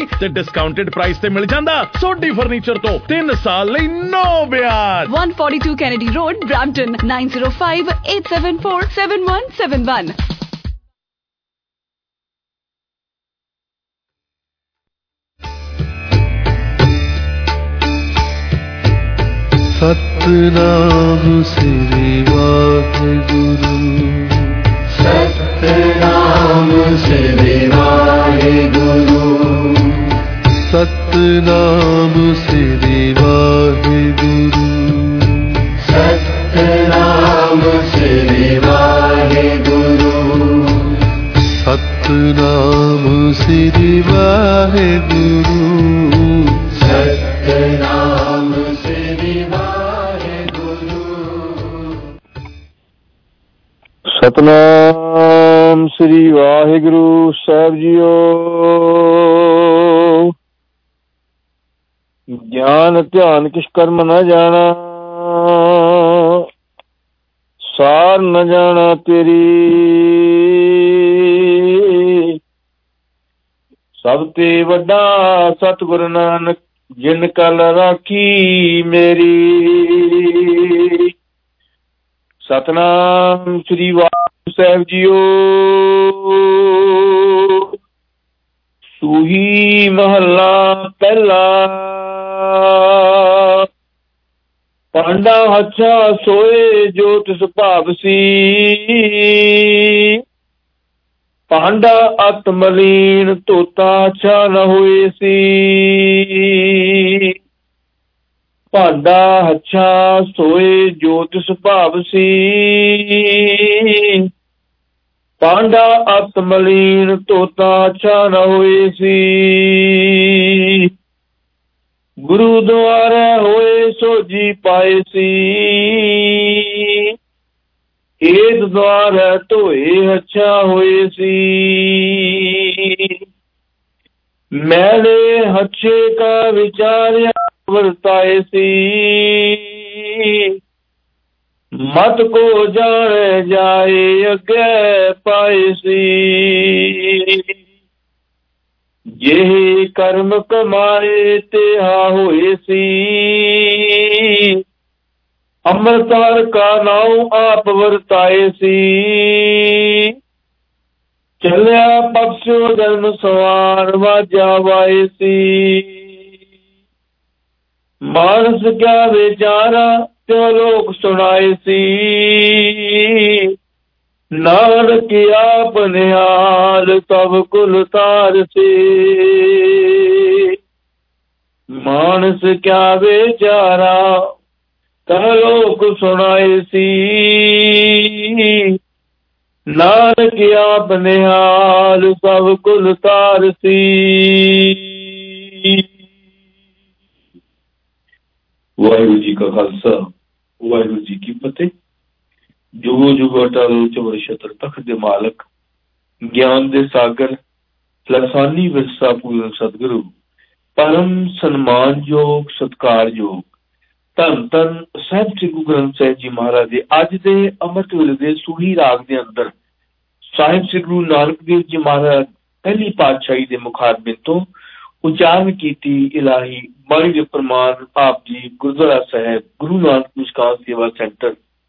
ते discounted price ते मिल जांदा सोडी फर्नीचर तो 3 साल लई नो ब्याज। 142 Kennedy Road, Brampton, 9058747171। Satnam Shri Waheguru, Satnam Shri Waheguru, Satnam Shri Waheguru, Satnam Shri Waheguru, Satnam Shri Waheguru, Satnam Shri Waheguru. Satnam Shri Waheguru साहब जीओ। ज्ञान ध्यान किस कर्म न जाना, सार न जाना तेरी, सब ते वड्डा सतगुरु नानक जिन कल राखी मेरी। सतनाम श्री वाहिगुरु साहब जीओ। सूही महला पहला, पांडा हच्छा सोए जो तिस भाव सी, पांडा अत मलीन तोता छा न होए सी, पांडा हच्छा सोए जो तिस भाव सी, पांडा अत मलीन तोता छा न होए सी। गुरु द्वारे होए सो जी पाए सी, एद द्वारे धोए अच्छा होए सी, मैले हच्छे का विचार्या वर्ताए सी, मत को जाने जाए अगे पाए सी। ये कर्म कमाए तेहा होए सी, अमृतसर का नाम आप वर्ताए सी, चलिया पक्षो जन्म सवार वाजा वाए सी। मानस क्या बेचारा त्यो लोक सुनाए सी, नानक आप निहाल तब कुल तार से। मानस क्या बेचारा तलोक सुनाए सी, नानक आप निहाल सब कुल तार सी। वाहिगुरु जी का खालसा, वाहिगुरु जी की फतेह। जुगो जुगो अटल चौड़ छतर तख दे मालक, ज्ञान दे सागर, लसानी विरसा पूर्ण सतगुरु, परम सन्मान योग सत्कार योग धन धन साहिब श्री गुरु ग्रंथ साहिब जी महाराज दे अज दे अमृत वेले दे सूही राग दे अंदर साहिब श्री गुरु नानक देव जी महाराज पहली पातशाही दे मुखारबिंद तो उच्चारण कीती इलाही बाणी दे प्रमाण आप जी गुरुद्वारा साहिब गुरु नानक मुस्कान सेवा सेंटर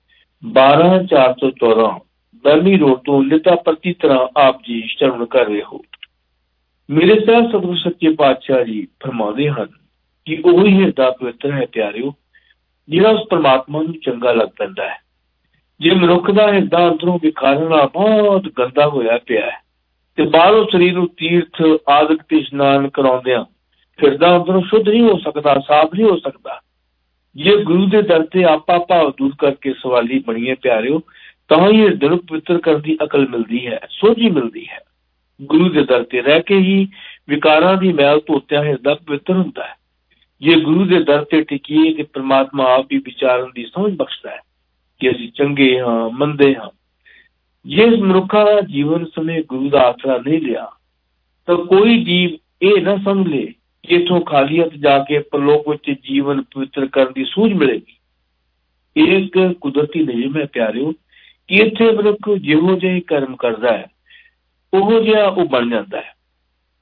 12/414 बर्मी रोड तो लिता प्रति तरह आप जी श्रवण कर रहे हो। मेरे साथ सतगुरु सच्चे पातशाह जी फरमाते हैं कि वही हिरदा पवित्र है प्यारिओ जिहड़ा उस परमात्मा नूं चंगा लग पैंदा है। जे मनुख दा हिरदा अंदरों विखारण नाल बहुत गंदा होया पिया है ते बाहरों शरीर नूं तीर्थ आदत ते इशनान कराउंदिआं हिरदा अंदरों शुद्ध नहीं हो सकता, साफ नहीं हो सकता। जे गुरु दे दर ते आपा भाव दूर करके सवाली बणीए प्यारिओ तां ही हिरदे नूं पवित्र करन दी अकल मिलदी है, सोझी मिलदी है। गुरु दे दर ते रह के ही विकारां दी मैल धोतिया हिरदा पवित्र हुंदा है। जे गुरु दे दर ते टिकीए ते परमात्मा आप ही विचारन दी समझ बख्शदा है कि असीं चंगे हां मंदे हां। जे इस मनुखा दा जीवन समय गुरु दा आसरा नहीं लिया तो कोई जीव ये ना समझ ले कि इथों खाली हथ जाके परलोक विच जीवन पवित्र करन दी सूझ मिलेगी। एक कुदरती नियम है प्यारिओ कि इत्थे मनुख जिहो जिहे कर्म करदा है उहो जिहा वो बन जाता है।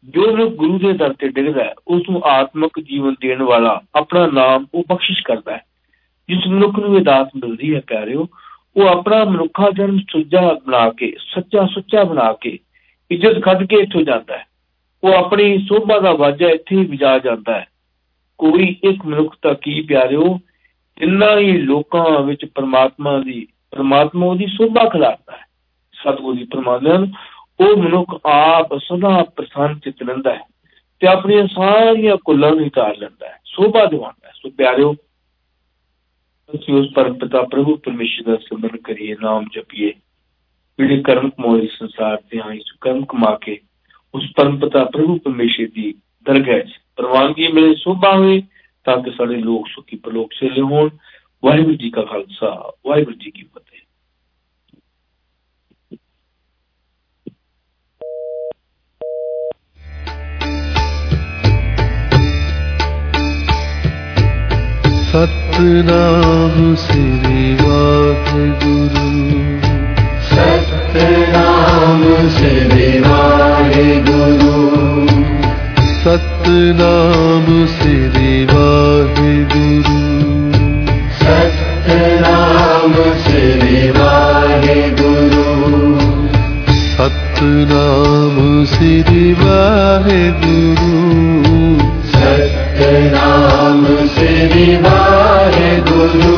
ਜੋ ਮਨੁੱਖ ਗੁਰੂ ਦੇ ਦਰ ਤੇ ਡਿੱਗਦਾ ਹੈ ਉਸ ਨੂੰ ਆਤਮਿਕ ਜੀਵਨ ਦੇਣ ਵਾਲਾ ਆਪਣਾ ਨਾਮ ਉਹ ਬਖਸ਼ਿਸ਼ ਕਰਦਾ ਹੈ। ਜਿਸ ਮਨੁੱਖ ਨੂੰ ਇਹ ਦਾਤ ਮਿਲਦੀ ਹੈ ਪਿਆਰਿਓ, ਉਹ ਆਪਣਾ ਮਨੁੱਖਾ ਜਨਮ ਸੁੱਚਾ ਬਣਾ ਕੇ, ਸੱਚਾ ਸੁੱਚਾ ਬਣਾ ਕੇ, ਇੱਜ਼ਤ ਕੱਢ ਕੇ ਇੱਥੋਂ ਜਾਂਦਾ ਹੈ। ਉਹ ਆਪਣੀ ਸੋਭਾ ਦਾ ਵਾਜਾ ਇੱਥੇ ਹੀ ਵਜਾ ਜਾਂਦਾ ਹੈ। ਕੋਈ ਇੱਕ ਮਨੁੱਖ ਤਾਂ ਕੀ ਪਿਆਰਿਓ, ਇੰਨਾ ਹੀ ਲੋਕਾਂ ਵਿੱਚ ਪਰਮਾਤਮਾ ਉਹਦੀ ਸੋਭਾ ਖਿਲਾਰਦਾ ਹੈ। ਸਤਿਗੁਰੂ ਦੀ ਪਰਮਾਤਮਾ ਉਹ ਮਨੁੱਖ ਆਪ ਸਦਾ ਪ੍ਰਸੰਨ ਚਿੱਤ ਰਹਿੰਦਾ ਹੈ ਤੇ ਆਪਣੀਆਂ ਸਾਰੀਆਂ ਕੁੱਲਾਂ ਨੂੰ ਉਤਾਰ ਲੈਂਦਾ ਹੈ, ਸੋਭਾ ਦਿਵਾਉਂਦਾ ਹੈ। ਸੋ ਪਿਆਰਿਓ, ਅਸੀਂ ਉਸ ਪਰਮ ਪਿਤਾ ਪ੍ਰਭੂ ਪਰਮੇਸ਼ਰ ਦਾ ਸਿਮਰਨ ਕਰੀਏ, ਨਾਮ ਜਪੀਏ। ਜਿਹੜੇ ਕਰਮ ਕਮਾਏ ਸੰਸਾਰ ਤੇ ਆਏ, ਕਰਮ ਕਮਾ ਕੇ ਉਸ ਪਰਮ ਪਿਤਾ ਪ੍ਰਭੂ ਪਰਮੇਸ਼ਰ ਦੀ ਦਰਗਾਹ 'ਚ ਪ੍ਰਵਾਨਗੀ ਮਿਲੇ, ਸੋਭਾ ਹੋਏ, ਤਾਂ ਕਿ ਸਾਡੇ ਲੋਕ ਸੁਖੀ ਪਰਲੋਕ ਸੇਲੇ ਹੋਣ। ਵਾਹਿਗੁਰੂ ਜੀ ਕਾ ਖਾਲਸਾ, ਵਾਹਿਗੁਰੂ ਜੀ ਕੀ ਫਤਿਹ। Satnam Shri Waheguru, Satnam Shri Waheguru, Satnam Shri Waheguru, Satnam Shri Waheguru, Satnam Shri Waheguru, Satnam Shri Waheguru.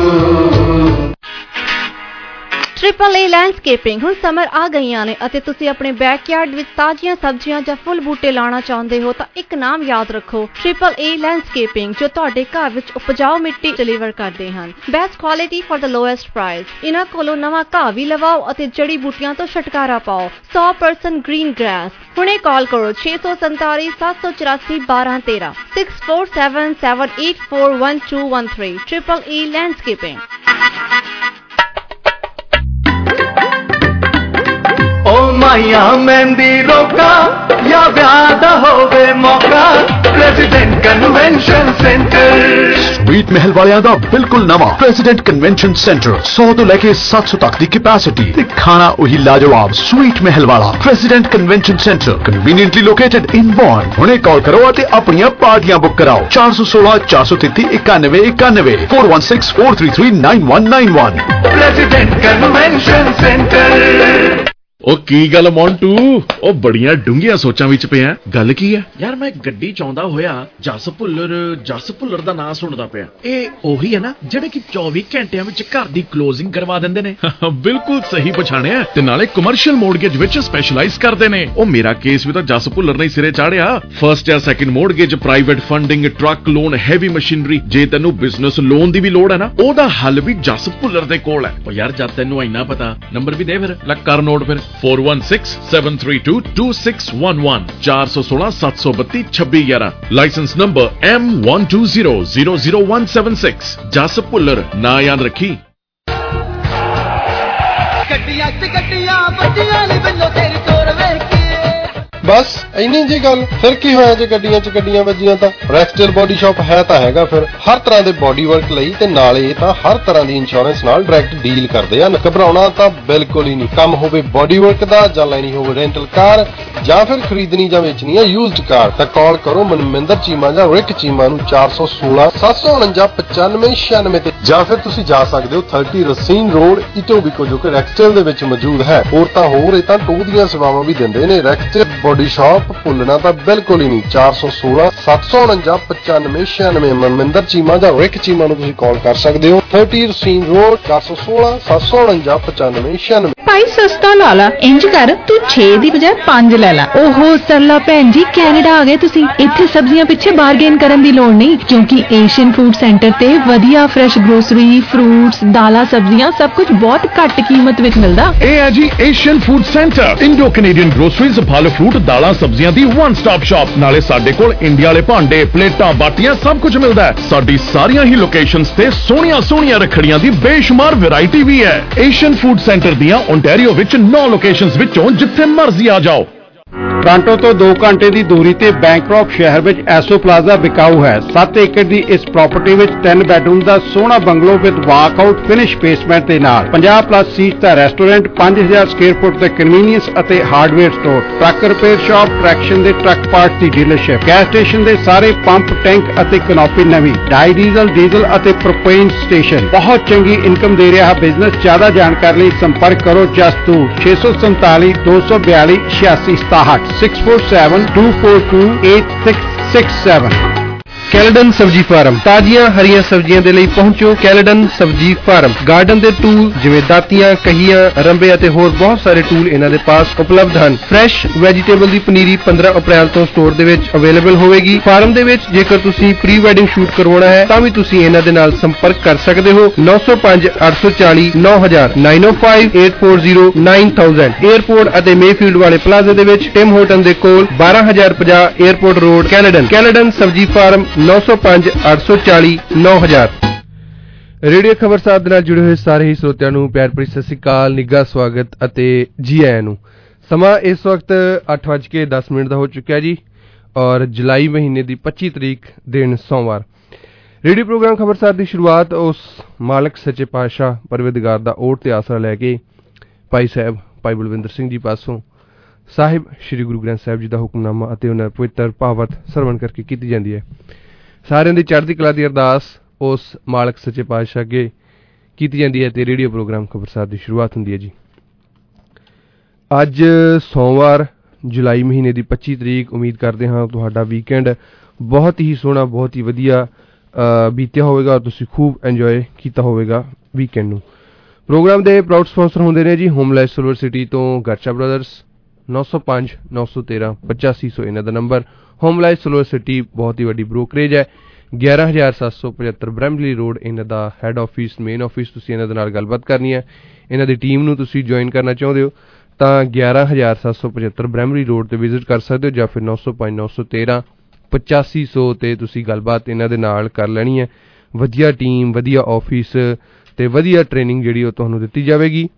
Triple A landscaping ਹੁਣ ਸਮਰ ਆ ਗਈਆਂ ਨੇ ਅਤੇ ਤੁਸੀਂ ਆਪਣੇ ਬੈਕਯਾਰਡ ਵਿੱਚ ਤਾਜ਼ੀਆਂ ਸਬਜ਼ੀਆਂ ਜਾਂ ਫੁੱਲ ਬੂਟੇ ਲਾਉਣਾ ਚਾਹੁੰਦੇ ਹੋ ਤਾਂ ਇੱਕ ਨਾਮ ਯਾਦ ਰੱਖੋ, ट्रिपल ए लैंडस्केपिंग, ਜੋ ਤੁਹਾਡੇ ਘਰ ਵਿੱਚ ਉਪਜਾਊ ਮਿੱਟੀ ਡਿਲੀਵਰ ਕਰਦੇ ਹਨ। Best quality for the lowest price. ਇਹਨਾਂ ਕੋਲੋਂ ਨਵਾਂ ਘਾਹ ਵੀ ਲਵਾਓ ਅਤੇ ਜੜੀ ਬੂਟੀਆਂ ਤੋਂ ਛੁਟਕਾਰਾ ਪਾਓ। 100% ਗ੍ਰੀਨ ਗ੍ਰਾਸ। ਹੁਣੇ ਕਾਲ ਕਰੋ 647 784 1213 6477841213। Triple A landscaping. ओ माया मेहंदी रोका या ब्याह दा होवे मौका, प्रेसिडेंट कन्वेंशन सेंटर। स्वीट महल वालियां दा बिल्कुल नवा प्रेसिडेंट कन्वेंशन सेंटर 100 तो लेके 700 तक दी कैपेसिटी ते खाना वही लाजवाब स्वीट महल वाला president convention centre conveniently located in Bond. हुणे कॉल करो ते अपनियां पार्टियां बुक कराओ 416 433 91 91 416 433 9191। President convention centre. ਉਹ ਕੀ ਗੱਲ ਮੌਂਟੂ, ਉਹ ਬੜੀਆਂ ਡੂੰਘੀਆਂ ਸੋਚਾਂ ਵਿੱਚ ਪਿਆ। ਗੱਲ ਕੀ ਹੈ ਯਾਰ? ਮੈਂ ਗੱਡੀ ਚਾਹੁੰਦਾ ਹੋਇਆ ਜਸ ਭੁੱਲਰ ਦਾ ਨਾਂ ਸੁਣਦਾ ਪਿਆ। ਇਹ ਉਹੀ ਹੈ ਨਾ ਜਿਹੜੇ ਕਿ 24 ਘੰਟਿਆਂ ਵਿੱਚ ਘਰ ਦੀ ਕਲੋਜ਼ਿੰਗ ਕਰਵਾ ਦਿੰਦੇ ਨੇ? ਬਿਲਕੁਲ ਸਹੀ ਪਛਾਣਿਆ, ਤੇ ਨਾਲੇ ਕਮਰਸ਼ੀਅਲ ਮੋਰਗੇਜ ਵਿੱਚ ਸਪੈਸ਼ਲਾਈਜ਼ ਕਰਦੇ ਨੇ। ਉਹ ਮੇਰਾ ਕੇਸ ਵੀ ਤਾਂ ਜਸ ਭੁੱਲਰ ਨੇ ਸਿਰੇ ਚਾੜਿਆ। ਫਰਸਟ ਜਾਂ second mortgage, private funding, truck loan, heavy machinery. ਜੇ ਤੈਨੂੰ ਬਿਜ਼ਨਸ ਲੋਨ ਦੀ ਵੀ ਲੋੜ ਹੈ ਨਾ, ਉਹਦਾ ਹੱਲ ਵੀ ਜਸ ਭੁੱਲਰ ਦੇ ਕੋਲ ਹੈ। ਉਹ ਯਾਰ ਜਦ ਤੈਨੂੰ ਇੰਨਾ ਪਤਾ, ਨੰਬਰ ਵੀ ਦੇ ਫਿਰ। ਲੈ ਕਰ ਨੋਟ ਫਿਰ 4167322611 416 732 2611। Licence number M12000176। ਜਸ ਭੁੱਲਰ ਨਾ ਯਾਦ ਰੱਖੀ। ਗੱਡੀਆਂ ਚ ਗੱਡੀਆਂ ਵੱਡੀਆਂ ਨੇ ਵੱਲੋਂ ਤੇਰੀ ਤੋਰ ਵੇਖ ਕੇ। ਬਸ ਇੰਨੀ ਜੀ ਗੱਲ। ਫਿਰ ਕੀ ਹੋਇਆ ਜੇ ਗੱਡੀਆਂ 'ਚ ਗੱਡੀਆਂ ਵੱਜੀਆਂ ਤਾਂ? ਰੈਕਸਟੇਲ ਬੋਡੀ ਸ਼ਾਪ ਹੈ ਤਾਂ ਹੈਗਾ ਫਿਰ ਹਰ ਤਰ੍ਹਾਂ ਦੇ ਬੋਡੀ ਵਰਕ ਲਈ, ਤੇ ਨਾਲੇ ਇਹ ਤਾਂ ਹਰ ਤਰ੍ਹਾਂ ਦੀ ਇੰਸ਼ੋਰੈਂਸ ਨਾਲ ਡਾਇਰੈਕਟ ਡੀਲ ਕਰਦੇ ਹਨ। ਘਬਰਾਉਣਾ ਤਾਂ ਬਿਲਕੁਲ ਹੀ ਨਹੀਂ। ਕੰਮ ਹੋਵੇ ਬੋਡੀ ਵਰਕ ਦਾ, ਜਾਂ ਲੈਣੀ ਹੋਵੇ ਰੈਂਟਲ ਕਾਰ, ਜਾਂ ਫਿਰ ਖਰੀਦਣੀ ਜਾਂ ਵੇਚਣੀ ਹੈ ਯੂਜ਼ਡ ਕਾਰ, ਤਾਂ ਕਾਲ ਕਰੋ ਮਨਮਿੰਦਰ ਚੀਮਾ ਜਾਂ ਰਿਕ ਚੀਮਾ ਨੂੰ 416 749 9596 ਤੇ, ਜਾਂ ਫਿਰ ਤੁਸੀਂ ਜਾ ਸਕਦੇ ਹੋ 30 ਰਸੀਨ ਰੋਡ ਇਟੋਬੀਕੋ, ਜੋ ਕਿ ਰੈਕਸਟੇਲ ਦੇ ਵਿੱਚ ਮੌਜੂਦ ਹੈ। ਹੋਰ ਤਾਂ ਹੋਰ, ਇਹ ਤਾਂ ਟੂਰ ਦੀਆਂ ਸੇਵਾਵਾਂ ਵੀ ਦਿੰਦੇ ਨੇ। ਰੈਕਸਟੇਲ ਬੋਡੀ ਸ਼ਾਪ ਭੁੱਲਣਾ ਤਾਂ ਬਿਲਕੁਲ ਹੀ ਨਹੀਂ। 416 749 9596 ਮਨਮਿੰਦਰ ਚੀਮਾ ਜਾਂ ਰਿਕ ਚੀਮਾ ਨੂੰ ਤੁਸੀਂ ਕਾਲ ਕਰ ਸਕਦੇ ਹੋ। 30 ਰਸੀਨ ਰੋਡ 416 749 9596। ਭਾਈ ਸਸਤਾ ਲਾ ਲਾ, ਇੰਜ ਕਰ ਤੂੰ 6 ਦੀ ਬਜਾਏ 5 ਲੈ ਲਾ। ਓਹੋ ਸਰਲਾ ਭੈਣ ਜੀ, ਕੈਨੇਡਾ ਆ ਗਏ ਤੁਸੀਂ। ਇੱਥੇ ਸਬਜ਼ੀਆਂ ਪਿੱਛੇ ਬਾਰਗੇਨ ਕਰਨ ਦੀ ਲੋੜ ਨਹੀਂ, ਕਿਉਂਕਿ ਏਸ਼ੀਅਨ ਫੂਡ ਸੈਂਟਰ ਤੇ ਵਧੀਆ ਫਰੈਸ਼ ਗਰੋਸਰੀ, ਫਰੂਟਸ, ਦਾਲਾਂ, ਸਬਜ਼ੀਆਂ ਸਭ ਕੁਝ ਬਹੁਤ ਘੱਟ ਕੀਮਤ ਵਿੱਚ ਮਿਲਦਾ। ਇਹ ਹੈ ਜੀ Asian food centre, Indo Canadian groceries, ਫਲ ਫਰੂਟ, ਦਾਲਾਂ, ਸਬਜ਼ੀਆਂ ਦੀ ਵਨ ਸਟਾਪ ਸ਼ਾਪ। ਨਾਲੇ ਸਾਡੇ ਕੋਲ ਇੰਡੀਆ ਵਾਲੇ ਭਾਂਡੇ, ਪਲੇਟਾਂ, ਬਾਟੀਆਂ ਸਭ ਕੁਝ ਮਿਲਦਾ ਹੈ। ਸਾਡੀ ਸਾਰੀਆਂ ਹੀ ਲੋਕੇਸ਼ਨਸ ਤੇ ਸੋਹਣੀਆਂ ਰੱਖੜੀਆਂ ਦੀ ਬੇਸ਼ੁਮਾਰ ਵੈਰਾਈਟੀ ਵੀ ਹੈ। ਏਸ਼ੀਅਨ ਫੂਡ ਸੈਂਟਰ ਦੀਆਂ ਓਨਟਾਰੀਓ ਵਿੱਚ 9 ਲੋਕੇਸ਼ਨਸ ਵਿੱਚੋਂ ਜਿੱਥੇ ਮਰਜ਼ੀ ਆ ਜਾਓ। ਟੋਰਾਂਟੋ ਤੋਂ 2 ਘੰਟੇ ਦੀ ਦੂਰੀ ਤੇ ਬੈਂਕਰੌਕ ਸ਼ਹਿਰ ਵਿੱਚ ਐਸੋ ਪਲਾਜ਼ਾ ਵਿਕਾਊ ਹੈ। 7 ਏਕੜ ਦੀ ਇਸ ਪ੍ਰਾਪਰਟੀ ਵਿੱਚ 3 ਬੈਡਰੂਮ ਦਾ ਸੋਹਣਾ bungalow with walkout finish basement ਦੇ ਨਾਲ 50+ ਸੀਟ ਦਾ ਰੈਸਟੋਰੈਂਟ, 5000 ਸਕੁਅਰ ਫੁੱਟ ਦਾ ਕਨਵੀਨੀਅੰਸ ਅਤੇ hardware store, truck repair shop, traction ਦੇ ਟਰੱਕ ਪਾਰਟਸ ਦੀ ਡੀਲਰਸ਼ਿਪ, ਗੈਸ ਸਟੇਸ਼ਨ ਦੇ ਸਾਰੇ ਪੰਪ, ਟੈਂਕ ਅਤੇ ਕਨੋਪੀ ਨਵੀਂ, ਡਾਈ ਡੀਜ਼ਲ ਅਤੇ ਪ੍ਰੋਪੇਨ ਸਟੇਸ਼ਨ। ਬਹੁਤ ਚੰਗੀ ਇਨਕਮ ਦੇ ਰਿਹਾ ਬਿਜ਼ਨਸ। ਜ਼ਿਆਦਾ ਜਾਣਕਾਰੀ ਲਈ ਸੰਪਰਕ ਕਰੋ ਜਸਤੂਰ 647 242 8667 647 242 8667। ਕੈਲਡਨ ਸਬਜ਼ੀ ਫਾਰਮ। ਤਾਜ਼ੀਆਂ ਹਰੀਆਂ ਸਬਜ਼ੀਆਂ ਦੇ ਲਈ ਪਹੁੰਚੋ ਕੈਲਡਨ ਸਬਜ਼ੀ ਫਾਰਮ। ਗਾਰਡਨ ਦੇ ਟੂਲ ਜਿਵੇਂ ਦਾਤੀਆਂ, ਕਹੀਆਂ, ਰੰਬੇ ਅਤੇ ਹੋਰ ਬਹੁਤ ਸਾਰੇ ਟੂਲ ਇਹਨਾਂ ਦੇ ਪਾਸ ਉਪਲਬਧ ਹਨ। ਫਰੈਸ਼ ਵੈਜੀਟੇਬਲ ਦੀ ਪਨੀਰੀ 15 ਅਪ੍ਰੈਲ ਤੋਂ ਸਟੋਰ ਦੇ ਵਿੱਚ ਅਵੇਲੇਬਲ ਹੋਵੇਗੀ। ਫਾਰਮ ਦੇ ਵਿੱਚ ਜੇਕਰ ਤੁਸੀਂ ਪ੍ਰੀ ਵੈਡਿੰਗ ਸ਼ੂਟ ਕਰਵਾਉਣਾ ਹੈ ਤਾਂ ਵੀ ਤੁਸੀਂ ਇਹਨਾਂ ਦੇ ਨਾਲ ਸੰਪਰਕ ਕਰ ਸਕਦੇ ਹੋ। 905 840 9000 905 840 9000। 에ਅਰਪੋਰਟ ਅਤੇ ਮੇਫੀਲਡ ਵਾਲੇ ਪਲਾਜ਼ੇ ਦੇ ਵਿੱਚ ਟਿਮ ਹੋਟਨ ਦੇ ਕੋਲ 12050 에ਅਰਪੋਰਟ ਰੋਡ ਕੈਲਡਨ ਸਬਜ਼ੀ ਫਾਰਮ 905 840 9000। ਰੇਡੀਓ ਖਬਰ ਸਾਹਿਬ ਦੇ ਨਾਲ ਜੁੜੇ ਹੋਏ ਸਾਰੇ ਹੀ ਸਰੋਤਿਆਂ ਨੂੰ ਪਿਆਰ ਭਰੀ ਸਤਿ ਸ੍ਰੀ ਅਕਾਲ, ਨਿੱਘਾ ਸਵਾਗਤ ਅਤੇ ਜੀ ਆਇਆਂ ਨੂੰ। ਸਮਾਂ ਇਸ ਵਕਤ 8:10 ਦਾ ਹੋ ਚੁੱਕਿਆ ਜੀ ਔਰ ਜੁਲਾਈ ਮਹੀਨੇ ਦੀ 25 ਤਰੀਕ ਦਿਨ ਸੋਮਵਾਰ। ਰੇਡੀਓ ਪ੍ਰੋਗਰਾਮ ਖਬਰ ਸਾਹਿਬ ਦੀ ਸ਼ੁਰੂਆਤ ਉਸ ਮਾਲਕ ਸੱਚੇ ਪਾਤਸ਼ਾਹ ਪਰਵਰਦਿਗਾਰ ਦਾ ਓਟ ਤੇ ਆਸਰਾ ਲੈ ਕੇ ਭਾਈ ਸਾਹਿਬ ਭਾਈ ਬਲਵਿੰਦਰ ਸਿੰਘ ਜੀ ਪਾਸੋਂ ਸਾਹਿਬ ਸ਼੍ਰੀ ਗੁਰੂ ਗ੍ਰੰਥ ਸਾਹਿਬ ਜੀ ਦਾ ਹੁਕਮਨਾਮਾ ਅਤੇ ਉਹਨਾਂ ਪਵਿੱਤਰ ਭਾਵਤ ਸਰਵਣ ਕਰਕੇ ਕੀਤੀ ਜਾਂਦੀ ਹੈ। ਸਾਰਿਆਂ ਦੀ ਚੜ੍ਹਦੀ ਕਲਾ ਦੀ ਅਰਦਾਸ ਉਸ ਮਾਲਕ ਸੱਚੇ ਪਾਤਸ਼ਾਹ ਅੱਗੇ ਕੀਤੀ ਜਾਂਦੀ ਹੈ ਤੇ ਰੇਡੀਓ ਪ੍ਰੋਗਰਾਮ ਖਬਰ ਸਾਹਿਬ ਦੀ ਸ਼ੁਰੂਆਤ ਹੁੰਦੀ ਹੈ ਜੀ। ਅੱਜ ਸੋਮਵਾਰ ਜੁਲਾਈ ਮਹੀਨੇ ਦੀ 25 ਤਰੀਕ। ਉਮੀਦ ਕਰਦੇ ਹਾਂ ਤੁਹਾਡਾ ਵੀਕਐਂਡ ਬਹੁਤ ਹੀ ਸੋਹਣਾ, ਬਹੁਤ ਹੀ ਵਧੀਆ ਬੀਤਿਆ ਹੋਵੇਗਾ ਔਰ ਤੁਸੀਂ ਖੂਬ ਇੰਜੋਏ ਕੀਤਾ ਹੋਵੇਗਾ ਵੀਕਐਂਡ ਨੂੰ। ਪ੍ਰੋਗਰਾਮ ਦੇ ਪ੍ਰਾਊਡ ਸਪਾਂਸਰ ਹੁੰਦੇ ਨੇ ਜੀ ਹੋਮ ਲਾਈਫ ਸਿਲਵਰ ਸਿਟੀ ਤੋਂ ਗਰਚਾ ਬ੍ਰਦਰਸ। 905 913 8500 ਇਹਨਾਂ ਦਾ number. Home life silver city ਬਹੁਤ ਹੀ ਵੱਡੀ ਬ੍ਰੋਕਰੇਜ ਹੈ। 11775 ਬ੍ਰੈਮਲੀ ਰੋਡ ਇਹਨਾਂ ਦਾ ਹੈੱਡ ਆਫਿਸ, ਮੇਨ ਆਫਿਸ। ਤੁਸੀਂ ਇਹਨਾਂ ਦੇ ਨਾਲ ਗੱਲਬਾਤ ਕਰਨੀ ਹੈ, ਇਹਨਾਂ ਦੀ ਟੀਮ ਨੂੰ ਤੁਸੀਂ ਜੁਆਇਨ ਕਰਨਾ ਚਾਹੁੰਦੇ ਹੋ ਤਾਂ 11775 ਬ੍ਰੈਮਲੀ ਰੋਡ ਤੇ ਵਿਜ਼ਿਟ ਕਰ ਸਕਦੇ ਹੋ ਜਾਂ ਫਿਰ 905 913 8500 ਤੇ ਤੁਸੀਂ ਗੱਲਬਾਤ ਇਹਨਾਂ ਦੇ ਨਾਲ ਕਰ ਲੈਣੀ ਹੈ। ਵਧੀਆ ਟੀਮ, ਵਧੀਆ ਆਫਿਸ ਤੇ ਵਧੀਆ ਟ੍ਰੇਨਿੰਗ ਜਿਹੜੀ ਉਹ ਤੁਹਾਨੂੰ ਦਿੱਤੀ ਜਾਵੇਗੀ।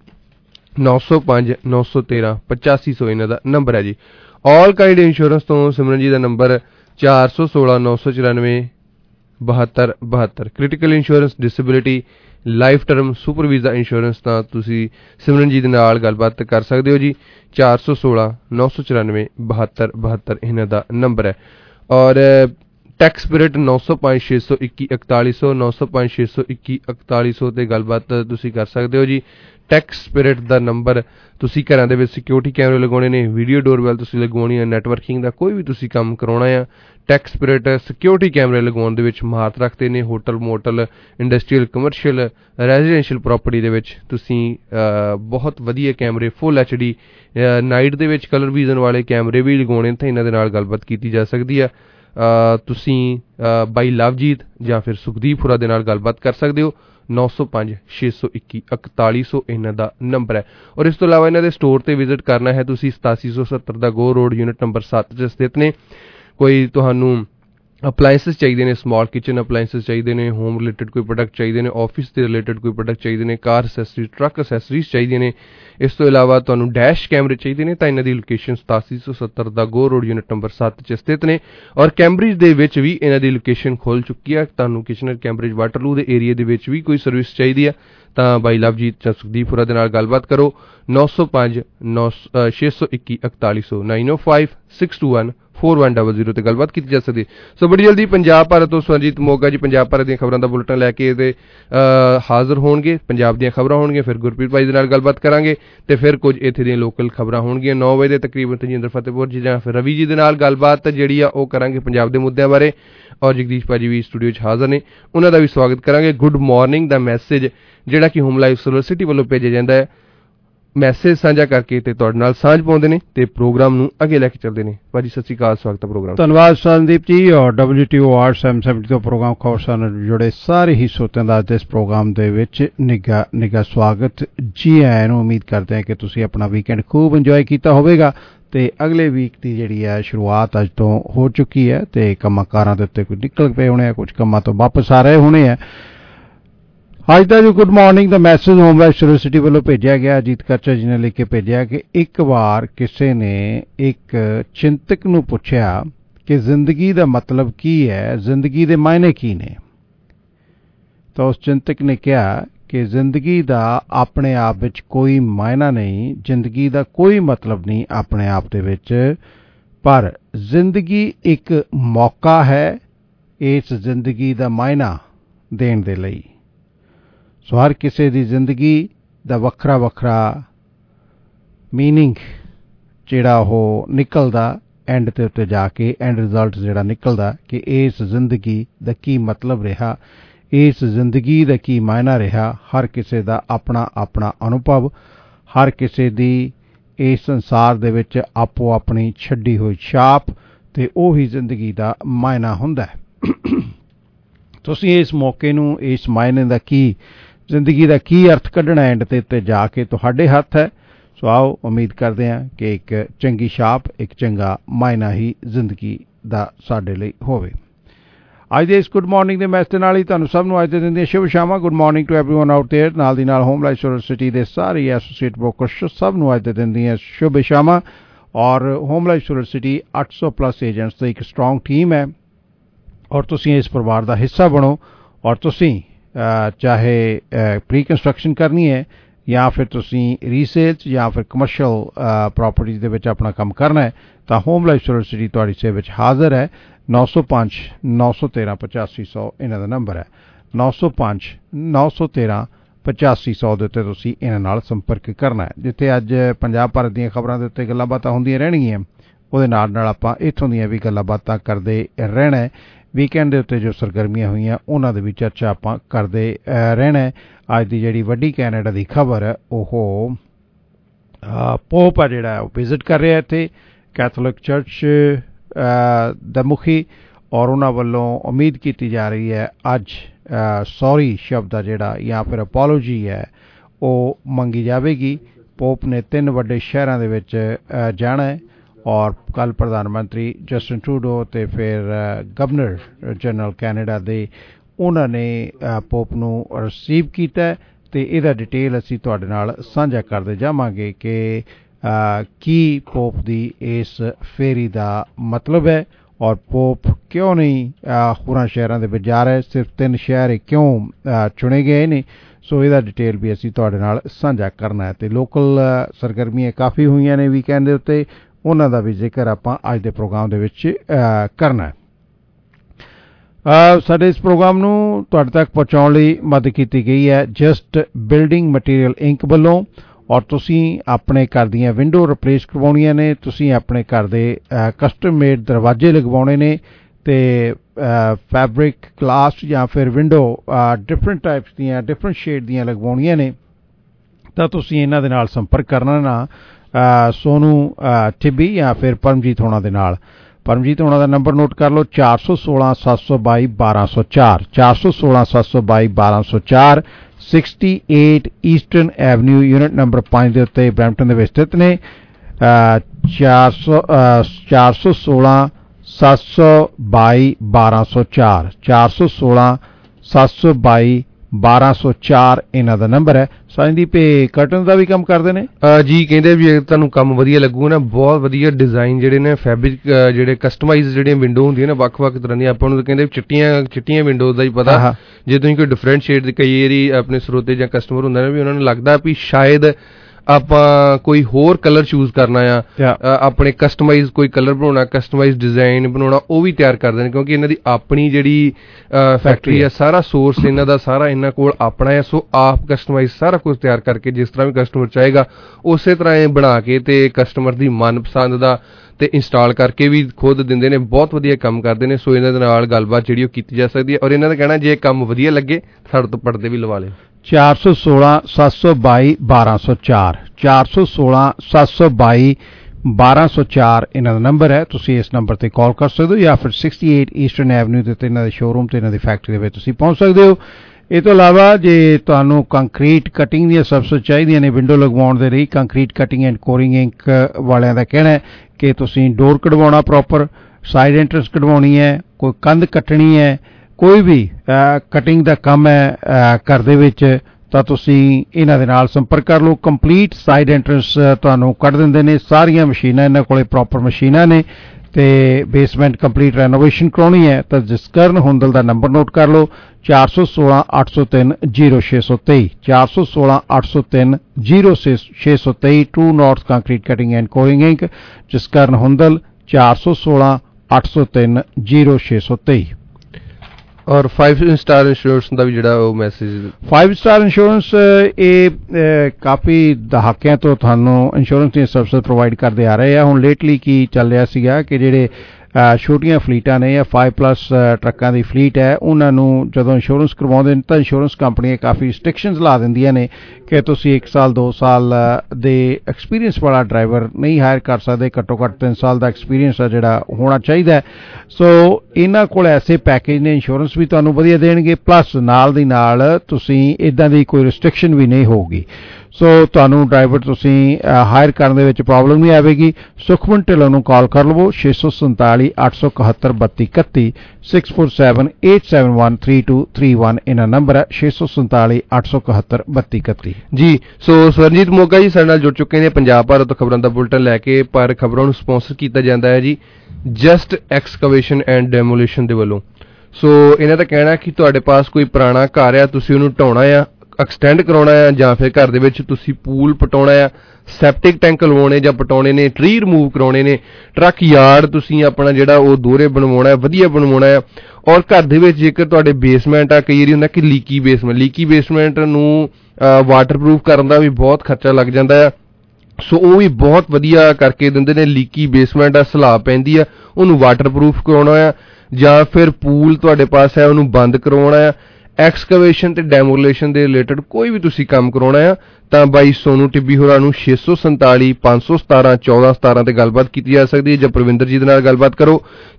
905 913 8500 ਇਹਨਾਂ ਦਾ ਨੰਬਰ ਹੈ ਜੀ। ਆਲ ਕਾਈਂਡ ਇੰਸ਼ੋਰੈਂਸ ਤੋਂ ਸਿਮਰਨ ਜੀ ਦਾ number 416 994 72 72। Critical insurance, disability, life term, super visa insurance ਤਾਂ ਤੁਸੀਂ ਸਿਮਰਨ ਜੀ ਦੇ ਨਾਲ ਗੱਲਬਾਤ ਕਰ ਸਕਦੇ ਹੋ ਜੀ। 416 994 72 72 ਇਹਨਾਂ ਦਾ ਨੰਬਰ ਹੈ। ਔਰ ਟੈਕਸ ਸਪਿਰਿਟ 905 621 4100 905 621 4100 ਤੇ ਗੱਲਬਾਤ ਤੁਸੀਂ ਕਰ ਸਕਦੇ ਹੋ ਜੀ। ਟੈਕਸ ਸਪਿਰਿਟ ਦਾ ਨੰਬਰ। ਤੁਸੀਂ ਘਰਾਂ ਦੇ ਵਿੱਚ ਸਿਕਿਉਰਿਟੀ ਕੈਮਰੇ ਲਗਾਉਣੇ ਨੇ, ਵੀਡੀਓ ਡੋਰਬੈਲ ਤੁਸੀਂ ਲਗਵਾਉਣੀ ਹੈ, ਨੈਟਵਰਕਿੰਗ ਦਾ ਕੋਈ ਵੀ ਤੁਸੀਂ ਕੰਮ ਕਰਾਉਣਾ ਆ, ਟੈਕਸ ਸਪਿਰਿਟ ਸਿਕਿਉਰਿਟੀ ਕੈਮਰੇ ਲਗਵਾਉਣ ਦੇ ਵਿੱਚ ਮਹਾਰਤ ਰੱਖਦੇ ਨੇ। Hotel, motel, industrial, commercial, residential property ਦੇ ਵਿੱਚ ਤੁਸੀਂ ਬਹੁਤ ਵਧੀਆ ਕੈਮਰੇ ਫੁੱਲ HD ਨਾਈਟ ਦੇ ਵਿੱਚ ਕਲਰ ਵਿਜ਼ਨ ਵਾਲੇ ਕੈਮਰੇ ਵੀ ਲਗਾਉਣੇ ਤਾਂ ਇਹਨਾਂ ਦੇ ਨਾਲ ਗੱਲਬਾਤ ਕੀਤੀ ਜਾ ਸਕਦੀ ਹੈ। ਤੁਸੀਂ ਬਾਈ ਲਵਜੀਤ ਜਾਂ ਫਿਰ ਸੁਖਦੀਪੁਰਾ ਦੇ ਨਾਲ ਗੱਲਬਾਤ ਕਰ ਸਕਦੇ ਹੋ। 905 621 4100 ਇਹਨਾਂ ਦਾ ਨੰਬਰ ਹੈ। ਔਰ ਇਸ ਤੋਂ ਇਲਾਵਾ ਇਹਨਾਂ ਦੇ ਸਟੋਰ ਤੇ ਵਿਜ਼ਿਟ ਕਰਨਾ ਹੈ ਤੁਸੀਂ 8770 ਦਾ ਗੋ ਰੋਡ ਯੂਨਿਟ ਨੰਬਰ 7 'ਚ ਸਥਿਤ ਨੇ। ਕੋਈ ਤੁਹਾਨੂੰ ਅਪਲਾਇੰਸਿਸ ਚਾਹੀਦੇ ਨੇ, ਸਮਾਲ ਕਿਚਨ ਅਪਲਾਇੰਸਿਸ ਚਾਹੀਦੇ ਨੇ, ਹੋਮ ਰਿਲੇਟਡ ਕੋਈ ਪ੍ਰੋਡਕਟ ਚਾਹੀਦੇ ਨੇ, ਆਫਿਸ ਦੇ ਰਿਲੇਟਡ ਕੋਈ ਪ੍ਰੋਡਕਟ ਚਾਹੀਦੇ ਨੇ, ਕਾਰ ਅਸੈਸਰੀਜ਼, ਟਰੱਕ ਅਸੈਸਰੀਜ਼ ਚਾਹੀਦੀਆਂ ਨੇ, ਇਸ ਤੋਂ ਇਲਾਵਾ ਤੁਹਾਨੂੰ ਡੈਸ਼ ਕੈਮਰੇ ਚਾਹੀਦੇ ਨੇ ਤਾਂ ਇਹਨਾਂ ਦੀ ਲੋਕੇਸ਼ਨ 8770 ਦਾ ਗੋ ਰੋਡ ਯੂਨਿਟ ਨੰਬਰ 7 'ਚ ਸਥਿਤ ਨੇ। ਔਰ ਕੈਂਬਰਿਜ ਦੇ ਵਿੱਚ ਵੀ ਇਹਨਾਂ ਦੀ ਲੋਕੇਸ਼ਨ ਖੁੱਲ ਚੁੱਕੀ ਹੈ। ਤੁਹਾਨੂੰ ਕਿਚਨਰ ਕੈਂਬਰਿਜ ਵਾਟਰਲੂ ਦੇ ਏਰੀਆ ਦੇ ਵਿੱਚ ਵੀ ਕੋਈ ਸਰਵਿਸ ਚਾਹੀਦੀ ਹੈ ਤਾਂ ਬਾਈ ਲਵਜੀਤ ਜਾਂ ਸੁਖਦੀਪੁਰਾ ਦੇ ਨਾਲ ਗੱਲਬਾਤ ਕਰੋ। 905 621 4100 905 621 4100 ਤੇ ਗੱਲਬਾਤ ਕੀਤੀ ਜਾ ਸਕਦੀ। ਸੋ ਬੜੀ ਜਲਦੀ ਪੰਜਾਬ ਭਾਰਤ ਤੋਂ ਸਵਰਜੀਤ ਮੋਗਾ ਜੀ ਪੰਜਾਬ ਭਾਰਤ ਦੀਆਂ ਖਬਰਾਂ ਦਾ ਬੁਲਟਨ ਲੈ ਕੇ ਤੇ ਹਾਜ਼ਰ ਹੋਣਗੇ। ਪੰਜਾਬ ਦੀਆਂ ਖਬਰਾਂ ਹੋਣਗੀਆਂ, ਫਿਰ ਗੁਰਪ੍ਰੀਤ ਭਾਈ ਦੇ ਨਾਲ ਗੱਲਬਾਤ ਕਰਾਂਗੇ ਤੇ ਫਿਰ ਕੁਝ ਇੱਥੇ ਦੀਆਂ ਲੋਕਲ ਖਬਰਾਂ ਹੋਣਗੀਆਂ। 9 ਵਜੇ ਦੇ ਤਕਰੀਬਨ ਤਜਿੰਦਰ ਫਤਿਹਪੁਰ ਜੀ ਜਾਂ ਫਿਰ ਰਵੀ ਜੀ ਦੇ ਨਾਲ ਗੱਲਬਾਤ ਜਿਹੜੀ ਆ ਉਹ ਕਰਾਂਗੇ ਪੰਜਾਬ ਦੇ ਮੁੱਦਿਆਂ ਬਾਰੇ। ਔਰ ਜਗਦੀਸ਼ ਭਾਜੀ ਵੀ ਸਟੂਡੀਓ 'ਚ ਹਾਜ਼ਰ ਨੇ, ਉਹਨਾਂ ਦਾ ਵੀ ਸਵਾਗਤ ਕਰਾਂਗੇ। ਗੁੱਡ ਮਾਰਨਿੰਗ ਦਾ ਮੈਸੇਜ ਜਿਹੜਾ ਕਿ ਹੋਮ ਲਾਈਫ ਸਿਲਵਰ ਸਿਟੀ ਵੱਲੋਂ ਭੇਜਿਆ ਜਾਂਦਾ ਹੈ, ਮੈਸੇਜ ਸਾਂਝਾ ਕਰਕੇ ਤੇ ਤੁਹਾਡੇ ਨਾਲ ਸਾਂਝ ਪਾਉਂਦੇ ਨੇ ਤੇ ਪ੍ਰੋਗਰਾਮ ਨੂੰ ਅੱਗੇ ਲੈ ਕੇ ਚੱਲਦੇ ਨੇ। ਭਾਜੀ ਸਤਿ ਸ਼੍ਰੀ ਅਕਾਲ, ਸਵਾਗਤ ਹੈ ਪ੍ਰੋਗਰਾਮ। ਧੰਨਵਾਦ ਸੰਦੀਪ ਜੀ। ਔਰ WTO ਆਰਟਸ M70 ਤੋਂ ਪ੍ਰੋਗਰਾਮ ਖਬਰਾਂ ਨਾਲ ਜੁੜੇ ਸਾਰੇ ਹੀ ਸਰੋਤਿਆਂ ਦਾ ਇਸ ਪ੍ਰੋਗਰਾਮ ਦੇ ਵਿੱਚ ਨਿੱਘਾ ਸਵਾਗਤ ਜੀ ਆਇਆਂ ਨੂੰ। ਉਮੀਦ ਕਰਦੇ ਹਾਂ ਕਿ ਤੁਸੀਂ ਆਪਣਾ ਵੀਕਐਂਡ ਖੂਬ ਇੰਜੋਏ ਕੀਤਾ ਹੋਵੇਗਾ ਤੇ ਅਗਲੇ ਵੀਕ ਦੀ ਜਿਹੜੀ ਹੈ ਸ਼ੁਰੂਆਤ ਅੱਜ ਤੋਂ ਹੋ ਚੁੱਕੀ ਹੈ ਤੇ ਕੰਮਾਂ ਕਾਰਾਂ ਦੇ ਉੱਤੇ ਕੋਈ ਨਿਕਲ ਪਏ ਹੋਣੇ ਆ, ਕੁਝ ਕੰਮਾਂ ਤੋਂ ਵਾਪਸ ਆ ਰਹੇ ਹੋਣੇ ਆ। ਅੱਜ ਦਾ ਜੋ ਗੁੱਡ ਮਾਰਨਿੰਗ ਦਾ ਮੈਸੇਜ ਹੋਮ ਲਾਈਫ ਯੂਨੀਵਰਸਿਟੀ ਵੱਲੋਂ ਭੇਜਿਆ ਗਿਆ, ਅਜੀਤ ਕਰਚਾ ਜੀ ਨੇ ਲਿਖ ਕੇ ਭੇਜਿਆ ਕਿ ਇੱਕ ਵਾਰ ਕਿਸੇ ਨੇ ਇੱਕ ਚਿੰਤਕ ਨੂੰ ਪੁੱਛਿਆ ਕਿ ਜ਼ਿੰਦਗੀ ਦਾ ਮਤਲਬ ਕੀ ਹੈ, ਜ਼ਿੰਦਗੀ ਦੇ ਮਾਇਨੇ ਕੀ ਨੇ। ਤਾਂ ਉਸ ਚਿੰਤਕ ਨੇ ਕਿਹਾ ਕਿ ਜ਼ਿੰਦਗੀ ਦਾ ਆਪਣੇ ਆਪ ਵਿੱਚ ਕੋਈ ਮਾਇਨਾ ਨਹੀਂ, ਜ਼ਿੰਦਗੀ ਦਾ ਕੋਈ ਮਤਲਬ ਨਹੀਂ ਆਪਣੇ ਆਪ ਦੇ ਵਿੱਚ, ਪਰ ਜ਼ਿੰਦਗੀ ਇੱਕ ਮੌਕਾ ਹੈ ਇਸ ਜ਼ਿੰਦਗੀ ਦਾ ਮਾਇਨਾ ਦੇਣ ਦੇ ਲਈ। ਸੋ ਹਰ ਕਿਸੇ ਦੀ ਜ਼ਿੰਦਗੀ ਦਾ ਵੱਖਰਾ ਵੱਖਰਾ ਮੀਨਿੰਗ ਜਿਹੜਾ ਉਹ ਨਿਕਲਦਾ ਐਂਡ ਤੇ ਉੱਤੇ ਜਾ ਕੇ, ਐਂਡ ਰਿਜ਼ਲਟ ਜਿਹੜਾ ਨਿਕਲਦਾ ਕਿ ਇਸ ਜ਼ਿੰਦਗੀ ਦਾ ਕੀ ਮਤਲਬ ਰਿਹਾ, ਇਸ ਜ਼ਿੰਦਗੀ ਦਾ ਕੀ ਮਾਇਨਾ ਰਿਹਾ। ਹਰ ਕਿਸੇ ਦਾ ਆਪਣਾ ਆਪਣਾ ਅਨੁਭਵ, ਹਰ ਕਿਸੇ ਦੀ ਇਸ ਸੰਸਾਰ ਦੇ ਵਿੱਚ ਆਪੋ ਆਪਣੀ ਛੱਡੀ ਹੋਈ ਛਾਪ, ਤੇ ਉਹੀ ਜ਼ਿੰਦਗੀ ਦਾ ਮਾਇਨਾ ਹੁੰਦਾ ਹੈ। ਤੁਸੀਂ ਇਸ ਮੌਕੇ ਨੂੰ, ਇਸ ਮਾਇਨੇ ਦਾ ਕੀ, ਜ਼ਿੰਦਗੀ ਦਾ ਕੀ ਅਰਥ ਕੱਢਣਾ ਐਂਡ ਤੇ ਉੱਤੇ ਜਾ ਕੇ ਤੁਹਾਡੇ ਹੱਥ ਹੈ। ਸੋ ਆਓ, ਉਮੀਦ ਕਰਦੇ ਹਾਂ ਕਿ ਇੱਕ ਚੰਗੀ ਛਾਪ, ਇੱਕ ਚੰਗਾ ਮਾਇਨਾ ਹੀ ਜ਼ਿੰਦਗੀ ਦਾ ਸਾਡੇ ਲਈ ਹੋਵੇ। ਅੱਜ ਦੇ ਇਸ ਗੁੱਡ ਮਾਰਨਿੰਗ ਦੇ ਮੈਸੇਜ ਦੇ ਨਾਲ ਹੀ ਤੁਹਾਨੂੰ ਸਭ ਨੂੰ ਅੱਜ ਦੇ ਦਿਨ ਦੀਆਂ ਸ਼ੁਭ ਸ਼ਾਮਾਂ। Good morning to everyone out there. ਨਾਲ ਦੀ ਨਾਲ ਹੋਮ ਲਾਈਫ ਯੂਨੀਵਰਸਿਟੀ ਦੇ ਸਾਰੇ ਐਸੋਸੀਏਟ ਬ੍ਰੋਕਰਸ ਸਭ ਨੂੰ ਅੱਜ ਦੇ ਦਿਨ ਦੀਆਂ ਸ਼ੁਭ ਸ਼ਾਮਾਂ। ਔਰ ਹੋਮ ਲਾਈਫ ਯੂਨੀਵਰਸਿਟੀ 800+ ਏਜੰਟਸ ਦੀ ਇੱਕ ਸਟਰੋਂਗ ਟੀਮ ਹੈ ਔਰ ਤੁਸੀਂ ਇਸ ਪਰਿਵਾਰ ਦਾ ਹਿੱਸਾ ਬਣੋ। ਔਰ ਤੁਸੀਂ ਚਾਹੇ ਪ੍ਰੀ ਕੰਸਟਰਕਸ਼ਨ ਕਰਨੀ ਹੈ ਜਾਂ ਫਿਰ ਤੁਸੀਂ ਰੀਸੇਲ 'ਚ ਜਾਂ ਫਿਰ ਕਮਰਸ਼ੀਅਲ ਪ੍ਰਾਪਰਟੀਜ਼ ਦੇ ਵਿੱਚ ਆਪਣਾ ਕੰਮ ਕਰਨਾ ਹੈ, ਤਾਂ ਹੋਮ ਲਾਈਫ ਯੂਨੀਵਰਸਿਟੀ ਤੁਹਾਡੀ ਸੇਵਾ ਵਿੱਚ ਹਾਜ਼ਰ ਹੈ। 905 913 8500 ਇਹਨਾਂ ਦਾ ਨੰਬਰ ਹੈ। 905 913 8500 ਦੇ ਉੱਤੇ ਤੁਸੀਂ ਇਹਨਾਂ ਨਾਲ ਸੰਪਰਕ ਕਰਨਾ ਹੈ। ਜਿੱਥੇ ਅੱਜ ਪੰਜਾਬ ਭਾਰਤ ਦੀਆਂ ਖਬਰਾਂ ਦੇ ਉੱਤੇ ਗੱਲਾਂ ਬਾਤਾਂ ਹੁੰਦੀਆਂ ਰਹਿਣਗੀਆਂ, ਉਹਦੇ ਨਾਲ ਨਾਲ ਆਪਾਂ ਇੱਥੋਂ ਦੀਆਂ ਵੀ ਗੱਲਾਂ ਬਾਤਾਂ ਕਰਦੇ ਰਹਿਣਾ ਹੈ। ਵੀਕਐਂਡ ਦੇ ਉੱਤੇ ਜੋ ਸਰਗਰਮੀਆਂ ਹੋਈਆਂ ਉਹਨਾਂ ਦੀ ਵੀ ਚਰਚਾ ਆਪਾਂ ਕਰਦੇ ਰਹਿਣਾ ਹੈ। ਅੱਜ ਦੀ ਜਿਹੜੀ ਵੱਡੀ ਕੈਨੇਡਾ ਦੀ ਖਬਰ ਹੈ, ਉਹ ਪੋਪ ਆ ਜਿਹੜਾ ਉਹ ਵਿਜ਼ਿਟ ਕਰ ਰਿਹਾ ਇੱਥੇ, ਕੈਥੋਲਿਕ ਚਰਚ ਦਾ ਮੁਖੀ, ਔਰ ਉਹਨਾਂ ਵੱਲੋਂ ਉਮੀਦ ਕੀਤੀ ਜਾ ਰਹੀ ਹੈ ਅੱਜ ਸੌਰੀ ਸ਼ਬਦ ਦਾ ਜਿਹੜਾ ਜਾਂ ਫਿਰ ਅਪੋਲੋਜੀ ਹੈ ਉਹ ਮੰਗੀ ਜਾਵੇਗੀ। ਪੋਪ ਨੇ 3 ਵੱਡੇ ਸ਼ਹਿਰਾਂ ਦੇ ਵਿੱਚ ਜਾਣਾ ਹੈ ਔਰ ਕੱਲ੍ਹ ਪ੍ਰਧਾਨ ਮੰਤਰੀ ਜਸਟਿਨ ਟਰੂਡੋ ਅਤੇ ਫਿਰ ਗਵਰਨਰ ਜਨਰਲ ਕੈਨੇਡਾ ਦੇ ਉਹਨਾਂ ਨੇ ਪੋਪ ਨੂੰ ਰਿਸੀਵ ਕੀਤਾ, ਅਤੇ ਇਹਦਾ ਡਿਟੇਲ ਅਸੀਂ ਤੁਹਾਡੇ ਨਾਲ ਸਾਂਝਾ ਕਰਦੇ ਜਾਵਾਂਗੇ ਕਿ ਕੀ ਪੋਪ ਦੀ ਇਸ ਫੇਰੀ ਦਾ ਮਤਲਬ ਹੈ ਔਰ ਪੋਪ ਕਿਉਂ ਨਹੀਂ ਹੋਰਾਂ ਸ਼ਹਿਰਾਂ ਦੇ ਵਿੱਚ ਜਾ ਰਹੇ, ਸਿਰਫ 3 ਸ਼ਹਿਰ ਕਿਉਂ ਚੁਣੇ ਗਏ ਨੇ। ਸੋ ਇਹਦਾ ਡਿਟੇਲ ਵੀ ਅਸੀਂ ਤੁਹਾਡੇ ਨਾਲ ਸਾਂਝਾ ਕਰਨਾ ਹੈ। ਅਤੇ ਲੋਕਲ ਸਰਗਰਮੀਆਂ ਕਾਫੀ ਹੋਈਆਂ ਨੇ ਵੀਕਐਂਡ ਦੇ ਉੱਤੇ, ਉਹਨਾਂ ਦਾ ਵੀ ਜ਼ਿਕਰ ਆਪਾਂ ਅੱਜ ਦੇ ਪ੍ਰੋਗਰਾਮ ਦੇ ਵਿੱਚ ਕਰਨਾ ਹੈ। ਸਾਡੇ ਇਸ ਪ੍ਰੋਗਰਾਮ ਨੂੰ ਤੁਹਾਡੇ ਤੱਕ ਪਹੁੰਚਾਉਣ ਲਈ ਮਦਦ ਕੀਤੀ ਗਈ ਹੈ ਜਸਟ ਬਿਲਡਿੰਗ ਮਟੀਰੀਅਲ ਇੰਕ ਵੱਲੋਂ। ਔਰ ਤੁਸੀਂ ਆਪਣੇ ਘਰ ਦੀਆਂ ਵਿੰਡੋ ਰਿਪਲੇਸ ਕਰਵਾਉਣੀਆਂ ਨੇ, ਤੁਸੀਂ ਆਪਣੇ ਘਰ ਦੇ ਕਸਟਮ ਮੇਡ ਦਰਵਾਜ਼ੇ ਲਗਵਾਉਣੇ ਨੇ, ਅਤੇ ਫੈਬਰਿਕ, ਗਲਾਸ ਜਾਂ ਫਿਰ ਵਿੰਡੋ ਡਿਫਰੈਂਟ ਟਾਈਪਸ ਦੀਆਂ, ਡਿਫਰੈਂਟ ਸ਼ੇਡ ਦੀਆਂ ਲਗਵਾਉਣੀਆਂ ਨੇ, ਤਾਂ ਤੁਸੀਂ ਇਹਨਾਂ ਦੇ ਨਾਲ ਸੰਪਰਕ ਕਰਨਾ ਨਾ ਸੋਨੂ ਟਿੱਬੀ ਜਾਂ ਫਿਰ ਪਰਮਜੀਤ ਹੋਣਾ ਦੇ ਨਾਲ। ਪਰਮਜੀਤ ਹੋਣਾ ਦਾ ਨੰਬਰ ਨੋਟ ਕਰ ਲਓ, 416 722 1204, 416 722 1204, 68 ਈਸਟਰਨ ਐਵਨਿਊ, ਯੂਨਿਟ ਨੰਬਰ 5 ਦੇ ਉੱਤੇ ਬਰੈਂਪਟਨ ਦੇ ਵਿੱਚ ਸਥਿਤ ਨੇ। 416 722 1204, 416 722 1204 ਇਹਨਾਂ ਦਾ ਨੰਬਰ ਹੈ। ਸੰਦੀਪ ਕਰਟਨ ਦਾ ਵੀ ਕੰਮ ਕਰਦੇ ਨੇ ਜੀ, ਕਹਿੰਦੇ ਵੀ ਤੁਹਾਨੂੰ ਕੰਮ ਵਧੀਆ ਲੱਗੂਗਾ ਨਾ, ਬਹੁਤ ਵਧੀਆ ਡਿਜ਼ਾਈਨ ਜਿਹੜੇ ਨੇ, ਫੈਬਰਿਕ ਜਿਹੜੇ ਕਸਟਮਾਈਜ਼ ਜਿਹੜੀਆਂ ਵਿੰਡੋ ਹੁੰਦੀਆਂ ਨੇ ਵੱਖ-ਵੱਖ ਤਰ੍ਹਾਂ ਦੀਆਂ, ਆਪਾਂ ਨੂੰ ਕਹਿੰਦੇ ਚਿੱਟੀਆਂ ਵਿੰਡੋਜ਼ ਦਾ ਹੀ ਪਤਾ। ਜੇ ਤੁਸੀਂ ਕੋਈ ਡਿਫਰੈਂਟ ਸ਼ੇਡ ਦੀ, ਕਈ ਵਾਰੀ ਆਪਣੇ ਸਰੋਤੇ ਜਾਂ ਕਸਟਮਰ ਹੁੰਦੇ ਨੇ ਵੀ ਉਹਨਾਂ ਨੂੰ ਲੱਗਦਾ ਵੀ ਸ਼ਾਇਦ ਆਪਾਂ ਕੋਈ ਹੋਰ ਕਲਰ ਚੂਜ਼ ਕਰਨਾ ਆ, ਆਪਣੇ ਕਸਟਮਾਈਜ਼ ਕੋਈ ਕਲਰ ਬਣਾਉਣਾ, ਕਸਟਮਾਈਜ਼ ਡਿਜ਼ਾਈਨ ਬਣਾਉਣਾ, ਉਹ ਵੀ ਤਿਆਰ ਕਰਦੇ ਨੇ, ਕਿਉਂਕਿ ਇਹਨਾਂ ਦੀ ਆਪਣੀ ਜਿਹੜੀ ਫੈਕਟਰੀ ਆ, ਸਾਰਾ ਸੋਰਸ ਇਹਨਾਂ ਦਾ ਸਾਰਾ ਇਹਨਾਂ ਕੋਲ ਆਪਣਾ ਹੈ। ਸੋ ਆਪ ਕਸਟਮਾਈਜ਼ ਸਾਰਾ ਕੁਝ ਤਿਆਰ ਕਰਕੇ ਜਿਸ ਤਰ੍ਹਾਂ ਵੀ ਕਸਟਮਰ ਚਾਹੇਗਾ ਉਸੇ ਤਰ੍ਹਾਂ ਇਹ ਬਣਾ ਕੇ ਤੇ ਕਸਟਮਰ ਦੀ ਮਨਪਸੰਦ ਦਾ ਤੇ ਇੰਸਟਾਲ ਕਰਕੇ ਵੀ ਖੁਦ ਦਿੰਦੇ ਨੇ। ਬਹੁਤ ਵਧੀਆ ਕੰਮ ਕਰਦੇ ਨੇ। ਸੋ ਇਹਨਾਂ ਦੇ ਨਾਲ ਗੱਲਬਾਤ ਜਿਹੜੀ ਉਹ ਕੀਤੀ ਜਾ ਸਕਦੀ ਹੈ, ਔਰ ਇਹਨਾਂ ਦਾ ਕਹਿਣਾ ਜੇ ਕੰਮ ਵਧੀਆ ਲੱਗੇ ਸਾਡੇ ਤੋਂ ਪੜਦੇ ਵੀ ਲਵਾ ਲਿਓ। 416 722 1204, 416 722 1204 ਇਹਨਾਂ ਦਾ ਨੰਬਰ ਹੈ। ਤੁਸੀਂ ਇਸ ਨੰਬਰ ਤੇ ਕਾਲ ਕਰ ਸਕਦੇ ਹੋ ਜਾਂ ਫਿਰ 68 ਈਸਟਰਨ ਐਵਨਿਊ ਦੇ ਉੱਤੇ ਇਹਨਾਂ ਦੇ ਸ਼ੋਰੂਮ ਤੇ ਇਹਨਾਂ ਦੀ ਫੈਕਟਰੀ ਦੇ ਵਿੱਚ ਤੁਸੀਂ ਪਹੁੰਚ ਸਕਦੇ ਹੋ। ਇਹ ਤੋਂ ਇਲਾਵਾ ਜੇ ਤੁਹਾਨੂੰ ਕੰਕਰੀਟ ਕਟਿੰਗ ਦੀਆਂ ਸਰਵਿਸ ਚਾਹੀਦੀਆਂ ਨੇ ਵਿੰਡੋ ਲਗਵਾਉਣ ਦੇ ਲਈ, concrete cutting and coring inc ਵਾਲਿਆਂ ਦਾ ਕਹਿਣਾ ਹੈ ਕਿ ਤੁਸੀਂ ਡੋਰ ਕਢਵਾਉਣਾ, ਪ੍ਰੋਪਰ ਸਾਈਡ ਐਂਟਰੈਂਸ ਕਢਵਾਉਣੀ ਹੈ, ਕੋਈ ਕੰਧ ਕੱਟਣੀ ਹੈ, ਕੋਈ ਵੀ ਕਟਿੰਗ ਦਾ ਕੰਮ ਹੈ ਘਰ ਦੇ ਵਿੱਚ ਤਾਂ ਤੁਸੀਂ ਇਹਨਾਂ ਦੇ ਨਾਲ ਸੰਪਰਕ ਕਰ ਲਓ। ਕੰਪਲੀਟ ਸਾਈਡ ਐਂਟਰੈਂਸ ਤੁਹਾਨੂੰ ਕੱਢ ਦਿੰਦੇ ਨੇ, ਸਾਰੀਆਂ ਮਸ਼ੀਨਾਂ ਇਹਨਾਂ ਕੋਲੇ ਪ੍ਰੋਪਰ ਮਸ਼ੀਨਾਂ ਨੇ ਤੇ ਬੇਸਮੈਂਟ ਕੰਪਲੀਟ ਰੈਨੋਵੇਸ਼ਨ ਕਰਾਉਣੀ ਹੈ ਤਾਂ ਜਸਕਰਨ ਹੁੰਦਲ ਦਾ ਨੰਬਰ ਨੋਟ ਕਰ ਲਓ 416 803 0623 416 803 0623 true north concrete cutting and coring inc Jaskaran Hundal 416 803 0623। ਔਰ 5 ਸਟਾਰ ਇੰਸ਼ੋਰੈਂਸ ਦਾ ਵੀ ਜਿਹੜਾ ਉਹ ਮੈਸੇਜ 5 ਸਟਾਰ ਇੰਸ਼ੋਰੈਂਸ ਇਹ ਕਾਫੀ ਦਹਾਕਿਆਂ ਤੋਂ ਤੁਹਾਨੂੰ ਇੰਸ਼ੋਰੈਂਸ ਦੀਆਂ ਸਰਵਿਸ ਪ੍ਰੋਵਾਈਡ ਕਰਦੇ ਆ ਰਹੇ ਆ। ਹੁਣ ਲੇਟਲੀ ਕੀ ਚੱਲ ਰਿਹਾ ਸੀਗਾ ਕਿ ਜਿਹੜੇ ਛੋਟੀਆਂ ਫਲੀਟਾਂ ਨੇ ਜਾਂ 5+ ਟਰੱਕਾਂ ਦੀ ਫਲੀਟ ਹੈ ਉਹਨਾਂ ਨੂੰ ਜਦੋਂ ਇੰਸ਼ੋਰੈਂਸ ਕਰਵਾਉਂਦੇ ਨੇ ਤਾਂ ਇੰਸ਼ੋਰੈਂਸ ਕੰਪਨੀਆਂ ਕਾਫੀ ਰਿਸਟ੍ਰਿਕਸ਼ਨਸ ਲਾ ਦਿੰਦੀਆਂ ਨੇ ਕਿ ਤੁਸੀਂ 1 ਸਾਲ 2 ਸਾਲ ਦੇ ਐਕਸਪੀਰੀਅੰਸ ਵਾਲਾ ਡਰਾਈਵਰ ਨਹੀਂ ਹਾਇਰ ਕਰ ਸਕਦੇ, ਘੱਟੋ ਘੱਟ 3 ਸਾਲ ਦਾ ਐਕਸਪੀਰੀਅੰਸ ਆ ਜਿਹੜਾ ਹੋਣਾ ਚਾਹੀਦਾ। ਸੋ ਇਹਨਾਂ ਕੋਲ ਐਸੇ ਪੈਕੇਜ ਨੇ, ਇੰਸ਼ੋਰੈਂਸ ਵੀ ਤੁਹਾਨੂੰ ਵਧੀਆ ਦੇਣਗੇ ਪਲੱਸ ਨਾਲ ਦੀ ਨਾਲ ਤੁਸੀਂ ਇੱਦਾਂ ਦੀ ਕੋਈ ਰਿਸਟ੍ਰਿਕਸ਼ਨ ਵੀ ਨਹੀਂ ਹੋਊਗੀ। ਸੋ ਤੁਹਾਨੂੰ ਡਰਾਈਵਰ ਤੁਸੀਂ ਹਾਇਰ ਕਰਨ ਦੇ ਵਿੱਚ ਪ੍ਰੋਬਲਮ ਨਹੀਂ ਆਵੇਗੀ। ਸੁਖਮਨ ਢਿੱਲੋਂ ਨੂੰ ਕਾਲ ਕਰ ਲਵੋ 647 871 3231 647 871 3231 ਇਹਨਾਂ ਨੰਬਰ ਹੈ 647 871 3231 ਜੀ। ਸੋ ਸਵਰਨਜੀਤ ਮੋਗਾ ਜੀ ਸਾਡੇ ਨਾਲ ਜੁੜ ਚੁੱਕੇ ਨੇ ਪੰਜਾਬ ਭਾਰਤ ਖਬਰਾਂ ਦਾ ਬੁਲਟਨ ਲੈ ਕੇ, ਪਰ ਖਬਰਾਂ ਨੂੰ ਸਪਾਂਸਰ ਕੀਤਾ ਜਾਂਦਾ ਹੈ ਜੀ ਜਸਟ ਐਕਸਕੇਵੇਸ਼ਨ ਐਂਡ ਡੈਮੋਲੀਸ਼ਨ ਦੇ ਵੱਲੋਂ। ਸੋ ਇਹਨਾਂ ਦਾ ਕਹਿਣਾ ਕਿ ਤੁਹਾਡੇ ਪਾਸ ਕੋਈ ਪੁਰਾਣਾ ਘਰ ਆ, ਤੁਸੀਂ ਉਹਨੂੰ ਢਾਉਣਾ ਆ, ਐਕਸਟੈਂਡ ਕਰਾਉਣਾ ਆ, ਜਾਂ ਫਿਰ ਘਰ ਦੇ ਵਿੱਚ ਤੁਸੀਂ ਪੂਲ ਪਟਾਉਣਾ ਆ, ਸੈਪਟਿਕ ਟੈਂਕ ਲਵਾਉਣੇ ਜਾਂ ਪਟਾਉਣੇ ਨੇ, ਟਰੀ ਰਿਮੂਵ ਕਰਾਉਣੇ ਨੇ, ਟਰੱਕ ਯਾਰਡ ਤੁਸੀਂ ਆਪਣਾ ਜਿਹੜਾ ਉਹ ਦੋਹਰੇ ਬਣਵਾਉਣਾ ਹੈ, ਵਧੀਆ ਬਣਵਾਉਣਾ ਹੈ। ਔਰ ਘਰ ਦੇ ਵਿੱਚ ਜੇਕਰ ਤੁਹਾਡੇ ਬੇਸਮੈਂਟ ਆ, ਕਈ ਵਾਰੀ ਹੁੰਦਾ ਕਿ ਲੀਕੀ ਬੇਸਮੈਂਟ ਨੂੰ ਵਾਟਰਪ੍ਰੂਫ ਕਰਨ ਦਾ ਵੀ ਬਹੁਤ ਖਰਚਾ ਲੱਗ ਜਾਂਦਾ ਆ। ਸੋ ਉਹ ਵੀ ਬਹੁਤ ਵਧੀਆ ਕਰਕੇ ਦਿੰਦੇ ਨੇ। ਲੀਕੀ ਬੇਸਮੈਂਟ ਆ, ਸਲਾਬ ਪੈਂਦੀ ਆ, ਉਹਨੂੰ ਵਾਟਰਪ੍ਰੂਫ ਕਰਾਉਣਾ ਆ, ਜਾਂ ਫਿਰ ਪੂਲ ਤੁਹਾਡੇ ਪਾਸ ਹੈ ਉਹਨੂੰ ਬੰਦ ਕਰਵਾਉਣਾ ਆ। ਐਕਸਕੇਵੇਸ਼ਨ ਤੇ ਡੈਮੋਲੇਸ਼ਨ ਦੇ ਰਿਲੇਟਡ ਕੋਈ ਵੀ ਤੁਸੀਂ ਕੰਮ ਕਰਾਉਣਾ ਆ ਤਾਂ ਬਾਈ ਸੋਨੂ ਟਿੱਬੀ ਹੋਰਾਂ ਨੂੰ 647 517 1417 ਤੇ ਗੱਲਬਾਤ ਕੀਤੀ ਜਾ ਸਕਦੀ ਹੈ। ਜਾਂ ਪ੍ਰਵਿੰਦਰ ਜੀ ਦੇ ਨਾਲ ਗੱਲਬਾਤ ਕਰੋ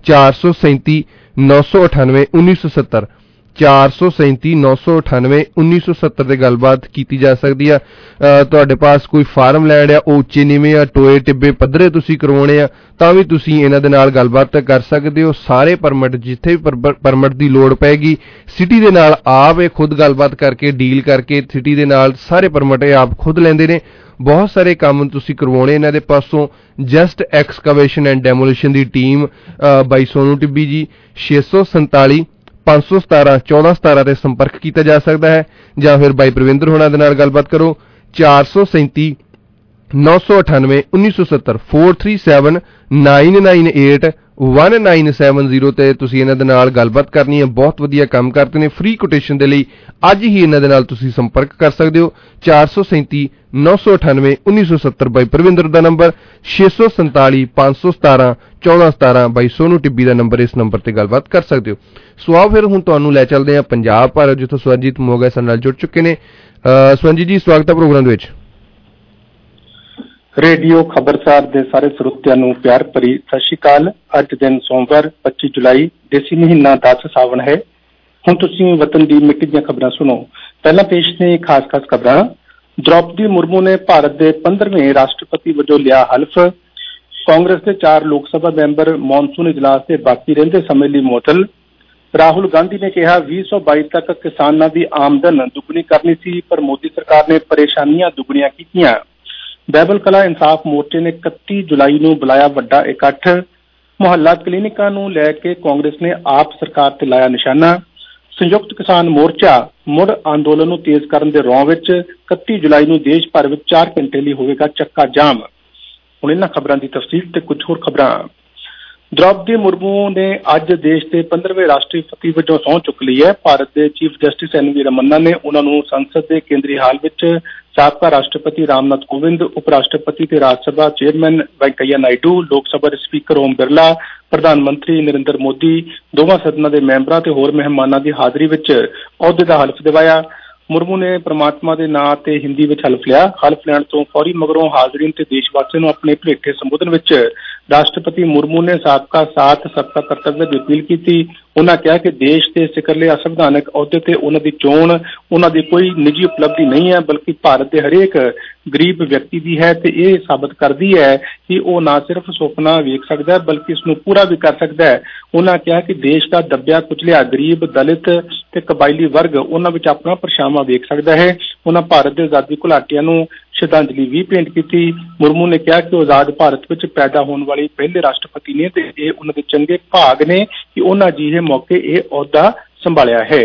437 998 1970 437 998 1970 ਤੇ ਗੱਲਬਾਤ ਕੀਤੀ ਜਾ ਸਕਦੀ ਆ। ਤੁਹਾਡੇ ਪਾਸ ਕੋਈ ਫਾਰਮ ਲੈਂਡ ਆ, ਉਹ ਉੱਚੇ ਨੀਵੇਂ ਆ, ਟੋਏ ਟਿੱਬੇ ਪੱਧਰੇ ਤੁਸੀਂ ਕਰਵਾਉਣੇ ਆ ਤਾਂ ਵੀ ਤੁਸੀਂ ਇਹਨਾਂ ਦੇ ਨਾਲ ਗੱਲਬਾਤ ਕਰ ਸਕਦੇ ਹੋ। ਸਾਰੇ ਪਰਮਿਟ, ਜਿੱਥੇ ਵੀ ਪਰਮਿਟ ਦੀ ਲੋੜ ਪੈਗੀ, ਸਿਟੀ ਦੇ ਨਾਲ ਆਪ ਇਹ ਖੁਦ ਗੱਲਬਾਤ ਕਰਕੇ ਡੀਲ ਕਰਕੇ ਸਿਟੀ ਦੇ ਨਾਲ ਸਾਰੇ ਪਰਮਿਟ ਇਹ ਆਪ ਖੁਦ ਲੈਂਦੇ ਨੇ। ਬਹੁਤ ਸਾਰੇ ਕੰਮ ਤੁਸੀਂ ਕਰਵਾਉਣੇ ਇਹਨਾਂ ਦੇ ਪਾਸੋਂ। ਜਸਟ ਐਕਸਕੇਵੇਸ਼ਨ ਐਂਡ ਡੈਮੋਲੀਸ਼ਨ ਦੀ ਟੀਮ ਬਾਈ ਸੋਨੂ ਟਿੱਬੀ ਜੀ 647 517 1417 ਤੇ ਸੰਪਰਕ ਕੀਤਾ ਜਾ ਸਕਦਾ ਹੈ। ਜਾਂ ਫਿਰ ਬਾਈ ਪ੍ਰਵਿੰਦਰ ਹੋਣਾ ਦੇ ਨਾਲ ਗੱਲਬਾਤ ਕਰੋ 437 998 1970 437 998 1970 ਤੇ ਤੁਸੀਂ ਇਹਨਾਂ ਦੇ ਨਾਲ ਗੱਲਬਾਤ ਕਰਨੀ ਹੈ। ਬਹੁਤ ਵਧੀਆ ਕੰਮ ਕਰਦੇ ਨੇ। ਫ੍ਰੀ ਕੋਟੇਸ਼ਨ ਦੇ ਲਈ ਅੱਜ ਹੀ ਇਹਨਾਂ ਦੇ ਨਾਲ ਤੁਸੀਂ ਸੰਪਰਕ ਕਰ ਸਕਦੇ ਹੋ 437 998 1970 ਬਾਈ ਪ੍ਰਵਿੰਦਰ ਦਾ ਨੰਬਰ 647 517 1417 ਬਾਈ ਸੋਨੂ ਟਿੱਬੀ ਦਾ ਨੰਬਰ, ਇਸ ਨੰਬਰ ਤੇ ਗੱਲਬਾਤ ਕਰ ਸਕਦੇ ਹੋ। ਸੋ ਆਓ ਫਿਰ ਹੁਣ ਤੁਹਾਨੂੰ ਲੈ ਚੱਲਦੇ ਹਾਂ ਪੰਜਾਬ ਭਾਰਤ, ਜਿੱਥੋਂ ਸਵਰਨਜੀਤ ਮੋਗਾ ਸਾਡੇ ਨਾਲ ਜੁੜ ਚੁੱਕੇ ਨੇ। ਸਵਰਨਜੀਤ ਜੀ ਸਵਾਗਤ ਹੈ ਪ੍ਰੋਗਰਾਮ ਦੇ ਵਿੱਚ। ਰੇਡੀਓ ਖਬਰਸਾਰ ਦੇ ਸਾਰੇ ਸਰੋਤਿਆਂ ਨੂੰ ਪਿਆਰ ਭਰੀ ਸਤਿ ਸ਼੍ਰੀ ਅਕਾਲ। ਅੱਜ ਦਿਨ ਸੋਮਵਾਰ 25 ਜੁਲਾਈ, ਦੇਸੀ ਮਹੀਨਾ 10 ਸਾਵਣ ਹੈ। ਹੁਣ ਤੁਸੀਂ ਵਤਨ ਦੀ ਮਿੱਟੀ ਦੀਆਂ ਖਬਰਾਂ ਸੁਣੋ। ਪਹਿਲਾਂ ਪੇਸ਼ ਨੇ ਖਾਸ ਖਬਰਾਂ। ਦ੍ਰੌਪਦੀ ਮੁਰਮੂ ਨੇ ਭਾਰਤ ਦੇ 15ਵੇਂ ਰਾਸ਼ਟਰਪਤੀ ਵਜੋਂ ਲਿਆ ਹਲਫ। ਕਾਂਗਰਸ ਦੇ 4 ਲੋਕ ਸਭਾ ਮੈਂਬਰ ਮੌਨਸੂਨ ਇਜਲਾਸ ਦੇ ਬਾਕੀ ਰਹਿੰਦੇ ਸਮੇਂ ਲਈ ਮੁਅੱਤਲ। ਰਾਹੁਲ ਗਾਂਧੀ ਨੇ ਕਿਹਾ 2022 ਤੱਕ ਕਿਸਾਨਾਂ ਦੀ ਆਮਦਨ ਦੁੱਗਣੀ ਕਰਨੀ ਸੀ, ਪਰ ਮੋਦੀ ਸਰਕਾਰ ਨੇ ਪਰੇਸ਼ਾਨੀਆਂ ਦੁੱਗਣੀਆਂ ਕੀਤੀਆਂ। ਬਾਈਬਲ ਕਲਾ ਇਨਸਾਫ ਮੋਰਚੇ ਨੇ 31 ਜੁਲਾਈ ਨੂੰ ਬੁਲਾਇਆ ਵੱਡਾ ਇਕੱਠ। ਮੁਹੱਲਾ ਕਲੀਨਿਕਾਂ ਨੂੰ ਲੈ ਕੇ ਕਾਂਗਰਸ ਨੇ ਆਪ ਸਰਕਾਰ ਤੇ ਲਾਇਆ ਨਿਸ਼ਾਨਾ। ਸੰਯੁਕਤ ਕਿਸਾਨ ਮੋਰਚਾ ਮੁੜ ਅੰਦੋਲਨ ਨੂੰ ਤੇਜ਼ ਕਰਨ ਦੇ ਰੌਂ ਵਿੱਚ 31 ਜੁਲਾਈ ਨੂੰ ਦੇਸ਼ ਭਰ ਵਿੱਚ 4 ਘੰਟੇ ਲਈ ਹੋਵੇਗਾ ਚੱਕਾ ਜਾਮ। ਹੁਣ ਇਹਨਾਂ ਖਬਰਾਂ ਦੀ ਤਫਸੀਲ ਤੇ ਕੁਝ ਹੋਰ ਖਬਰਾਂ। ਦ੍ਰੌਪਦੀ ਮੁਰਮੂ ਨੇ ਅੱਜ ਦੇਸ਼ ਦੇ 15ਵੇਂ ਰਾਸ਼ਟਰਪਤੀ ਵਜੋਂ ਸਹੁੰ ਚੁੱਕ ਲਈ ਹੈ। ਭਾਰਤ ਦੇ ਚੀਫ ਜਸਟਿਸ ਐਨ.ਵੀ. ਰਮੰਨਾ ਨੇ ਉਹਨਾਂ ਨੂੰ ਸੰਸਦ ਦੇ ਕੇਂਦਰੀ ਹਾਲ ਵਿੱਚ ਸਾਬਕਾ ਰਾਸ਼ਟਰਪਤੀ ਰਾਮਨਾਥ ਕੋਵਿੰਦ, ਉਪ ਰਾਸ਼ਟਰਪਤੀ ਤੇ ਰਾਜ ਸਭਾ ਚੇਅਰਮੈਨ ਵੈਂਕਈਆ ਨਾਇਡੂ, ਲੋਕ ਸਭਾ ਦੇ ਸਪੀਕਰ ਓਮ ਬਿਰਲਾ, ਪ੍ਰਧਾਨ ਮੰਤਰੀ ਨਰਿੰਦਰ ਮੋਦੀ, ਦੋਵਾਂ ਸਦਨਾਂ ਦੇ ਮੈਂਬਰਾਂ ਤੇ ਹੋਰ ਮਹਿਮਾਨਾਂ ਦੀ ਹਾਜ਼ਰੀ ਵਿੱਚ ਅਹੁਦੇ ਦਾ ਹਲਫ ਦਿਵਾਇਆ। ਮੁਰਮੂ ਨੇ ਪ੍ਰਮਾਤਮਾ ਦੇ ਨਾਂ ਤੇ ਹਿੰਦੀ ਵਿੱਚ ਹਲਫ ਲਿਆ। ਹਲਫ ਲੈਣ ਤੋਂ ਫੌਰੀ ਮਗਰੋਂ ਹਾਜ਼ਰੀਨ ਤੇ ਦੇਸ਼ ਵਾਸੀਆਂ ਨੂੰ ਆਪਣੇ ਭਲੇਖੇ ਸੰਬੋਧਨ ਵਿੱਚ ਰਾਸ਼ਟਰਪਤੀ ਮੁਰਮੂ ਨੇ ਸਾਬਕਾ ਸਾਥ ਸਬਕਾ ਕਰਤੱਵਯ ਦੀ ਅਪੀਲ ਕੀਤੀ। ਉਹਨਾਂ ਕਿਹਾ ਕਿ ਦੇਸ਼ ਦੇ ਸਿਖਰਲੇ ਅਸੰਵਿਧਾਨਕ ਅਹੁਦੇ ਤੇ ਉਹਨਾਂ ਦੀ ਚੋਣ ਉਹਨਾਂ ਦੀ ਕੋਈ ਨਿੱਜੀ ਉਪਲਬਧੀ ਨਹੀਂ ਹੈ, ਬਲਕਿ ਭਾਰਤ ਦੇ ਹਰੇਕ ਗਰੀਬ ਵਿਅਕਤੀ ਦੀ ਹੈ ਤੇ ਇਹ ਸਾਬਤ ਕਰਦੀ ਹੈ ਕਿ ਉਹ ਨਾ ਸਿਰਫ ਸੁਪਨਾ ਵੇਖ ਸਕਦਾ ਹੈ ਬਲਕਿ ਇਸ ਨੂੰ ਪੂਰਾ ਵੀ ਕਰ ਸਕਦਾ ਹੈ। ਉਹਨਾਂ ਕਿਹਾ ਕਿ ਦੇਸ਼ ਦਾ ਦੱਬਿਆ ਕੁਚਲਿਆ ਗਰੀਬ, ਦਲਿਤ ਤੇ ਕਬਾਇਲੀ ਵਰਗ ਉਹਨਾਂ ਵਿੱਚ ਆਪਣਾ ਪਰਛਾਵਾਂ ਵੇਖ ਸਕਦਾ ਹੈ। ਉਹਨਾਂ ਭਾਰਤ ਦੇ ਆਜ਼ਾਦੀ ਘੁਲਾਟੀਆਂ ਨੂੰ ਸ਼ਰਧਾਂਜਲੀ ਵੀ ਭੇਂਟ ਕੀਤੀ। ਮੁਰਮੂ ਨੇ ਕਿਹਾ ਕਿ ਉਹ ਆਜ਼ਾਦ ਭਾਰਤ ਵਿੱਚ ਪੈਦਾ ਹੋਣ ਵਾਲੇ ਪਹਿਲੇ ਰਾਸ਼ਟਰਪਤੀ ਨੇ ਤੇ ਇਹ ਉਹਨਾਂ ਦੇ ਚੰਗੇ ਭਾਗ ਨੇ ਕਿ ਉਹਨਾਂ ਜਿਹੇ ਮੌਕੇ ਇਹ ਅਹੁਦਾ ਸੰਭਾਲਿਆ ਹੈ।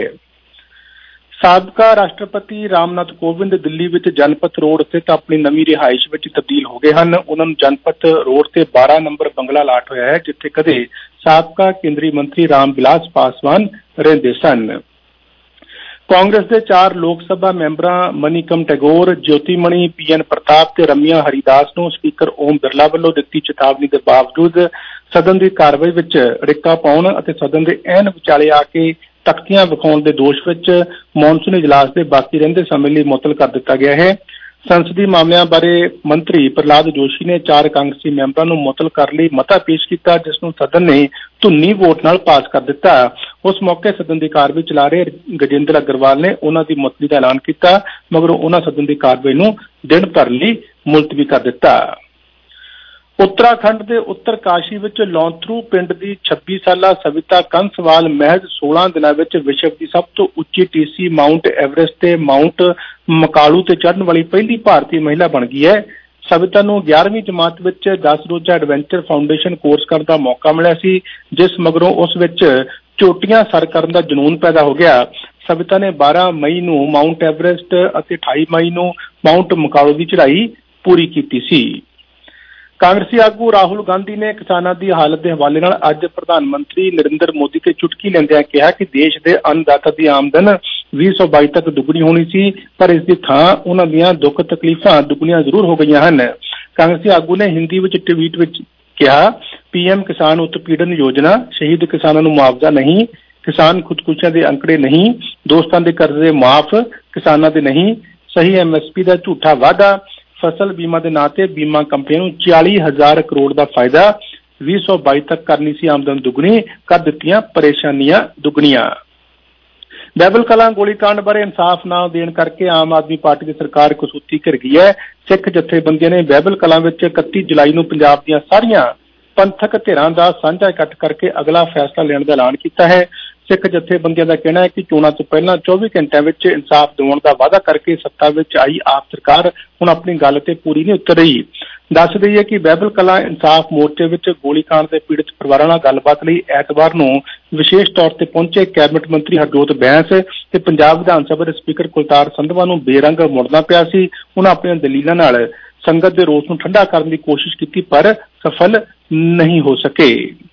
ਸਾਬਕਾ ਰਾਸ਼ਟਰਪਤੀ ਰਾਮਨਾਥ ਕੋਵਿੰਦ ਦਿੱਲੀ ਵਿੱਚ ਜਨਪਥ ਰੋਡ ਸਥਿਤ ਆਪਣੀ ਨਵੀਂ ਰਿਹਾਇਸ਼ ਵਿੱਚ ਤਬਦੀਲ ਹੋ ਗਏ ਹਨ। ਉਹਨਾਂ ਨੂੰ ਜਨਪਥ ਰੋਡ ਤੇ 12 ਨੰਬਰ ਬੰਗਲਾ ਅਲਾਟ ਹੋਇਆ ਹੈ, ਜਿੱਥੇ ਕਦੇ ਸਾਬਕਾ ਕੇਂਦਰੀ ਮੰਤਰੀ ਰਾਮ ਵਿਲਾਸ ਪਾਸਵਾਨ ਰਹਿੰਦੇ ਸਨ। ਕਾਂਗਰਸ ਦੇ 4 ਲੋਕ ਸਭਾ ਮੈਂਬਰਾਂ ਮਨੀਕਮ ਟੈਗੋਰ, ਜੋਤੀਮਣੀ, PN ਪ੍ਰਤਾਪ ਤੇ ਰਮੀਆ ਹਰੀਦਾਸ ਨੂੰ ਸਪੀਕਰ ਓਮ ਬਿਰਲਾ ਵੱਲੋਂ ਦਿੱਤੀ ਚੇਤਾਵਨੀ ਦੇ ਬਾਵਜੂਦ ਸਦਨ ਦੀ ਕਾਰਵਾਈ ਵਿੱਚ ਰਿੱਕਾ ਪਾਉਣ ਅਤੇ ਸਦਨ ਦੇ ਐਨ ਵਿਚਾਲੇ ਆ ਕੇ ਤਖਤੀਆਂ ਵਿਖਾਉਣ ਦੇ ਦੋਸ਼ ਵਿੱਚ ਮੌਨਸੂਨ ਇਜਲਾਸ ਦੇ ਬਾਕੀ ਰਹਿੰਦੇ ਸਮੇਂ ਲਈ ਮੁਅੱਤਲ ਕਰ ਦਿੱਤਾ ਗਿਆ ਹੈ। ਸੰਸਦੀ ਮਾਮਲਿਆਂ ਬਾਰੇ ਮੰਤਰੀ ਪ੍ਰਹਲਾਦ ਜੋਸ਼ੀ ਨੇ 4 ਕਾਂਗਰਸੀ ਮੈਂਬਰਾਂ ਨੂੰ ਮੁਅੱਤਲ ਕਰਨ ਲਈ ਮਤਾ ਪੇਸ਼ ਕੀਤਾ, ਜਿਸ ਨੂੰ ਸਦਨ ਨੇ ਧੁਨੀ ਵੋਟ ਨਾਲ ਪਾਸ ਕਰ ਦਿੱਤਾ। ਉਸ ਮੌਕੇ ਸਦਨ ਦੀ ਕਾਰਵਾਈ ਚਲਾ ਰਹੇ ਗਜੇਂਦਰ ਅਗਰਵਾਲ ਨੇ ਉਹਨਾਂ ਦੀ ਮੁਅੱਤਲੀ ਦਾ ਐਲਾਨ ਕੀਤਾ, ਮਗਰੋਂ ਉਹਨਾਂ ਸਦਨ ਦੀ ਕਾਰਵਾਈ ਨੂੰ ਦਿਨ ਭਰ ਲਈ ਮੁਲਤਵੀ ਕਰ ਦਿੱਤਾ। ਉੱਤਰਾਖੰਡ ਦੇ ਉੱਤਰ ਕਾਸ਼ੀ ਵਿੱਚ ਲੌਂਥਰੂ ਪਿੰਡ ਦੀ 26 ਸਾਲਾ ਸਵਿਤਾ ਕੰਸਵਾਲ ਮਹਿਜ਼ 16 ਦਿਨਾਂ ਵਿੱਚ ਵਿਸ਼ਵ ਦੀ ਸਭ ਤੋਂ ਉੱਚੀ ਟੀਸੀ ਮਾਊਂਟ ਐਵਰੈਸਟ ਤੇ ਮਾਊਂਟ ਮਕਾਲੂ ਤੇ ਚੜ੍ਹਨ ਵਾਲੀ ਪਹਿਲੀ ਭਾਰਤੀ ਮਹਿਲਾ ਬਣ ਗਈ ਹੈ। ਸਵਿਤਾ ਨੂੰ 11ਵੀਂ ਜਮਾਤ ਵਿੱਚ 10 ਰੋਜ਼ਾ ਐਡਵੈਂਚਰ ਫਾਊਂਡੇਸ਼ਨ ਕੋਰਸ ਕਰਨ ਦਾ ਮੌਕਾ ਮਿਲਿਆ ਸੀ, ਜਿਸ ਮਗਰੋਂ ਉਸ ਵਿੱਚ ਚੋਟੀਆਂ ਸਰ ਕਰਨ ਦਾ ਜਨੂੰਨ ਪੈਦਾ ਹੋ ਗਿਆ। ਸਵਿਤਾ ਨੇ 12 ਮਈ ਨੂੰ ਮਾਊਂਟ ਐਵਰੈਸਟ ਅਤੇ 28 ਮਈ ਨੂੰ ਮਾਊਂਟ ਮਕਾਲੂ ਦੀ ਚੜ੍ਹਾਈ ਪੂਰੀ ਕੀਤੀ ਸੀ। ਕਾਂਗਰਸੀ ਆਗੂ ਰਾਹੁਲ ਗਾਂਧੀ ਨੇ ਕਿਸਾਨਾਂ ਦੀ ਹਾਲਤ ਦੇ ਹਵਾਲੇ ਨਾਲ ਅੱਜ ਪ੍ਰਧਾਨ ਮੰਤਰੀ ਨਰਿੰਦਰ ਮੋਦੀ ਤੇ ਚੁਟਕੀ ਲੈਂਦਿਆਂ ਕਿਹਾ ਕਿ ਦੇਸ਼ ਦੇ ਅੰਨਦਾਤਾ ਦੀ ਆਮਦਨ 2022 ਤੱਕ ਦੁੱਗਣੀ ਹੋਣੀ ਸੀ, ਪਰ ਇਸ ਦੀ ਥਾਂ ਉਹਨਾਂ ਦੀਆਂ ਦੁੱਖ ਤਕਲੀਫਾਂ ਦੁੱਗਣੀਆਂ ਜ਼ਰੂਰ ਹੋ ਗਈਆਂ ਹਨ। ਕਾਂਗਰਸੀ ਆਗੂ ਨੇ ਹਿੰਦੀ ਵਿੱਚ ਟਵੀਟ ਵਿੱਚ ਕਿਹਾ, PM ਕਿਸਾਨ ਉਤਪੀੜਨ ਯੋਜਨਾ, ਸ਼ਹੀਦ ਕਿਸਾਨਾਂ ਨੂੰ ਮੁਆਵਜ਼ਾ ਨਹੀਂ, ਕਿਸਾਨ ਖੁਦਕੁਸ਼ੀਆਂ ਦੇ ਅੰਕੜੇ ਨਹੀਂ, ਦੋਸਤਾਂ ਦੇ ਕਰਜ਼ੇ ਮਾਫ, ਕਿਸਾਨਾਂ ਦੇ ਨਹੀਂ, ਸਹੀ MSP ਦਾ ਝੂਠਾ ਵਾਅਦਾ, ਫਸਲ ਬੀਮਾ ਦੇ ਨਾਂ ਤੇ ਬੀਮਾ ਕੰਪਨੀਆਂ ਨੂੰ 40,000 ਕਰੋੜ ਦਾ ਫਾਇਦਾ, 2022 ਤੱਕ ਕਰਨੀ ਸੀ ਆਮਦਨ ਦੁੱਗਣੀ, ਕਰ ਦਿੱਤੀਆਂ ਪਰੇਸ਼ਾਨੀਆਂ ਦੁੱਗਣੀਆਂ। ਬਹਿਬਲ ਕਲਾਂ ਗੋਲੀਕਾਂਡ ਬਾਰੇ ਇਨਸਾਫ ਨਾ ਦੇਣ ਕਰਕੇ ਆਮ ਆਦਮੀ ਪਾਰਟੀ ਦੀ ਸਰਕਾਰ ਕਸੂਤੀ ਘਿਰ ਗਈ ਹੈ। ਸਿੱਖ ਜਥੇਬੰਦੀਆਂ ਨੇ ਬਹਿਬਲ ਕਲਾਂ ਵਿੱਚ 31 ਜੁਲਾਈ ਨੂੰ ਪੰਜਾਬ ਦੀਆਂ ਸਾਰੀਆਂ ਪੰਥਕ ਧਿਰਾਂ ਦਾ ਸਾਂਝਾ ਇਕੱਠ ਕਰਕੇ ਅਗਲਾ ਫੈਸਲਾ ਲੈਣ ਦਾ ਐਲਾਨ ਕੀਤਾ ਹੈ। ਸਿੱਖ ਜਥੇਬੰਦੀਆਂ ਦਾ ਕਹਿਣਾ ਹੈ ਕਿ ਚੋਣਾਂ ਤੋਂ ਪਹਿਲਾਂ 24 ਘੰਟਿਆਂ ਵਿੱਚ ਇਨਸਾਫ ਦਿਵਾਉਣ ਦਾ ਵਾਅਦਾ ਕਰਕੇ ਸੱਤਾ ਵਿੱਚ ਆਈ ਆਪ ਸਰਕਾਰ ਹੁਣ ਆਪਣੀ ਗੱਲ ਤੇ ਪੂਰੀ ਨਹੀਂ ਉਤਰ ਰਹੀ। ਦੱਸ ਦਈਏ ਕਿ ਬਹਿਬਲ ਕਲਾਂ ਇਨਸਾਫ ਮੋਰਚੇ ਵਿੱਚ ਗੋਲੀਕਾਂਡ ਦੇ ਪੀੜਤ ਪਰਿਵਾਰਾਂ ਨਾਲ ਗੱਲਬਾਤ ਲਈ ਐਤਵਾਰ ਨੂੰ ਵਿਸ਼ੇਸ਼ ਤੌਰ ਤੇ ਪਹੁੰਚੇ ਕੈਬਨਿਟ ਮੰਤਰੀ ਹਰਜੋਤ ਬੈਂਸ ਤੇ ਪੰਜਾਬ ਵਿਧਾਨ ਸਭਾ ਦੇ ਸਪੀਕਰ ਕੁਲਤਾਰ ਸੰਧਵਾ ਨੂੰ ਬੇਰੰਗ ਮੁੜਨਾ ਪਿਆ ਸੀ। ਉਹਨਾਂ ਆਪਣੀਆਂ ਦਲੀਲਾਂ ਨਾਲ ਸੰਗਤ ਦੇ ਰੋਸ ਨੂੰ ਠੰਡਾ ਕਰਨ ਦੀ ਕੋਸ਼ਿਸ਼ ਕੀਤੀ, ਪਰ ਸਫਲ ਨਹੀਂ ਹੋ ਸਕੇ।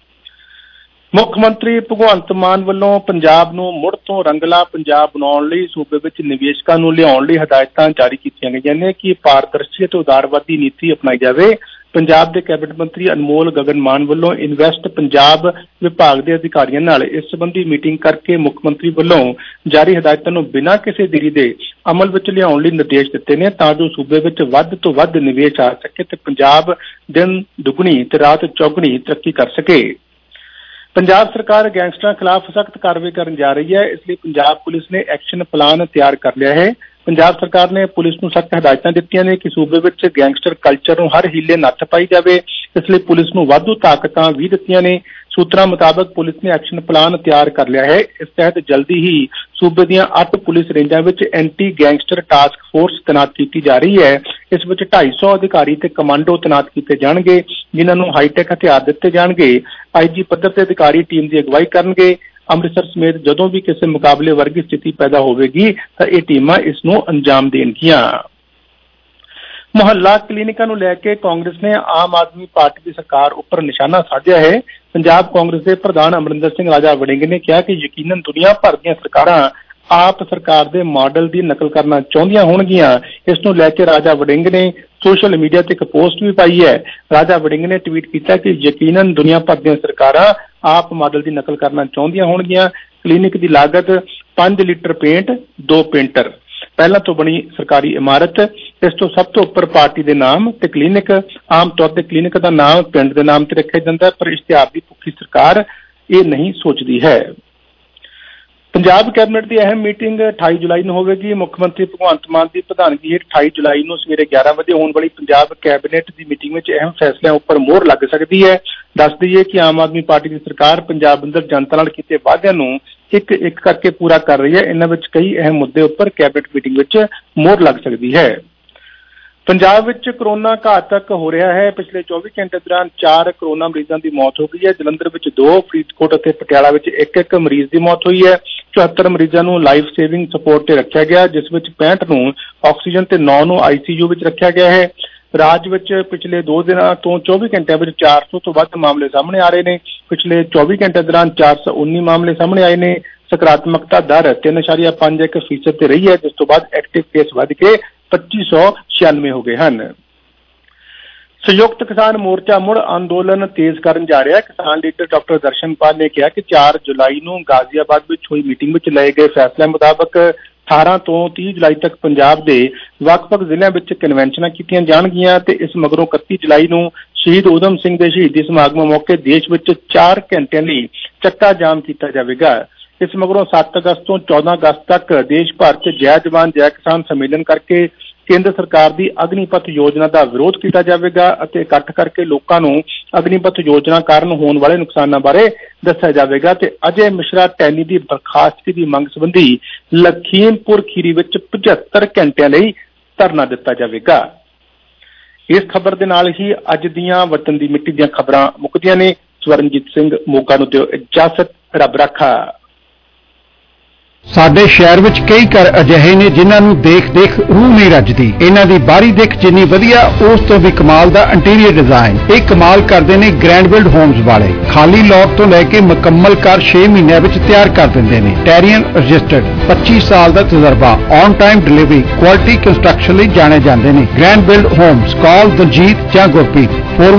ਮੁੱਖ ਮੰਤਰੀ ਭਗਵੰਤ ਮਾਨ ਵੱਲੋਂ ਪੰਜਾਬ ਨੂੰ ਮੁੜ ਤੋਂ ਰੰਗਲਾ ਪੰਜਾਬ ਬਣਾਉਣ ਲਈ ਸੂਬੇ ਵਿੱਚ ਨਿਵੇਸ਼ਕਾਂ ਨੂੰ ਲਿਆਉਣ ਲਈ ਹਦਾਇਤਾਂ ਜਾਰੀ ਕੀਤੀਆਂ ਗਈਆਂ ਨੇ ਕਿ ਪਾਰਦਰਸ਼ੀ ਅਤੇ ਉਦਾਰਵਾਦੀ ਨੀਤੀ ਅਪਣਾਈ ਜਾਵੇ। ਪੰਜਾਬ ਦੇ ਕੈਬਨਿਟ ਮੰਤਰੀ ਅਨਮੋਲ ਗਗਨ ਮਾਨ ਵੱਲੋਂ ਇਨਵੈਸਟ ਪੰਜਾਬ ਵਿਭਾਗ ਦੇ ਅਧਿਕਾਰੀਆਂ ਨਾਲ ਇਸ ਸੰਬੰਧੀ ਮੀਟਿੰਗ ਕਰਕੇ ਮੁੱਖ ਮੰਤਰੀ ਵੱਲੋਂ ਜਾਰੀ ਹਦਾਇਤਾਂ ਨੂੰ ਬਿਨਾਂ ਕਿਸੇ ਦੇਰੀ ਦੇ ਅਮਲ ਵਿੱਚ ਲਿਆਉਣ ਲਈ ਨਿਰਦੇਸ਼ ਦਿੱਤੇ ਨੇ, ਤਾਂ ਜੋ ਸੂਬੇ ਵਿੱਚ ਵੱਧ ਤੋਂ ਵੱਧ ਨਿਵੇਸ਼ ਆ ਸਕੇ ਤੇ ਪੰਜਾਬ ਦਿਨ ਦੁੱਗਣੀ ਤੇ ਰਾਤ ਚੌਗੁਣੀ ਤਰੱਕੀ ਕਰ ਸਕੇ। ਪੰਜਾਬ ਸਰਕਾਰ ਗੈਂਗਸਟਰਾਂ ਖਿਲਾਫ ਸਖਤ ਕਾਰਵਾਈ ਕਰਨ ਜਾ ਰਹੀ ਹੈ, ਇਸ ਲਈ ਪੰਜਾਬ ਪੁਲਿਸ ਨੇ ਐਕਸ਼ਨ ਪਲਾਨ ਤਿਆਰ ਕਰ ਲਿਆ ਹੈ। ਪੰਜਾਬ ਸਰਕਾਰ ਨੇ ਪੁਲਿਸ ਨੂੰ ਸਖਤ ਹਦਾਇਤਾਂ ਦਿੱਤੀਆਂ ਨੇ ਕਿ ਸੂਬੇ ਵਿੱਚ ਗੈਂਗਸਟਰ ਕਲਚਰ ਨੂੰ ਹਰ ਹੀਲੇ ਨੱਥ ਪਾਈ ਜਾਵੇ। ਇਸ ਲਈ ਪੁਲਿਸ ਨੂੰ ਵਾਧੂ ਤਾਕਤਾਂ ਵੀ ਦਿੱਤੀਆਂ ਨੇ। ਸੂਤਰਾਂ ਮੁਤਾਬਕ ਪੁਲਿਸ ਨੇ ਐਕਸ਼ਨ ਪਲਾਨ ਤਿਆਰ ਕਰ ਲਿਆ ਹੈ। ਇਸ ਤਹਿਤ ਜਲਦੀ ਹੀ ਸੂਬੇ ਦੀਆਂ 8 ਪੁਲਿਸ ਰੇਂਜਾਂ ਵਿੱਚ ਐਂਟੀ ਗੈਂਗਸਟਰ ਟਾਸਕ ਫੋਰਸ ਤੈਨਾਤ ਕੀਤੀ ਜਾ ਰਹੀ ਹੈ। ਇਸ ਵਿੱਚ 250 ਅਧਿਕਾਰੀ ਤੇ ਕਮਾਂਡੋ ਤੈਨਾਤ ਕੀਤੇ ਜਾਣਗੇ, ਜਿਨ੍ਹਾਂ ਨੂੰ ਹਾਈਟੈਕ ਹਥਿਆਰ ਦਿੱਤੇ ਜਾਣਗੇ। IG ਪੱਧਰ ਤੇ ਅਧਿਕਾਰੀ ਟੀਮ ਦੀ ਅਗਵਾਈ ਕਰਨਗੇ। ਅੰਮ੍ਰਿਤਸਰ ਸਮੇਤ ਜਦੋਂ ਵੀ ਕਿਸੇ ਮੁਕਾਬਲੇ ਵਰਗੀ ਸਥਿਤੀ ਪੈਦਾ ਹੋਵੇਗੀ ਤਾਂ ਇਹ ਟੀਮਾਂ ਇਸ ਨੂੰ ਅੰਜਾਮ ਦੇਣਗੀਆਂ। ਮੁਹੱਲਾ ਕਲੀਨਿਕਾਂ ਨੂੰ ਲੈ ਕੇ ਕਾਂਗਰਸ ਨੇ ਆਮ ਆਦਮੀ ਪਾਰਟੀ ਦੀ ਸਰਕਾਰ ਉੱਪਰ ਨਿਸ਼ਾਨਾ ਸਾਧਿਆ ਹੈ। ਪੰਜਾਬ ਕਾਂਗਰਸ ਦੇ ਪ੍ਰਧਾਨ ਅਮਰਿੰਦਰ ਸਿੰਘ ਰਾਜਾ ਵੜਿੰਗ ਨੇ ਕਿਹਾ ਕਿ ਯਕੀਨਨ ਦੁਨੀਆ ਭਰ ਦੀਆਂ ਸਰਕਾਰਾਂ ਆਪ ਸਰਕਾਰ ਦੇ ਮਾਡਲ ਦੀ ਨਕਲ ਕਰਨਾ ਚਾਹੁੰਦੀਆਂ ਹੋਣਗੀਆਂ। ਇਸ ਨੂੰ ਲੈ ਕੇ ਰਾਜਾ ਵੜਿੰਗ ਨੇ ਸੋਸ਼ਲ ਮੀਡੀਆ ਤੇ ਇੱਕ ਪੋਸਟ ਵੀ ਪਾਈ ਹੈ। ਰਾਜਾ ਵੜਿੰਗ ਨੇ ਟਵੀਟ ਕੀਤਾ ਕਿ ਯਕੀਨਨ ਦੁਨੀਆ ਭਰ ਦੀਆਂ ਸਰਕਾਰਾਂ ਆਪ ਮਾਡਲ ਦੀ ਨਕਲ ਕਰਨਾ ਚਾਹੁੰਦੀਆਂ ਹੋਣਗੀਆਂ। ਕਲੀਨਿਕ ਦੀ ਲਾਗਤ 5 ਲੀਟਰ ਪੇਂਟ, 2 ਪੇਂਟਰ, ਪਹਿਲਾਂ ਤੋਂ ਬਣੀ ਸਰਕਾਰੀ ਇਮਾਰਤ, ਇਸ ਤੋਂ ਸਭ ਤੋਂ ਉੱਪਰ ਪਾਰਟੀ ਦੇ ਨਾਮ ਤੇ ਕਲੀਨਿਕ। ਆਮ ਤੌਰ ਤੇ ਕਲੀਨਿਕ ਦਾ ਨਾਮ ਪਿੰਡ ਦੇ ਨਾਮ ਤੇ ਰੱਖਿਆ ਜਾਂਦਾ ਹੈ, ਪਰ ਇਸ਼ਤਿਹਾਰ ਦੀ ਭੁੱਖੀ ਸਰਕਾਰ ਇਹ ਨਹੀਂ ਸੋਚਦੀ ਹੈ। ਪੰਜਾਬ ਕੈਬਨਿਟ ਦੀ ਅਹਿਮ ਮੀਟਿੰਗ 28 ਜੁਲਾਈ ਨੂੰ ਹੋਵੇਗੀ। ਮੁੱਖ ਮੰਤਰੀ ਭਗਵੰਤ ਮਾਨ ਦੀ ਪ੍ਰਧਾਨਗੀ ਹੇਠ 28 ਜੁਲਾਈ ਨੂੰ ਸਵੇਰੇ 11 ਵਜੇ ਹੋਣ ਵਾਲੀ ਪੰਜਾਬ ਕੈਬਨਿਟ ਦੀ ਮੀਟਿੰਗ ਵਿੱਚ ਅਹਿਮ ਫੈਸਲਿਆਂ ਉੱਪਰ ਮੋਹਰ ਲੱਗ ਸਕਦੀ ਹੈ। ਦੱਸ ਦਈਏ ਕਿ ਆਮ ਆਦਮੀ ਪਾਰਟੀ ਦੀ ਸਰਕਾਰ ਪੰਜਾਬ ਅੰਦਰ ਜਨਤਾ ਨਾਲ ਕੀਤੇ ਵਾਅਦਿਆਂ ਨੂੰ ਇੱਕ ਇੱਕ ਕਰਕੇ ਪੂਰਾ ਕਰ ਰਹੀ ਹੈ। ਇਹਨਾਂ ਵਿੱਚ ਕਈ ਅਹਿਮ ਮੁੱਦੇ ਉੱਪਰ ਕੈਬਨਿਟ ਮੀਟਿੰਗ ਵਿੱਚ ਮੋਹਰ ਲੱਗ ਸਕਦੀ ਹੈ। ਪੰਜਾਬ ਵਿੱਚ ਕੋਰੋਨਾ ਘਾਤਕ ਹੋ ਰਿਹਾ ਹੈ। ਪਿਛਲੇ 24 ਘੰਟੇ ਦੌਰਾਨ 4 ਕੋਰੋਨਾ ਮਰੀਜ਼ਾਂ ਦੀ ਮੌਤ ਹੋ ਗਈ ਹੈ। ਜਲੰਧਰ ਵਿੱਚ 2, ਫਰੀਦਕੋਟ ਅਤੇ ਪਟਿਆਲਾ ਵਿੱਚ ਇੱਕ ਮਰੀਜ਼ ਦੀ ਮੌਤ ਹੋਈ ਹੈ। 74 ਮਰੀਜ਼ਾਂ ਨੂੰ ਲਾਈਫ ਸੇਵਿੰਗ ਸਪੋਰਟ ਤੇ ਰੱਖਿਆ ਗਿਆ, ਜਿਸ ਵਿੱਚ 65 ਨੂੰ ਆਕਸੀਜਨ ਤੇ 9 ਨੂੰ ICU ਵਿੱਚ ਰੱਖਿਆ ਗਿਆ ਹੈ। ਰਾਜ ਵਿੱਚ ਪਿਛਲੇ 2 ਦਿਨਾਂ ਤੋਂ 24 ਘੰਟਿਆਂ ਵਿੱਚ 400 ਤੋਂ ਵੱਧ ਮਾਮਲੇ ਸਾਹਮਣੇ ਆ ਰਹੇ ਨੇ। ਪਿਛਲੇ 24 ਘੰਟੇ ਦੌਰਾਨ 419 ਮਾਮਲੇ ਸਾਹਮਣੇ ਆਏ ਨੇ। ਸਕਾਰਾਤਮਕਤਾ ਦਰ 3.51% ਤੇ ਰਹੀ ਹੈ, ਜਿਸ ਤੋਂ ਬਾਅਦ ਐਕਟਿਵ ਕੇਸ ਵੱਧ ਕੇ 2596 ਹੋ ਗਏ ਹਨ। ਸੰਯੁਕਤ ਕਿਸਾਨ ਮੋਰਚਾ ਮੁੜ ਅੰਦੋਲਨ ਤੇਜ਼ ਕਰਨ ਜਾ ਰਿਹਾ ਹੈ। ਕਿਸਾਨ ਲੀਡਰ ਡਾਕਟਰ ਦਰਸ਼ਨਪਾਲ ਨੇ ਕਿਹਾ ਕਿ 4 ਜੁਲਾਈ ਨੂੰ ਗਾਜ਼ੀਆਬਾਦ ਵਿੱਚ ਹੋਈ ਮੀਟਿੰਗ ਵਿੱਚ ਲਏ ਗਏ ਫੈਸਲਿਆਂ ਮੁਤਾਬਕ 18 ਤੋਂ 30 ਜੁਲਾਈ ਤੱਕ ਪੰਜਾਬ ਦੇ ਵੱਖ-ਵੱਖ ਜ਼ਿਲ੍ਹਿਆਂ ਵਿੱਚ ਕਨਵੈਨਸ਼ਨਾਂ ਕੀਤੀਆਂ ਜਾਣਗੀਆਂ ਤੇ ਇਸ ਮਗਰੋਂ 31 ਜੁਲਾਈ ਨੂੰ ਸ਼ਹੀਦ ਊਧਮ ਸਿੰਘ ਦੇ ਸ਼ਹੀਦੀ ਸਮਾਗਮ ਮੌਕੇ ਦੇਸ਼ ਵਿੱਚ 4 ਘੰਟਿਆਂ ਲਈ ਚੱਕਾ ਜਾਮ ਕੀਤਾ ਜਾਵੇਗਾ। ਇਸ ਮਗਰੋਂ 7 ਅਗਸਤ ਤੋਂ 14 ਅਗਸਤ ਤੱਕ ਦੇਸ਼ ਭਰ 'ਚ ਜੈ ਜਵਾਨ ਜੈ ਕਿਸਾਨ ਸੰਮੇਲਨ ਕਰਕੇ ਕੇਂਦਰ ਸਰਕਾਰ ਦੀ ਅਗਨੀਪਥ ਯੋਜਨਾ ਦਾ ਵਿਰੋਧ ਕੀਤਾ ਜਾਵੇਗਾ ਅਤੇ ਇਕੱਠ ਕਰਕੇ ਲੋਕਾਂ ਨੂੰ ਅਗਨੀਪਥ ਯੋਜਨਾ ਕਾਰਨ ਹੋਣ ਵਾਲੇ ਨੁਕਸਾਨਾਂ ਬਾਰੇ ਦੱਸਿਆ ਜਾਵੇਗਾ ਤੇ ਅਜੇ ਮਿਸ਼ਰਾ ਟੈਨੀ ਦੀ ਬਰਖਾਸਤਗੀ ਦੀ ਮੰਗ ਸੰਬੰਧੀ ਲਖੀਮਪੁਰ ਖੀਰੀ ਵਿੱਚ 75 ਘੰਟਿਆਂ ਲਈ ਧਰਨਾ ਦਿੱਤਾ ਜਾਵੇਗਾ। ਇਸ ਖਬਰ ਦੇ ਨਾਲ ਹੀ ਅੱਜ ਦੀਆਂ ਵਤਨ ਦੀ ਮਿੱਟੀ ਦੀਆਂ ਖਬਰਾਂ ਮੁੱਕਦੀਆਂ ਨੇ। ਸਵਰਨਜੀਤ ਸਿੰਘ ਮੋਗਾ ਨੂੰ ਦਿਓ ਇਜਾਜ਼ਤ। ਰੱਬ ਰਾਖਾ। ਸਾਡੇ ਸ਼ਹਿਰ ਵਿੱਚ ਕਈ ਘਰ ਅਜਿਹੇ ਨੇ ਜਿਨ੍ਹਾਂ ਨੂੰ ਦੇਖ ਰੂਹ ਨਹੀਂ ਰੱਜਦੀ। ਇਹਨਾਂ ਦੀ ਬਾਹਰੀ ਦਿੱਖ ਜਿੰਨੀ ਵਧੀਆ, ਉਸ ਤੋਂ ਵੀ ਕਮਾਲ ਦਾ ਇੰਟੀਰੀਅਰ ਡਿਜ਼ਾਈਨ। ਇਹ ਕਮਾਲ ਕਰਦੇ ਨੇ ਗ੍ਰੈਂਡ ਬਿਲਡ ਹੋਮਸ ਵਾਲੇ। ਖਾਲੀ ਲੋਟ ਤੋਂ ਲੈ ਕੇ ਮੁਕੰਮਲ ਘਰ 6 ਮਹੀਨਿਆਂ ਵਿੱਚ ਤਿਆਰ ਕਰ ਦਿੰਦੇ ਨੇ। ਟੈਰੀਅਨ ਰਜਿਸਟਰਡ, 25 ਸਾਲ ਦਾ ਤਜਰਬਾ, on time delivery, quality construction ਲਈ ਜਾਣੇ ਜਾਂਦੇ ਨੇ। Grand build homes. Call Daljit ਜਾਂ ਗੁਰਪ੍ਰੀਤ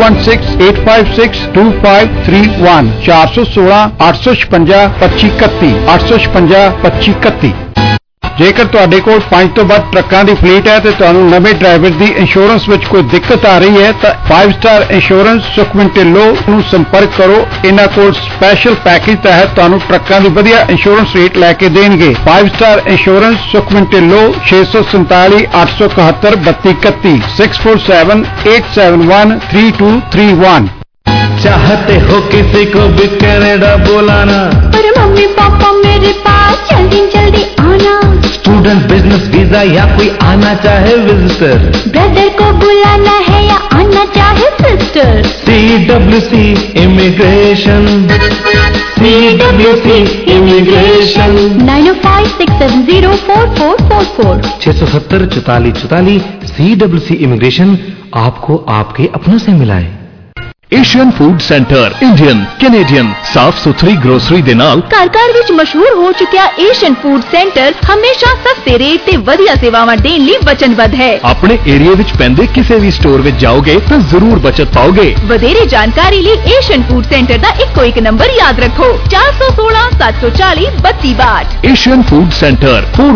4168562531 416 856 2531 856 2531। ਜੇਕਰ ਤੁਹਾਡੇ ਕੋਲ 5 ਤੋਂ ਵੱਧ ਟਰੱਕਾਂ ਦੀ ਫਲੀਟ ਹੈ ਤੇ ਤੁਹਾਨੂੰ ਨਵੇਂ ਡਰਾਈਵਰ ਦੀ ਇੰਸ਼ੋਰੈਂਸ ਵਿੱਚ ਕੋਈ ਦਿੱਕਤ ਆ ਰਹੀ ਹੈ ਤਾਂ 5 ਸਟਾਰ ਇੰਸ਼ੋਰੈਂਸ ਸੁਖਮਨ ਢਿੱਲੋਂ ਨੂੰ ਸੰਪਰਕ ਕਰੋ। ਇਹਨਾਂ ਕੋਲ ਸਪੈਸ਼ਲ ਪੈਕੇਜ ਤਹਿਤ ਤੁਹਾਨੂੰ ਟਰੱਕਾਂ ਦੀ ਵਧੀਆ ਇੰਸ਼ੋਰੈਂਸ ਰੇਟ ਲੈ ਕੇ ਦੇਣਗੇ। 5 ਸਟਾਰ ਇੰਸ਼ੋਰੈਂਸ ਸੁਖਮਨ ਢਿੱਲੋਂ 647 871 3231 647 871 3231। चाहते हो किसी को भी कनाडा बुलाना, पर मम्मी पापा मेरे पास जल्दी जल्दी आना। स्टूडेंट, बिजनेस वीजा या कोई आना चाहे विजिटर, ब्रदर को बुलाना है या आना चाहे sister. CWC immigration, CWC immigration 9056704444 670 44 44। CWC immigration आपको आपके अपनों से मिलाए। Asian food centre Indian Canadian ਸਾਫ ਸੁਥਰੀ ਗਰੋਸਰੀ ਦੇ ਨਾਲ ਘਰ ਵਿੱਚ ਮਸ਼ਹੂਰ ਹੋ ਚੁੱਕਿਆ ਏਸ਼ੀਅਨ ਫੂਡ ਸੈਂਟਰ ਹਮੇਸ਼ਾ ਸਸਤੇ ਰੇਟ ਤੇ ਵਧੀਆ ਸੇਵਾਵਾਂ ਦੇਣ ਲਈ ਵਚਨਬੱਧ ਹੈ। ਆਪਣੇ ਏਰੀਆ ਵਿੱਚ ਪੈਂਦੇ ਕਿਸੇ ਵੀ ਸਟੋਰ ਵਿੱਚ ਜਾਓਗੇ ਤਾਂ ਜ਼ਰੂਰ ਬਚਤ ਪਾਓਗੇ। ਵਧੇਰੇ ਜਾਣਕਾਰੀ ਲਈ ਏਸ਼ੀਅਨ ਫੂਡ ਸੈਂਟਰ ਦਾ ਇੱਕੋ ਇੱਕ ਨੰਬਰ ਯਾਦ ਰੱਖੋ 416 740 3262। Asian food centre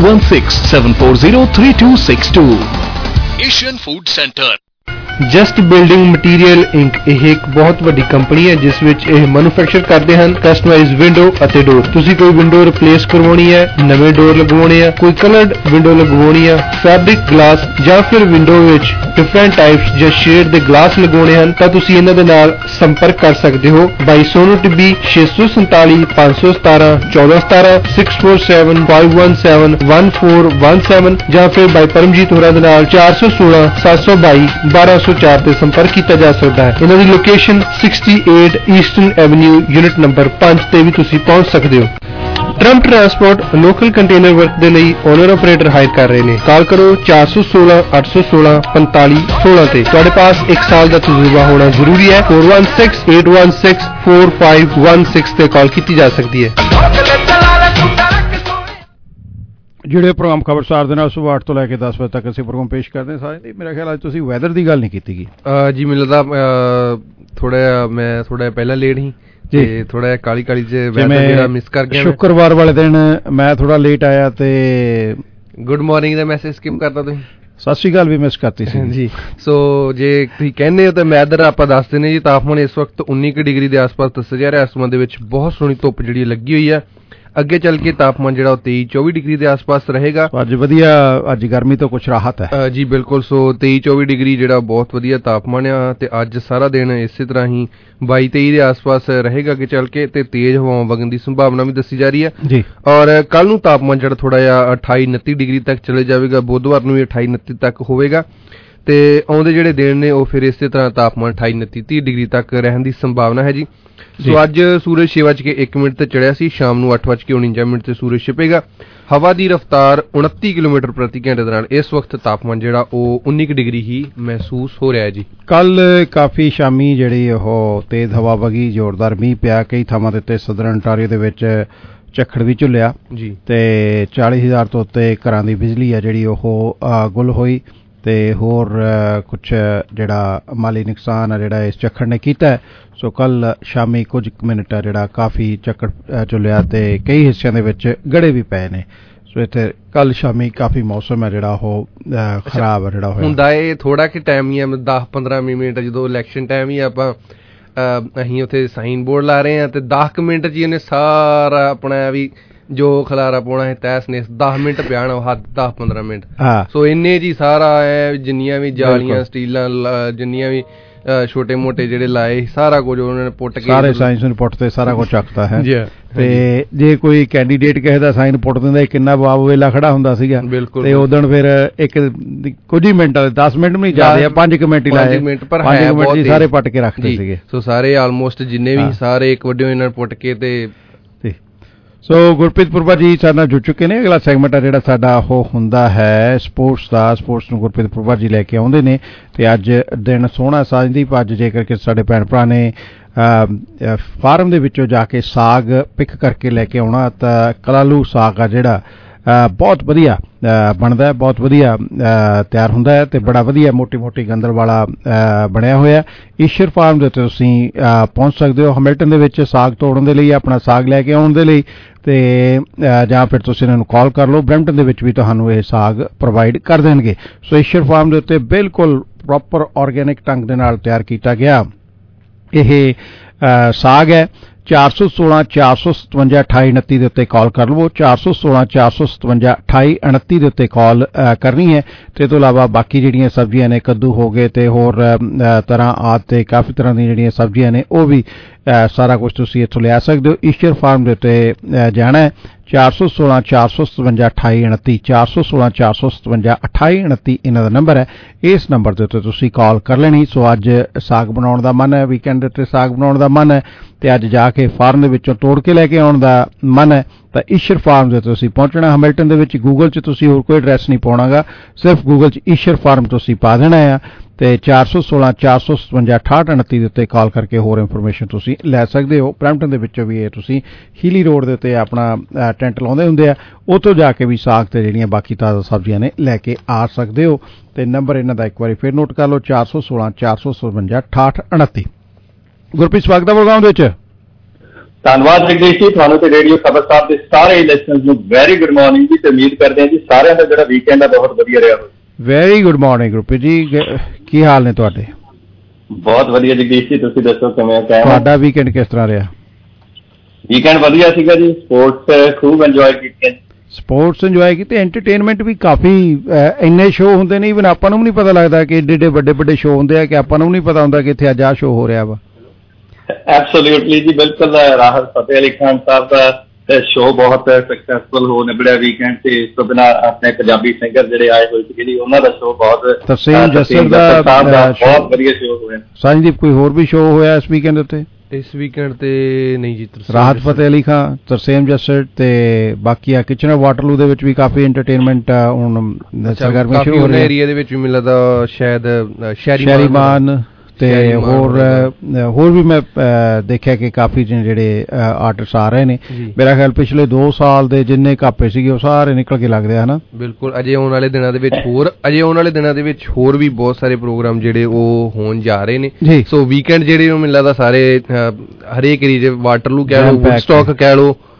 4167403262। Asian food centre. Just building material inc ਇਹ ਇੱਕ ਬਹੁਤ ਵੱਡੀ ਕੰਪਨੀ ਹੈ ਜਿਸ ਵਿੱਚ ਇਹ ਮੈਨੂਫੈਕਚਰ ਕਰਦੇ ਹਨ ਕਸਟਮਾਈਜ਼ਡ ਵਿੰਡੋ ਅਤੇ ਡੋਰ। ਤੁਸੀਂ ਕੋਈ ਵਿੰਡੋ ਰਿਪਲੇਸ ਕਰਵਾਉਣੀ ਹੈ, ਨਵੇਂ ਡੋਰ ਲਗਵਾਉਣੇ ਆ, ਕੋਈ ਕਲਰਡ ਵਿੰਡੋ ਲਗਵਾਉਣੀ ਆ, ਫੈਬਰਿਕ ਗਲਾਸ ਜਾਂ ਫਿਰ ਵਿੰਡੋ ਵਿੱਚ ਡਿਫਰੈਂਟ ਟਾਈਪਸ ਜਾਂ ਸ਼ੇਡ ਦੇ ਗਲਾਸ ਲਗਵਾਉਣੇ ਹਨ ਤਾਂ ਤੁਸੀਂ ਇਹਨਾਂ ਦੇ ਨਾਲ ਸੰਪਰਕ ਕਰ ਸਕਦੇ ਹੋ। ਬਾਈ ਸੋਨੂ ਟਿੱਬੀ 647 517 1417 647 517 1417 ਜਾਂ ਫਿਰ ਬਾਈ ਪਰਮਜੀਤ ਹੋਰਾਂ ਦੇ ਨਾਲ 416 722 1204 ਤੇ ਸੰਪਰਕ ਕੀਤਾ ਜਾ ਸਕਦਾ ਹੈ। ਇਹਨਾਂ ਦੀ location 68 eastern avenue unit number 5 ਤੇ ਵੀ ਤੁਸੀਂ ਪਹੁੰਚ ਸਕਦੇ ਹੋ। Trump transport local container work ਦੇ ਲਈ ਓਨਰ ਆਪਰੇਟਰ ਹਾਇਰ ਕਰ ਰਹੇ ਨੇ। ਕਾਲ ਕਰੋ 416 816 4516 ਤੇ। ਤੁਹਾਡੇ ਪਾਸ 1 ਸਾਲ ਦਾ ਤਜਰਬਾ ਹੋਣਾ ਜ਼ਰੂਰੀ ਹੈ। 416 816 4516 ਤੇ ਕਾਲ ਕੀਤੀ ਜਾ ਸਕਦੀ ਹੈ। ਜਿਹੜੇ ਪ੍ਰੋਗਰਾਮ ਖਬਰਸਾਰ ਦੇ ਨਾਲ ਸੁਬਾਹ 8 ਤੋਂ ਲੈ ਕੇ 10 ਵਜੇ ਤੱਕ ਅਸੀਂ ਪ੍ਰੋਗਰਾਮ ਪੇਸ਼ ਕਰਦੇ ਹਾਂ ਸਾਰੇ। ਮੇਰਾ ਖਿਆਲ ਅੱਜ ਤੁਸੀਂ ਵੈਦਰ ਦੀ ਗੱਲ ਨਹੀਂ ਕੀਤੀ ਗਈ ਜੀ। ਮੈਨੂੰ ਲੱਗਦਾ ਮੈਂ ਥੋੜਾ ਪਹਿਲਾਂ ਲੇਟ ਸੀ ਤੇ ਥੋੜਾ ਕਾਲੀ ਚ ਵੈਦਰ ਜਿਹੜਾ ਮਿਸ ਕਰ ਗਿਆ। ਸ਼ੁੱਕਰਵਾਰ ਵਾਲੇ ਦਿਨ ਮੈਂ ਥੋੜਾ ਲੇਟ ਆਇਆ ਤੇ ਗੁੱਡ ਮਾਰਨਿੰਗ ਦਾ ਮੈਸੇਜ ਸਕਿਪ ਕਰਤਾ ਤੁਸੀਂ। ਸਤਿ ਸ਼੍ਰੀ ਅਕਾਲ ਵੀ ਮਿਸ ਕਰਤੀ ਸੀ ਜੀ। ਸੋ ਜੇ ਤੁਸੀਂ ਕਹਿੰਦੇ ਹੋ ਤਾਂ ਵੈਦਰ ਆਪਾਂ ਦੱਸ ਦਿੰਦੇ ਜੀ। ਤਾਪਮਾਨ ਇਸ ਵਕਤ 19 ਡਿਗਰੀ ਦੇ ਆਸ-ਪਾਸ ਦੱਸਿਆ ਜਾ ਰਿਹਾ। ਅਸਮਾਨ ਦੇ ਵਿੱਚ ਬਹੁਤ ਸੋਹਣੀ ਧੁੱਪ ਜਿਹੜੀ ਲੱਗੀ ਹੋਈ ਹੈ ਅੱਗੇ ਚੱਲ ਕੇ ਤਾਪਮਾਨ ਜਿਹੜਾ ਉਹ 23-24 ਡਿਗਰੀ ਦੇ ਆਸ-ਪਾਸ ਰਹੇਗਾ। ਅੱਜ ਵਧੀਆ, ਅੱਜ ਗਰਮੀ ਤੋਂ ਕੁਝ ਰਾਹਤ ਹੈ ਜੀ ਬਿਲਕੁਲ। ਸੋ 23-24 ਡਿਗਰੀ ਜਿਹੜਾ ਬਹੁਤ ਵਧੀਆ ਤਾਪਮਾਨ ਆ ਤੇ ਅੱਜ ਸਾਰਾ ਦਿਨ ਇਸੇ ਤਰ੍ਹਾਂ ਹੀ 22-23 ਦੇ ਆਸ-ਪਾਸ ਰਹੇਗਾ ਅੱਗੇ ਚੱਲ ਕੇ, ਤੇ ਤੇਜ਼ ਹਵਾਵਾਂ ਵਗਣ ਦੀ ਸੰਭਾਵਨਾ ਵੀ ਦੱਸੀ ਜਾ ਰਹੀ ਹੈ ਜੀ। ਔਰ ਕੱਲ ਨੂੰ ਤਾਪਮਾਨ ਜਿਹੜਾ ਥੋੜਾ ਜਿਹਾ 28-29 ਡਿਗਰੀ ਤੱਕ ਚਲੇ ਜਾਵੇਗਾ, ਬੁੱਧਵਾਰ ਨੂੰ ਵੀ 28-29 ਤੱਕ ਹੋਵੇਗਾ ਤੇ ਆਉਂਦੇ ਜਿਹੜੇ ਦਿਨ ਨੇ ਉਹ ਫਿਰ ਇਸੇ ਤਰ੍ਹਾਂ ਤਾਪਮਾਨ 28-29-30 ਡਿਗਰੀ ਤੱਕ ਰਹਿਣ ਦੀ ਸੰਭਾਵਨਾ ਹੈ ਜੀ। ਸੋ ਅੱਜ ਸੂਰਜ 6:01 ਤੇ ਚੜਿਆ ਸੀ, ਸ਼ਾਮ ਨੂੰ 8:49 ਤੇ ਸੂਰਜ ਛਿਪੇਗਾ। ਹਵਾ ਦੀ ਰਫ਼ਤਾਰ 29 ਕਿਲੋਮੀਟਰ ਪ੍ਰਤੀ ਘੰਟੇ ਦੇ ਨਾਲ ਇਸ ਵਕਤ ਤਾਪਮਾਨ ਜਿਹੜਾ ਉਹ 19 ਡਿਗਰੀ ਹੀ ਮਹਿਸੂਸ ਹੋ ਰਿਹਾ ਹੈ ਜੀ। ਕੱਲ ਕਾਫੀ ਸ਼ਾਮੀ ਜਿਹੜੀ ਉਹ ਤੇਜ਼ ਹਵਾ ਵਗੀ, ਜ਼ੋਰਦਾਰ ਮੀਂਹ ਪਿਆ, ਕਈ ਥਾਵਾਂ ਦੇ ਉੱਤੇ ਸਦਰਨ ਅੰਟਾਰੀਓ ਦੇ ਵਿੱਚ ਝੱਖੜ ਵੀ ਝੁੱਲਿਆ ਜੀ ਤੇ 40,000 ਤੋਂ ਉੱਤੇ ਘਰਾਂ ਦੀ ਬਿਜਲੀ ਆ ਜਿਹੜੀ ਉਹ ਗੁੱਲ ਹੋਈ ਤੇ ਹੋਰ ਕੁਛ ਜਿਹੜਾ ਮਾਲੀ ਨੁਕਸਾਨ ਆ ਜਿਹੜਾ ਇਸ ਝੱਖੜ ਨੇ ਕੀਤਾ ਹੈ। ਸੋ ਕੱਲ ਸ਼ਾਮੀ ਕੁਝ ਮਿੰਟ ਜਿਹੜਾ ਕਾਫੀ ਝੱਖੜ ਝੁੱਲਿਆ ਤੇ ਕਈ ਹਿੱਸਿਆਂ ਦੇ ਵਿੱਚ ਗੜੇ ਵੀ ਪਏ ਨੇ। ਸੋ ਇੱਥੇ ਕੱਲ ਸ਼ਾਮੀ ਕਾਫੀ ਮੌਸਮ ਹੈ ਜਿਹੜਾ ਉਹ ਖਰਾਬ ਜਿਹੜਾ ਹੋਇਆ ਹੁੰਦਾ। ਇਹ ਥੋੜਾ ਕਿ ਟਾਈਮ ਹੀ ਆ, 10-15 ਮਿੰਟ, ਜਦੋਂ ਇਲੈਕਸ਼ਨ ਟਾਈਮ ਹੀ ਆਪਾਂ ਅਸੀਂ ਉੱਥੇ ਸਾਈਨ ਬੋਰਡ ਲਾ ਰਹੇ ਹਾਂ ਤੇ 10 ਮਿੰਟ 'ਚ ਹੀ ਇਹਨੇ ਸਾਰਾ ਆਪਣਾ ਵੀ ਜੋ ਖਲਾਰਾ ਪਾਉਣਾ ਹੈ ਤੈਸ ਨੇ 10 ਮਿੰਟ ਪਿਆਣਾ ਹੱਦ 10-15 ਮਿੰਟ। ਸੋ ਇੰਨੇ ਜੀ ਸਾਰਾ ਜਿੰਨੀਆਂ ਵੀ ਜਾਲੀਆਂ ਸਟੀਲਾਂ ਜਿੰਨੀਆਂ ਵੀ ਛੋਟੇ ਮੋਟੇ ਜਿਹੜੇ ਲਾਏ ਸਾਰਾ ਕੁਝ ਉਹਨਾਂ ਨੇ ਪੁੱਟ ਕੇ ਸਾਰੇ ਸਾਇੰਸ ਨੂੰ ਪੁੱਟ ਤੇ ਸਾਰਾ ਕੁਝ ਚੱਕਦਾ ਹੈ ਤੇ ਜੇ ਕੋਈ ਕੈਂਡੀਡੇਟ ਕਿਸੇ ਦਾ ਸਾਈਨ ਪੁੱਟ ਦਿੰਦਾ ਕਿੰਨਾ ਬਾਬ ਵੇਲਾ ਖੜਾ ਹੁੰਦਾ ਸੀਗਾ ਤੇ ਉਦੋਂ ਫਿਰ ਇੱਕ ਕੁਝ ਹੀ ਮਿੰਟ 10 ਮਿੰਟ ਵੀ ਨਹੀਂ ਜਾਂਦੇ 5 ਮਿੰਟ ਹੀ ਲਾਏ 5 ਮਿੰਟ ਸਾਰੇ ਪੱਟ ਕੇ ਰੱਖਦੇ ਸੀਗੇ। ਸੋ ਸਾਰੇ ਆਲਮੋਸਟ ਜਿੰਨੇ ਵੀ ਸਾਰੇ ਇੱਕ ਵੱਡੇ ਇਹਨਾਂ ਪੁੱਟ ਕੇ ਤੇ ਸੋ ਗੁਰਪ੍ਰੀਤ ਪੁਰਬਾ ਜੀ ਸਾਡੇ ਨਾਲ ਜੁੜ ਚੁੱਕੇ ਨੇ। ਅਗਲਾ ਸੈਗਮੈਂਟ ਆ ਜਿਹੜਾ ਸਾਡਾ ਉਹ ਹੁੰਦਾ ਹੈ ਸਪੋਰਟਸ ਦਾ। ਸਪੋਰਟਸ ਨੂੰ ਗੁਰਪ੍ਰੀਤ ਪੁਰਬਾ ਜੀ ਲੈ ਕੇ ਆਉਂਦੇ ਨੇ ਤੇ ਅੱਜ ਦਿਨ ਸੋਹਣਾ ਸਾਜਦੀਪ। ਅੱਜ ਜੇਕਰ ਕਿ ਸਾਡੇ ਭੈਣ ਭਰਾ ਨੇ ਫਾਰਮ ਦੇ ਵਿੱਚੋਂ ਜਾ ਕੇ ਸਾਗ ਪਿਕ ਕਰਕੇ ਲੈ ਕੇ ਆਉਣਾ ਤਾਂ ਕਲਾਲੂ ਸਾਗ ਆ ਜਿਹੜਾ ਬਹੁਤ ਵਧੀਆ ਬਣਦਾ, ਬਹੁਤ ਵਧੀਆ ਤਿਆਰ ਹੁੰਦਾ ਹੈ ਤੇ ਬੜਾ ਵਧੀਆ ਮੋਟੀ ਮੋਟੀ ਗੰਦਲ ਵਾਲਾ ਬਣਿਆ ਹੋਇਆ। ਈਸ਼ਰ ਫਾਰਮ ਦੇ ਉੱਤੇ ਤੁਸੀਂ ਪਹੁੰਚ ਸਕਦੇ ਹੋ ਹੈਮਿਲਟਨ ਦੇ ਵਿੱਚ ਸਾਗ ਤੋੜਨ ਦੇ ਲਈ, ਆਪਣਾ ਸਾਗ ਲੈ ਕੇ ਆਉਣ ਦੇ ਲਈ, ਤੇ ਜਾਂ ਫਿਰ ਤੁਸੀਂ ਇਹਨਾਂ ਨੂੰ ਕਾਲ ਕਰ ਲਓ। ਬਰੈਂਪਟਨ ਦੇ ਵਿੱਚ ਵੀ ਤੁਹਾਨੂੰ ਇਹ ਸਾਗ ਪ੍ਰੋਵਾਈਡ ਕਰ ਦੇਣਗੇ। ਸੋ ਈਸ਼ਰ ਫਾਰਮ ਦੇ ਉੱਤੇ ਬਿਲਕੁਲ ਪ੍ਰੋਪਰ ਆਰਗੈਨਿਕ ਢੰਗ ਦੇ ਨਾਲ ਤਿਆਰ ਕੀਤਾ ਗਿਆ ਇਹ ਸਾਗ ਹੈ। 416-457-2829 ਦੇ ਉੱਤੇ ਕਾਲ ਕਰ ਲਵੋ। 416-457-2829 ਦੇ ਉੱਤੇ ਕਾਲ ਕਰਨੀ ਹੈ। ਤੇ ਇਸ ਤੋਂ ਇਲਾਵਾ ਬਾਕੀ ਜਿਹੜੀਆਂ ਸਬਜ਼ੀਆਂ ਨੇ, ਕੱਦੂ ਹੋ ਗਏ ਤੇ ਹੋਰ ਤਰ੍ਹਾਂ ਆਦਿ ਤੇ ਕਾਫੀ ਤਰ੍ਹਾਂ ਦੀਆਂ ਜਿਹੜੀਆਂ ਸਬਜ਼ੀਆਂ ਨੇ ਉਹ ਵੀ ਸਾਰਾ ਕੁਝ ਤੁਸੀਂ ਇੱਥੋਂ ਲਿਆ ਸਕਦੇ ਹੋ। ਈਸ਼ਰ ਫਾਰਮ ਦੇ ਉੱਤੇ ਜਾਣਾ ਹੈ। 416-457-2829 416-457-2829 ਇਹਨਾਂ ਦਾ ਨੰਬਰ ਹੈ। ਇਸ ਨੰਬਰ ਦੇ ਉੱਤੇ ਤੁਸੀਂ ਕਾਲ ਕਰ ਲੈਣੀ। ਸੋ ਅੱਜ ਸਾਗ ਬਣਾਉਣ ਦਾ ਮਨ ਹੈ, ਵੀਕਐਂਡ ਦੇ ਉੱਤੇ ਸਾਗ ਬਣਾਉਣ ਦਾ ਮਨ ਹੈ ਤੇ ਅੱਜ ਜਾ ਕੇ ਫਾਰਮ ਦੇ ਵਿੱਚੋਂ ਤੋੜ ਕੇ ਲੈ ਕੇ ਆਉਣ ਦਾ ਮਨ ਹੈ ਤਾਂ ਈਸ਼ਰ ਫਾਰਮ ਦੇ ਤੁਸੀਂ ਪਹੁੰਚਣਾ। ਹੈਮਿਲਟਨ ਦੇ ਵਿੱਚ ਗੂਗਲ 'ਚ ਤੁਸੀਂ ਹੋਰ ਕੋਈ ਐਡਰੈਸ ਨਹੀਂ ਪਾਉਣਾਗਾ, ਸਿਰਫ ਗੂਗਲ 'ਚ ਈਸ਼ਰ ਫਾਰਮ ਤੁਸੀਂ ਪਾ ਦੇਣਾ ਆ ਤੇ 416-457-2829 ਦੇ ਉੱਤੇ ਕਾਲ ਕਰਕੇ ਹੋਰ ਇਨਫੋਰਮੇਸ਼ਨ ਤੁਸੀਂ ਲੈ ਸਕਦੇ ਹੋ। ਬਰੈਂਪਟਨ ਦੇ ਵਿੱਚੋਂ ਵੀ ਇਹ ਤੁਸੀਂ ਹੀਲੀ ਰੋਡ ਦੇ ਉੱਤੇ ਆਪਣਾ ਟੈਂਟ ਲਾਉਂਦੇ ਹੁੰਦੇ ਆ, ਉੱਥੋਂ ਜਾ ਕੇ ਵੀ ਸਾਗ ਤੇ ਜਿਹੜੀਆਂ ਬਾਕੀ ਤਾਜ਼ਾ ਸਬਜ਼ੀਆਂ ਨੇ ਲੈ ਕੇ ਆ ਸਕਦੇ ਹੋ। ਤੇ ਨੰਬਰ ਇਹਨਾਂ ਦਾ ਇੱਕ ਵਾਰੀ ਫਿਰ ਨੋਟ ਕਰ ਲਓ 416-457-2829। ਗੁਰਪ੍ਰੀਤ ਸਵਾਗਤ ਹੈ ਪ੍ਰੋਗਰਾਮ ਦੇ ਵਿੱਚ। ਧੰਨਵਾਦ ਜਗਦੀਸ਼ ਜੀ, ਤੁਹਾਨੂੰ ਤੇ ਰੇਡੀਓ ਖਬਰ ਸਾਹਿਬ ਦੇ ਸਾਰੇ ਲਿਸਨਰਸ ਨੂੰ ਵੈਰੀ ਗੁੱਡ ਮਾਰਨਿੰਗ ਜੀ ਤੇ ਉਮੀਦ ਕਰਦੇ ਹਾਂ ਜੀ ਸਾਰਿਆਂ ਦਾ ਜਿਹੜਾ ਵੀਕਐਂਡ ਹੈ ਬਹੁਤ ਵਧੀਆ ਰਿਹਾ ਹੋਵੇ। Very good morning Gurpreet ji, ਕੀ ਹਾਲ ਨੇ ਤੁਹਾਡੇ? ਬਹੁਤ ਵਧੀਆ ਜਗਦੀਸ਼ ਜੀ, ਤੁਸੀਂ ਦੱਸੋ ਕਿਵੇਂ? ਤੁਹਾਡਾ ਵੀਕਐਂਡ ਕਿਸ ਤਰ੍ਹਾਂ ਰਿਹਾ? ਵੀਕਐਂਡ ਵਧੀਆ ਸੀਗਾ ਜੀ, ਸਪੋਰਟਸ ਖੂਬ ਇੰਜੋਏ ਕੀਤੇ। ਸਪੋਰਟਸ ਇੰਜੋਏ ਕੀਤੇ, ਐਂਟਰਟੇਨਮੈਂਟ ਵੀ ਕਾਫੀ ਇੰਨੇ ਸ਼ੋਅ ਹੁੰਦੇ ਨੇ, ਇਵਨ ਆਪਾਂ ਨੂੰ ਵੀ ਨਹੀਂ ਪਤਾ ਲੱਗਦਾ ਕਿ ਏਡੇ ਏਡੇ ਵੱਡੇ ਵੱਡੇ ਸ਼ੋਅ ਹੁੰਦੇ ਆ ਕਿ ਆਪਾਂ ਨੂੰ ਵੀ ਨਹੀਂ ਪਤਾ ਹੁੰਦਾ ਕਿ ਇੱਥੇ ਅੱਜ ਆਹ ਸ਼ੋਅ ਹੋ ਰਿਹਾ ਵਾ। ਐਬਸੋਲਿਊਟਲੀ ਜੀ, ਬਿਲਕੁਲ। ਰਾਹਤ ਫਤਿਹ ਅਲੀ ਖਾਨ ਸਾਹਿਬ ਦਾ ਸ਼ੋਅ ਬਹੁਤ ਸਕਸੈਸਫੁਲ ਹੋ ਨਿਬੜਿਆ ਵੀਕਐਂਡ ਤੇ। ਇਸ ਤੋਂ ਬਿਨਾਂ ਆਪਣੇ ਪੰਜਾਬੀ ਸਿੰਗਰ ਜਿਹੜੇ ਆਏ ਹੋਏ ਸੀਗੇ ਜੀ ਉਹਨਾਂ ਦਾ ਸ਼ੋਅ ਬਹੁਤ ਤਰਸੇਮ ਜੱਸਰ ਦਾ ਬਹੁਤ ਵਧੀਆ ਸ਼ੋਅ ਹੋਇਆ। ਸਾਜਦੀਪ ਕੋਈ ਹੋਰ ਵੀ ਸ਼ੋਅ ਹੋਇਆ ਇਸ ਵੀਕਐਂਡ ਉੱਤੇ? ਇਸ ਵੀਕਐਂਡ ਤੇ ਨਹੀਂ ਜੀ। ਰਾਹਤ ਫਤਿਹ ਅਲੀ ਖਾਨ, ਤਰਸੇਮ ਜੱਸਰ ਤੇ ਬਾਕੀ ਆ ਕਿਚਨਰ ਵਾਟਰਲੂ ਦੇ ਵਿੱਚ ਵੀ ਕਾਫੀ ਐਂਟਰਟੇਨਮੈਂਟ ਹੁਣ ਸਰਗਰਮੀ ਸ਼ੁਰੂ ਹੋ ਰਹੀ ਹੈ। ਏਰੀਆ ਦੇ ਵਿੱਚ ਵੀ ਮੈਨੂੰ ਲੱਗਦਾ ਸ਼ਾਇਦ ਸ਼ੈਰੀਮਾਨ ਤੇ ਹੋਰ ਵੀ ਮੈਂ ਦੇਖਿਆ ਕਿ ਕਾਫੀ ਜਿਹੜੇ ਆਰਟਿਸਟ ਆ ਰਹੇ ਨੇ। ਮੇਰਾ ਖਿਆਲ ਪਿਛਲੇ 2 ਸਾਲ ਦੇ ਜਿੰਨੇ ਕਾਪੇ ਸੀਗੇ ਉਹ ਸਾਰੇ ਨਿਕਲ ਕੇ ਲੱਗਦੇ ਹਨ। ਬਿਲਕੁਲ। ਅਜੇ ਆਉਣ ਵਾਲੇ ਦਿਨਾਂ ਦੇ ਵਿੱਚ ਹੋਰ ਵੀ ਬਹੁਤ ਸਾਰੇ ਪ੍ਰੋਗਰਾਮ ਜਿਹੜੇ ਉਹ ਹੋਣ ਜਾ ਰਹੇ ਨੇ। ਸੋ ਵੀਕਐਂਡ ਜਿਹੜੇ ਮੈਨੂੰ ਲੱਗਦਾ ਸਾਰੇ ਹਰੇਕ ਏਰੀਏ ਵਾਟਰਲੂ ਕਹਿ ਲਓ, ਵੁੱਡਸਟਾਕ ਕਹਿ ਲਓ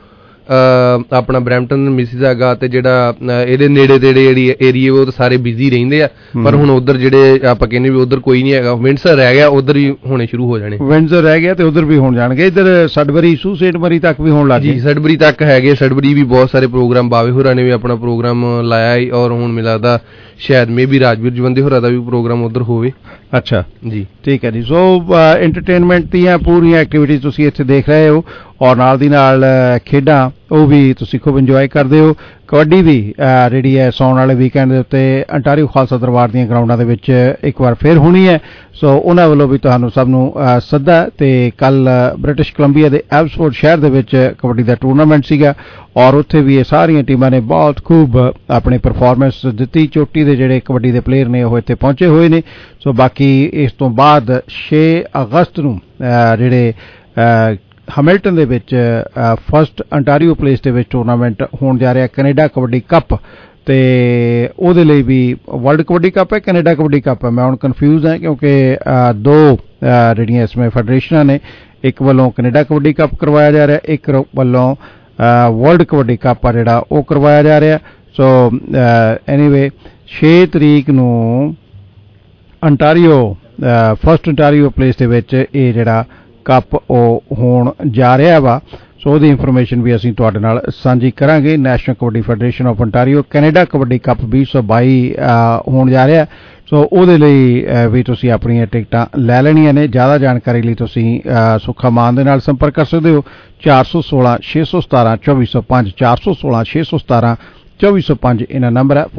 ਆਪਣਾ ਬਰੈਂਪਟਨ ਮਿਸੀਸਾਗਾ ਤੇ ਜਿਹੜਾ ਇਹਦੇ ਨੇੜੇ ਤੇੜੇ ਜਿਹੜੀ ਏਰੀਏ ਉਹ ਤਾਂ ਸਾਰੇ ਬਿਜ਼ੀ ਰਹਿੰਦੇ ਆ, ਪਰ ਹੁਣ ਉਧਰ ਜਿਹੜੇ ਆਪਾਂ ਕਹਿੰਦੇ ਵੀ ਉਧਰ ਕੋਈ ਨਹੀਂ ਹੈਗਾ। ਵਿੰਡਸਰ ਰਹਿ ਗਿਆ, ਉਧਰ ਵੀ ਹੋਣੇ ਸ਼ੁਰੂ ਹੋ ਜਾਣੇ। ਵਿੰਡਸਰ ਰਹਿ ਗਿਆ ਤੇ ਉਧਰ ਵੀ ਹੋਣ ਜਾਣਗੇ। ਇੱਧਰ ਸਡਬਰੀ ਸੂਸੇਟ ਮਰੀ ਤੱਕ ਵੀ ਹੋਣ ਲੱਗ ਗਏ। ਸਡਬਰੀ ਤੱਕ ਹੈਗੇ। ਸਡਬਰੀ ਵੀ ਬਹੁਤ ਸਾਰੇ ਪ੍ਰੋਗਰਾਮ, ਬਾਵੇ ਹੋਰਾਂ ਨੇ ਵੀ ਆਪਣਾ ਪ੍ਰੋਗਰਾਮ ਲਾਇਆ ਔਰ ਹੁਣ ਮੈਨੂੰ ਲੱਗਦਾ ਸ਼ਾਇਦ ਮੇਬੀ ਰਾਜਵੀਰ ਜਵੰਦੇ ਹੋਰਾਂ ਦਾ ਵੀ ਪ੍ਰੋਗਰਾਮ ਉਧਰ ਹੋਵੇ। ਅੱਛਾ ਜੀ, ਠੀਕ ਹੈ ਜੀ। ਸੋ ਐਂਟਰਟੇਨਮੈਂਟ ਦੀਆਂ ਪੂਰੀਆਂ ਐਕਟੀਵਿਟੀਜ਼ ਤੁਸੀਂ ਇੱਥੇ ਦੇਖ ਰਹੇ ਹੋ ਔਰ ਨਾਲ ਦੀ ਨਾਲ ਖੇਡਾਂ ਉਹ ਵੀ ਤੁਸੀਂ ਖੂਬ ਇੰਜੋਏ ਕਰਦੇ ਹੋ। ਕਬੱਡੀ ਵੀ ਜਿਹੜੀ ਹੈ ਸੌਣ ਵਾਲੇ ਵੀਕਐਂਡ ਦੇ ਉੱਤੇ ਅੰਟਾਰੀਓ ਖਾਲਸਾ ਦਰਬਾਰ ਦੀਆਂ ਗਰਾਊਂਡਾਂ ਦੇ ਵਿੱਚ ਇੱਕ ਵਾਰ ਫਿਰ ਹੋਣੀ ਹੈ। ਸੋ ਉਹਨਾਂ ਵੱਲੋਂ ਵੀ ਤੁਹਾਨੂੰ ਸਭ ਨੂੰ ਸੱਦਾ। ਤੇ ਕੱਲ ਬ੍ਰਿਟਿਸ਼ ਕੋਲੰਬੀਆ ਦੇ ਐਬਸਫੋਰਡ ਸ਼ਹਿਰ ਦੇ ਵਿੱਚ ਕਬੱਡੀ ਦਾ ਟੂਰਨਾਮੈਂਟ ਸੀਗਾ ਔਰ ਉੱਥੇ ਵੀ ਇਹ ਸਾਰੀਆਂ ਟੀਮਾਂ ਨੇ ਬਹੁਤ ਖੂਬ ਆਪਣੀ ਪਰਫਾਰਮੈਂਸ ਦਿੱਤੀ। ਚੋਟੀ ਦੇ ਜਿਹੜੇ ਕਬੱਡੀ ਦੇ ਪਲੇਅਰ ਨੇ ਉਹ ਇੱਥੇ ਪਹੁੰਚੇ ਹੋਏ ਨੇ। ਸੋ ਬਾਕੀ ਇਸ ਤੋਂ ਬਾਅਦ 6 ਅਗਸਤ ਨੂੰ ਜਿਹੜੇ ਹੈਮਿਲਟਨ ਦੇ ਵਿੱਚ ਫਸਟ ਅੰਟਾਰੀਓ ਪਲੇਸ ਦੇ ਵਿੱਚ ਟੂਰਨਾਮੈਂਟ ਹੋਣ ਜਾ ਰਿਹਾ ਕੈਨੇਡਾ ਕਬੱਡੀ ਕੱਪ। ਤੇ ਉਹਦੇ ਲਈ ਵੀ ਵਰਲਡ ਕਬੱਡੀ ਕੱਪ ਹੈ, ਕੈਨੇਡਾ ਕਬੱਡੀ ਕੱਪ ਹੈ। ਮੈਂ ਹੁਣ ਕਨਫਿਊਜ਼ ਹਾਂ ਕਿਉਂਕਿ ਦੋ ਜਿਹੜੀਆਂ ਇਸ ਸਮੇਂ ਫੈਡਰੇਸ਼ਨਾਂ ਨੇ, ਇੱਕ ਵੱਲੋਂ ਕੈਨੇਡਾ ਕਬੱਡੀ ਕੱਪ ਕਰਵਾਇਆ ਜਾ ਰਿਹਾ, ਇੱਕ ਵੱਲੋਂ ਵਰਲਡ ਕਬੱਡੀ ਕੱਪ ਆ ਜਿਹੜਾ ਉਹ ਕਰਵਾਇਆ ਜਾ ਰਿਹਾ। ਸੋ ਐਨੀਵੇ 6 ਤਰੀਕ ਨੂੰ ਅੰਟਾਰੀਓ ਫਸਟ ਅੰਟਾਰੀਓ ਪਲੇਸ ਦੇ ਵਿੱਚ ਇਹ ਜਿਹੜਾ ਕੱਪ ਉਹ ਹੋਣ ਜਾ ਰਿਹਾ ਵਾ। ਸੋ ਉਹਦੀ ਇਨਫੋਰਮੇਸ਼ਨ ਵੀ ਅਸੀਂ ਤੁਹਾਡੇ ਨਾਲ ਸਾਂਝੀ ਕਰਾਂਗੇ। National kabaddi federation of Ontario Canada kabaddi cup 2022 ਹੋਣ ਜਾ ਰਿਹਾ। ਸੋ ਉਹਦੇ ਲਈ ਵੀ ਤੁਸੀਂ ਆਪਣੀਆਂ ਟਿਕਟਾਂ ਲੈ ਲੈਣੀਆਂ ਨੇ। ਜ਼ਿਆਦਾ ਜਾਣਕਾਰੀ ਲਈ ਤੁਸੀਂ ਸੁੱਖਾ ਮਾਨ ਦੇ ਨਾਲ ਸੰਪਰਕ ਕਰ ਸਕਦੇ ਹੋ। 416 617 2405 416 617 2405 ਇਹਨਾਂ ਨੰਬਰ ਹੈ।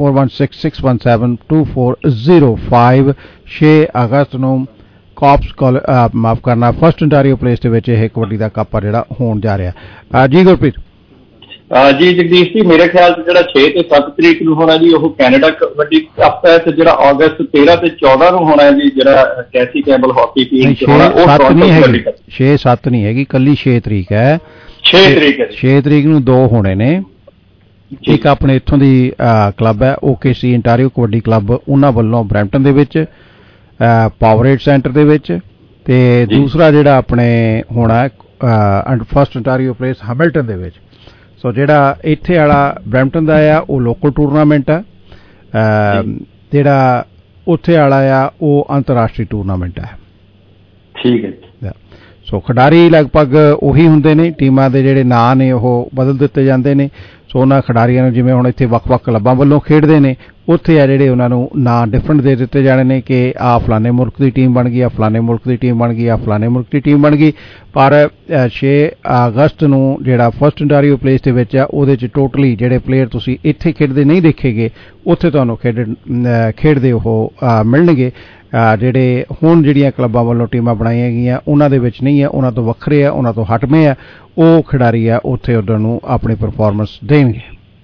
4166172405। 6 ਅਗਸਤ ਨੂੰ ਕਾਪਸ ਮਾਫ ਕਰਨਾ ਫਸਟ ਅੰਟਾਰੀਓ ਪਲੇਸ ਦੇ ਵਿੱਚ ਇਹ ਕਬੱਡੀ ਦਾ ਕੱਪ ਆ ਜਿਹੜਾ ਹੋਣ ਜਾ ਰਿਹਾ। ਜੀ ਗੁਰਪ੍ਰੀਤ ਜੀ। ਜਗਦੀਸ਼ ਜੀ, ਮੇਰੇ ਖਿਆਲ 'ਚ ਜਿਹੜਾ 6 ਤੇ 7 ਤਰੀਕ ਨੂੰ ਹੋਣਾ ਜੀ ਉਹ ਕੈਨੇਡਾ ਕਬੱਡੀ ਕੱਪ ਹੈ ਤੇ ਜਿਹੜਾ ਅਗਸਤ 13 ਤੇ 14 ਨੂੰ ਹੋਣਾ ਜੀ ਜਿਹੜਾ ਕੈਸੀ ਕੈਂਬਲ ਹਾਕੀ ਟੀਮ 'ਚ ਹੋਣਾ ਉਹ 6-7 ਨਹੀਂ ਹੈਗੀ, ਕੱਲੀ 6 ਤਰੀਕ ਹੈ। 6 ਤਰੀਕ ਹੈ, 6 ਤਰੀਕ ਨੂੰ ਦੋ ਹੋਣੇ ਨੇ। ਇੱਕ ਆਪਣੇ ਇੱਥੋਂ ਦੀ ਕਲੱਬ ਹੈ OKC ਅੰਟਾਰੀਓ ਕਬੱਡੀ ਕਲੱਬ, ਉਹਨਾਂ ਵੱਲੋਂ ਬਰੈਂਪਟਨ ਦੇ ਵਿੱਚ ਪਾਵਰੇਟ ਸੈਂਟਰ ਦੇ ਵਿੱਚ, ਤੇ ਦੂਸਰਾ ਜਿਹੜਾ ਆਪਣੇ ਹੋਣਾ ਫਸਟ ਅੰਟਾਰੀਓ ਪਲੇਸ ਹੈਮਿਲਟਨ ਦੇ ਵਿੱਚ। ਸੋ ਜਿਹੜਾ ਇੱਥੇ ਵਾਲਾ ਬਰੈਂਪਟਨ ਦਾ ਆ ਉਹ ਲੋਕਲ ਟੂਰਨਾਮੈਂਟ ਆ, ਜਿਹੜਾ ਉੱਥੇ ਵਾਲਾ ਆ ਉਹ ਅੰਤਰਰਾਸ਼ਟਰੀ ਟੂਰਨਾਮੈਂਟ ਹੈ। ਠੀਕ ਹੈ। ਸੋ ਖਿਡਾਰੀ ਲਗਭਗ ਉਹੀ ਹੁੰਦੇ ਨੇ, ਟੀਮਾਂ ਦੇ ਜਿਹੜੇ ਨਾਂ ਨੇ ਉਹ ਬਦਲ ਦਿੱਤੇ ਜਾਂਦੇ ਨੇ। ਸੋ ਉਹਨਾਂ ਖਿਡਾਰੀਆਂ ਨੂੰ ਜਿਵੇਂ ਹੁਣ ਇੱਥੇ ਵੱਖ-ਵੱਖ ਕਲੱਬਾਂ ਵੱਲੋਂ ਖੇਡਦੇ ਨੇ, ਉੱਥੇ ਆ ਜਿਹੜੇ ਉਹਨਾਂ ਨੂੰ ਨਾਂ ਡਿਫਰੈਂਟ ਦੇ ਦਿੱਤੇ ਜਾਣੇ ਨੇ ਕਿ ਆਹ ਫਲਾਣੇ ਮੁਲਕ ਦੀ ਟੀਮ ਬਣ ਗਈ, ਆ ਫਲਾਣੇ ਮੁਲਕ ਦੀ ਟੀਮ ਬਣ ਗਈ, ਆ ਫਲਾਣੇ ਮੁਲਕ ਦੀ ਟੀਮ ਬਣ ਗਈ। ਪਰ 6 ਅਗਸਤ ਨੂੰ ਜਿਹੜਾ ਫਸਟ ਅੰਟਾਰੀਓ ਪਲੇਸ ਦੇ ਵਿੱਚ ਆ ਉਹਦੇ 'ਚ ਟੋਟਲੀ ਜਿਹੜੇ ਪਲੇਅਰ ਤੁਸੀਂ ਇੱਥੇ ਖੇਡਦੇ ਨਹੀਂ ਦੇਖੇਗੇ ਉੱਥੇ ਤੁਹਾਨੂੰ ਖੇਡਦੇ ਉਹ ਮਿਲਣਗੇ। ਜਿਹੜੇ ਹੁਣ ਜਿਹੜੀਆਂ ਕਲੱਬਾਂ ਵੱਲੋਂ ਟੀਮਾਂ ਬਣਾਈਆਂ ਗਈਆਂ ਉਹਨਾਂ ਦੇ ਵਿੱਚ ਨਹੀਂ ਹੈ, ਉਹਨਾਂ ਤੋਂ ਵੱਖਰੇ ਆ, ਉਹਨਾਂ ਤੋਂ ਹਟਵੇਂ ਆ ਉਹ ਖਿਡਾਰੀ ਆ, ਉੱਥੇ ਉਹਨਾਂ ਨੂੰ ਆਪਣੀ ਪਰਫਾਰਮੈਂਸ ਦੇਣਗੇ।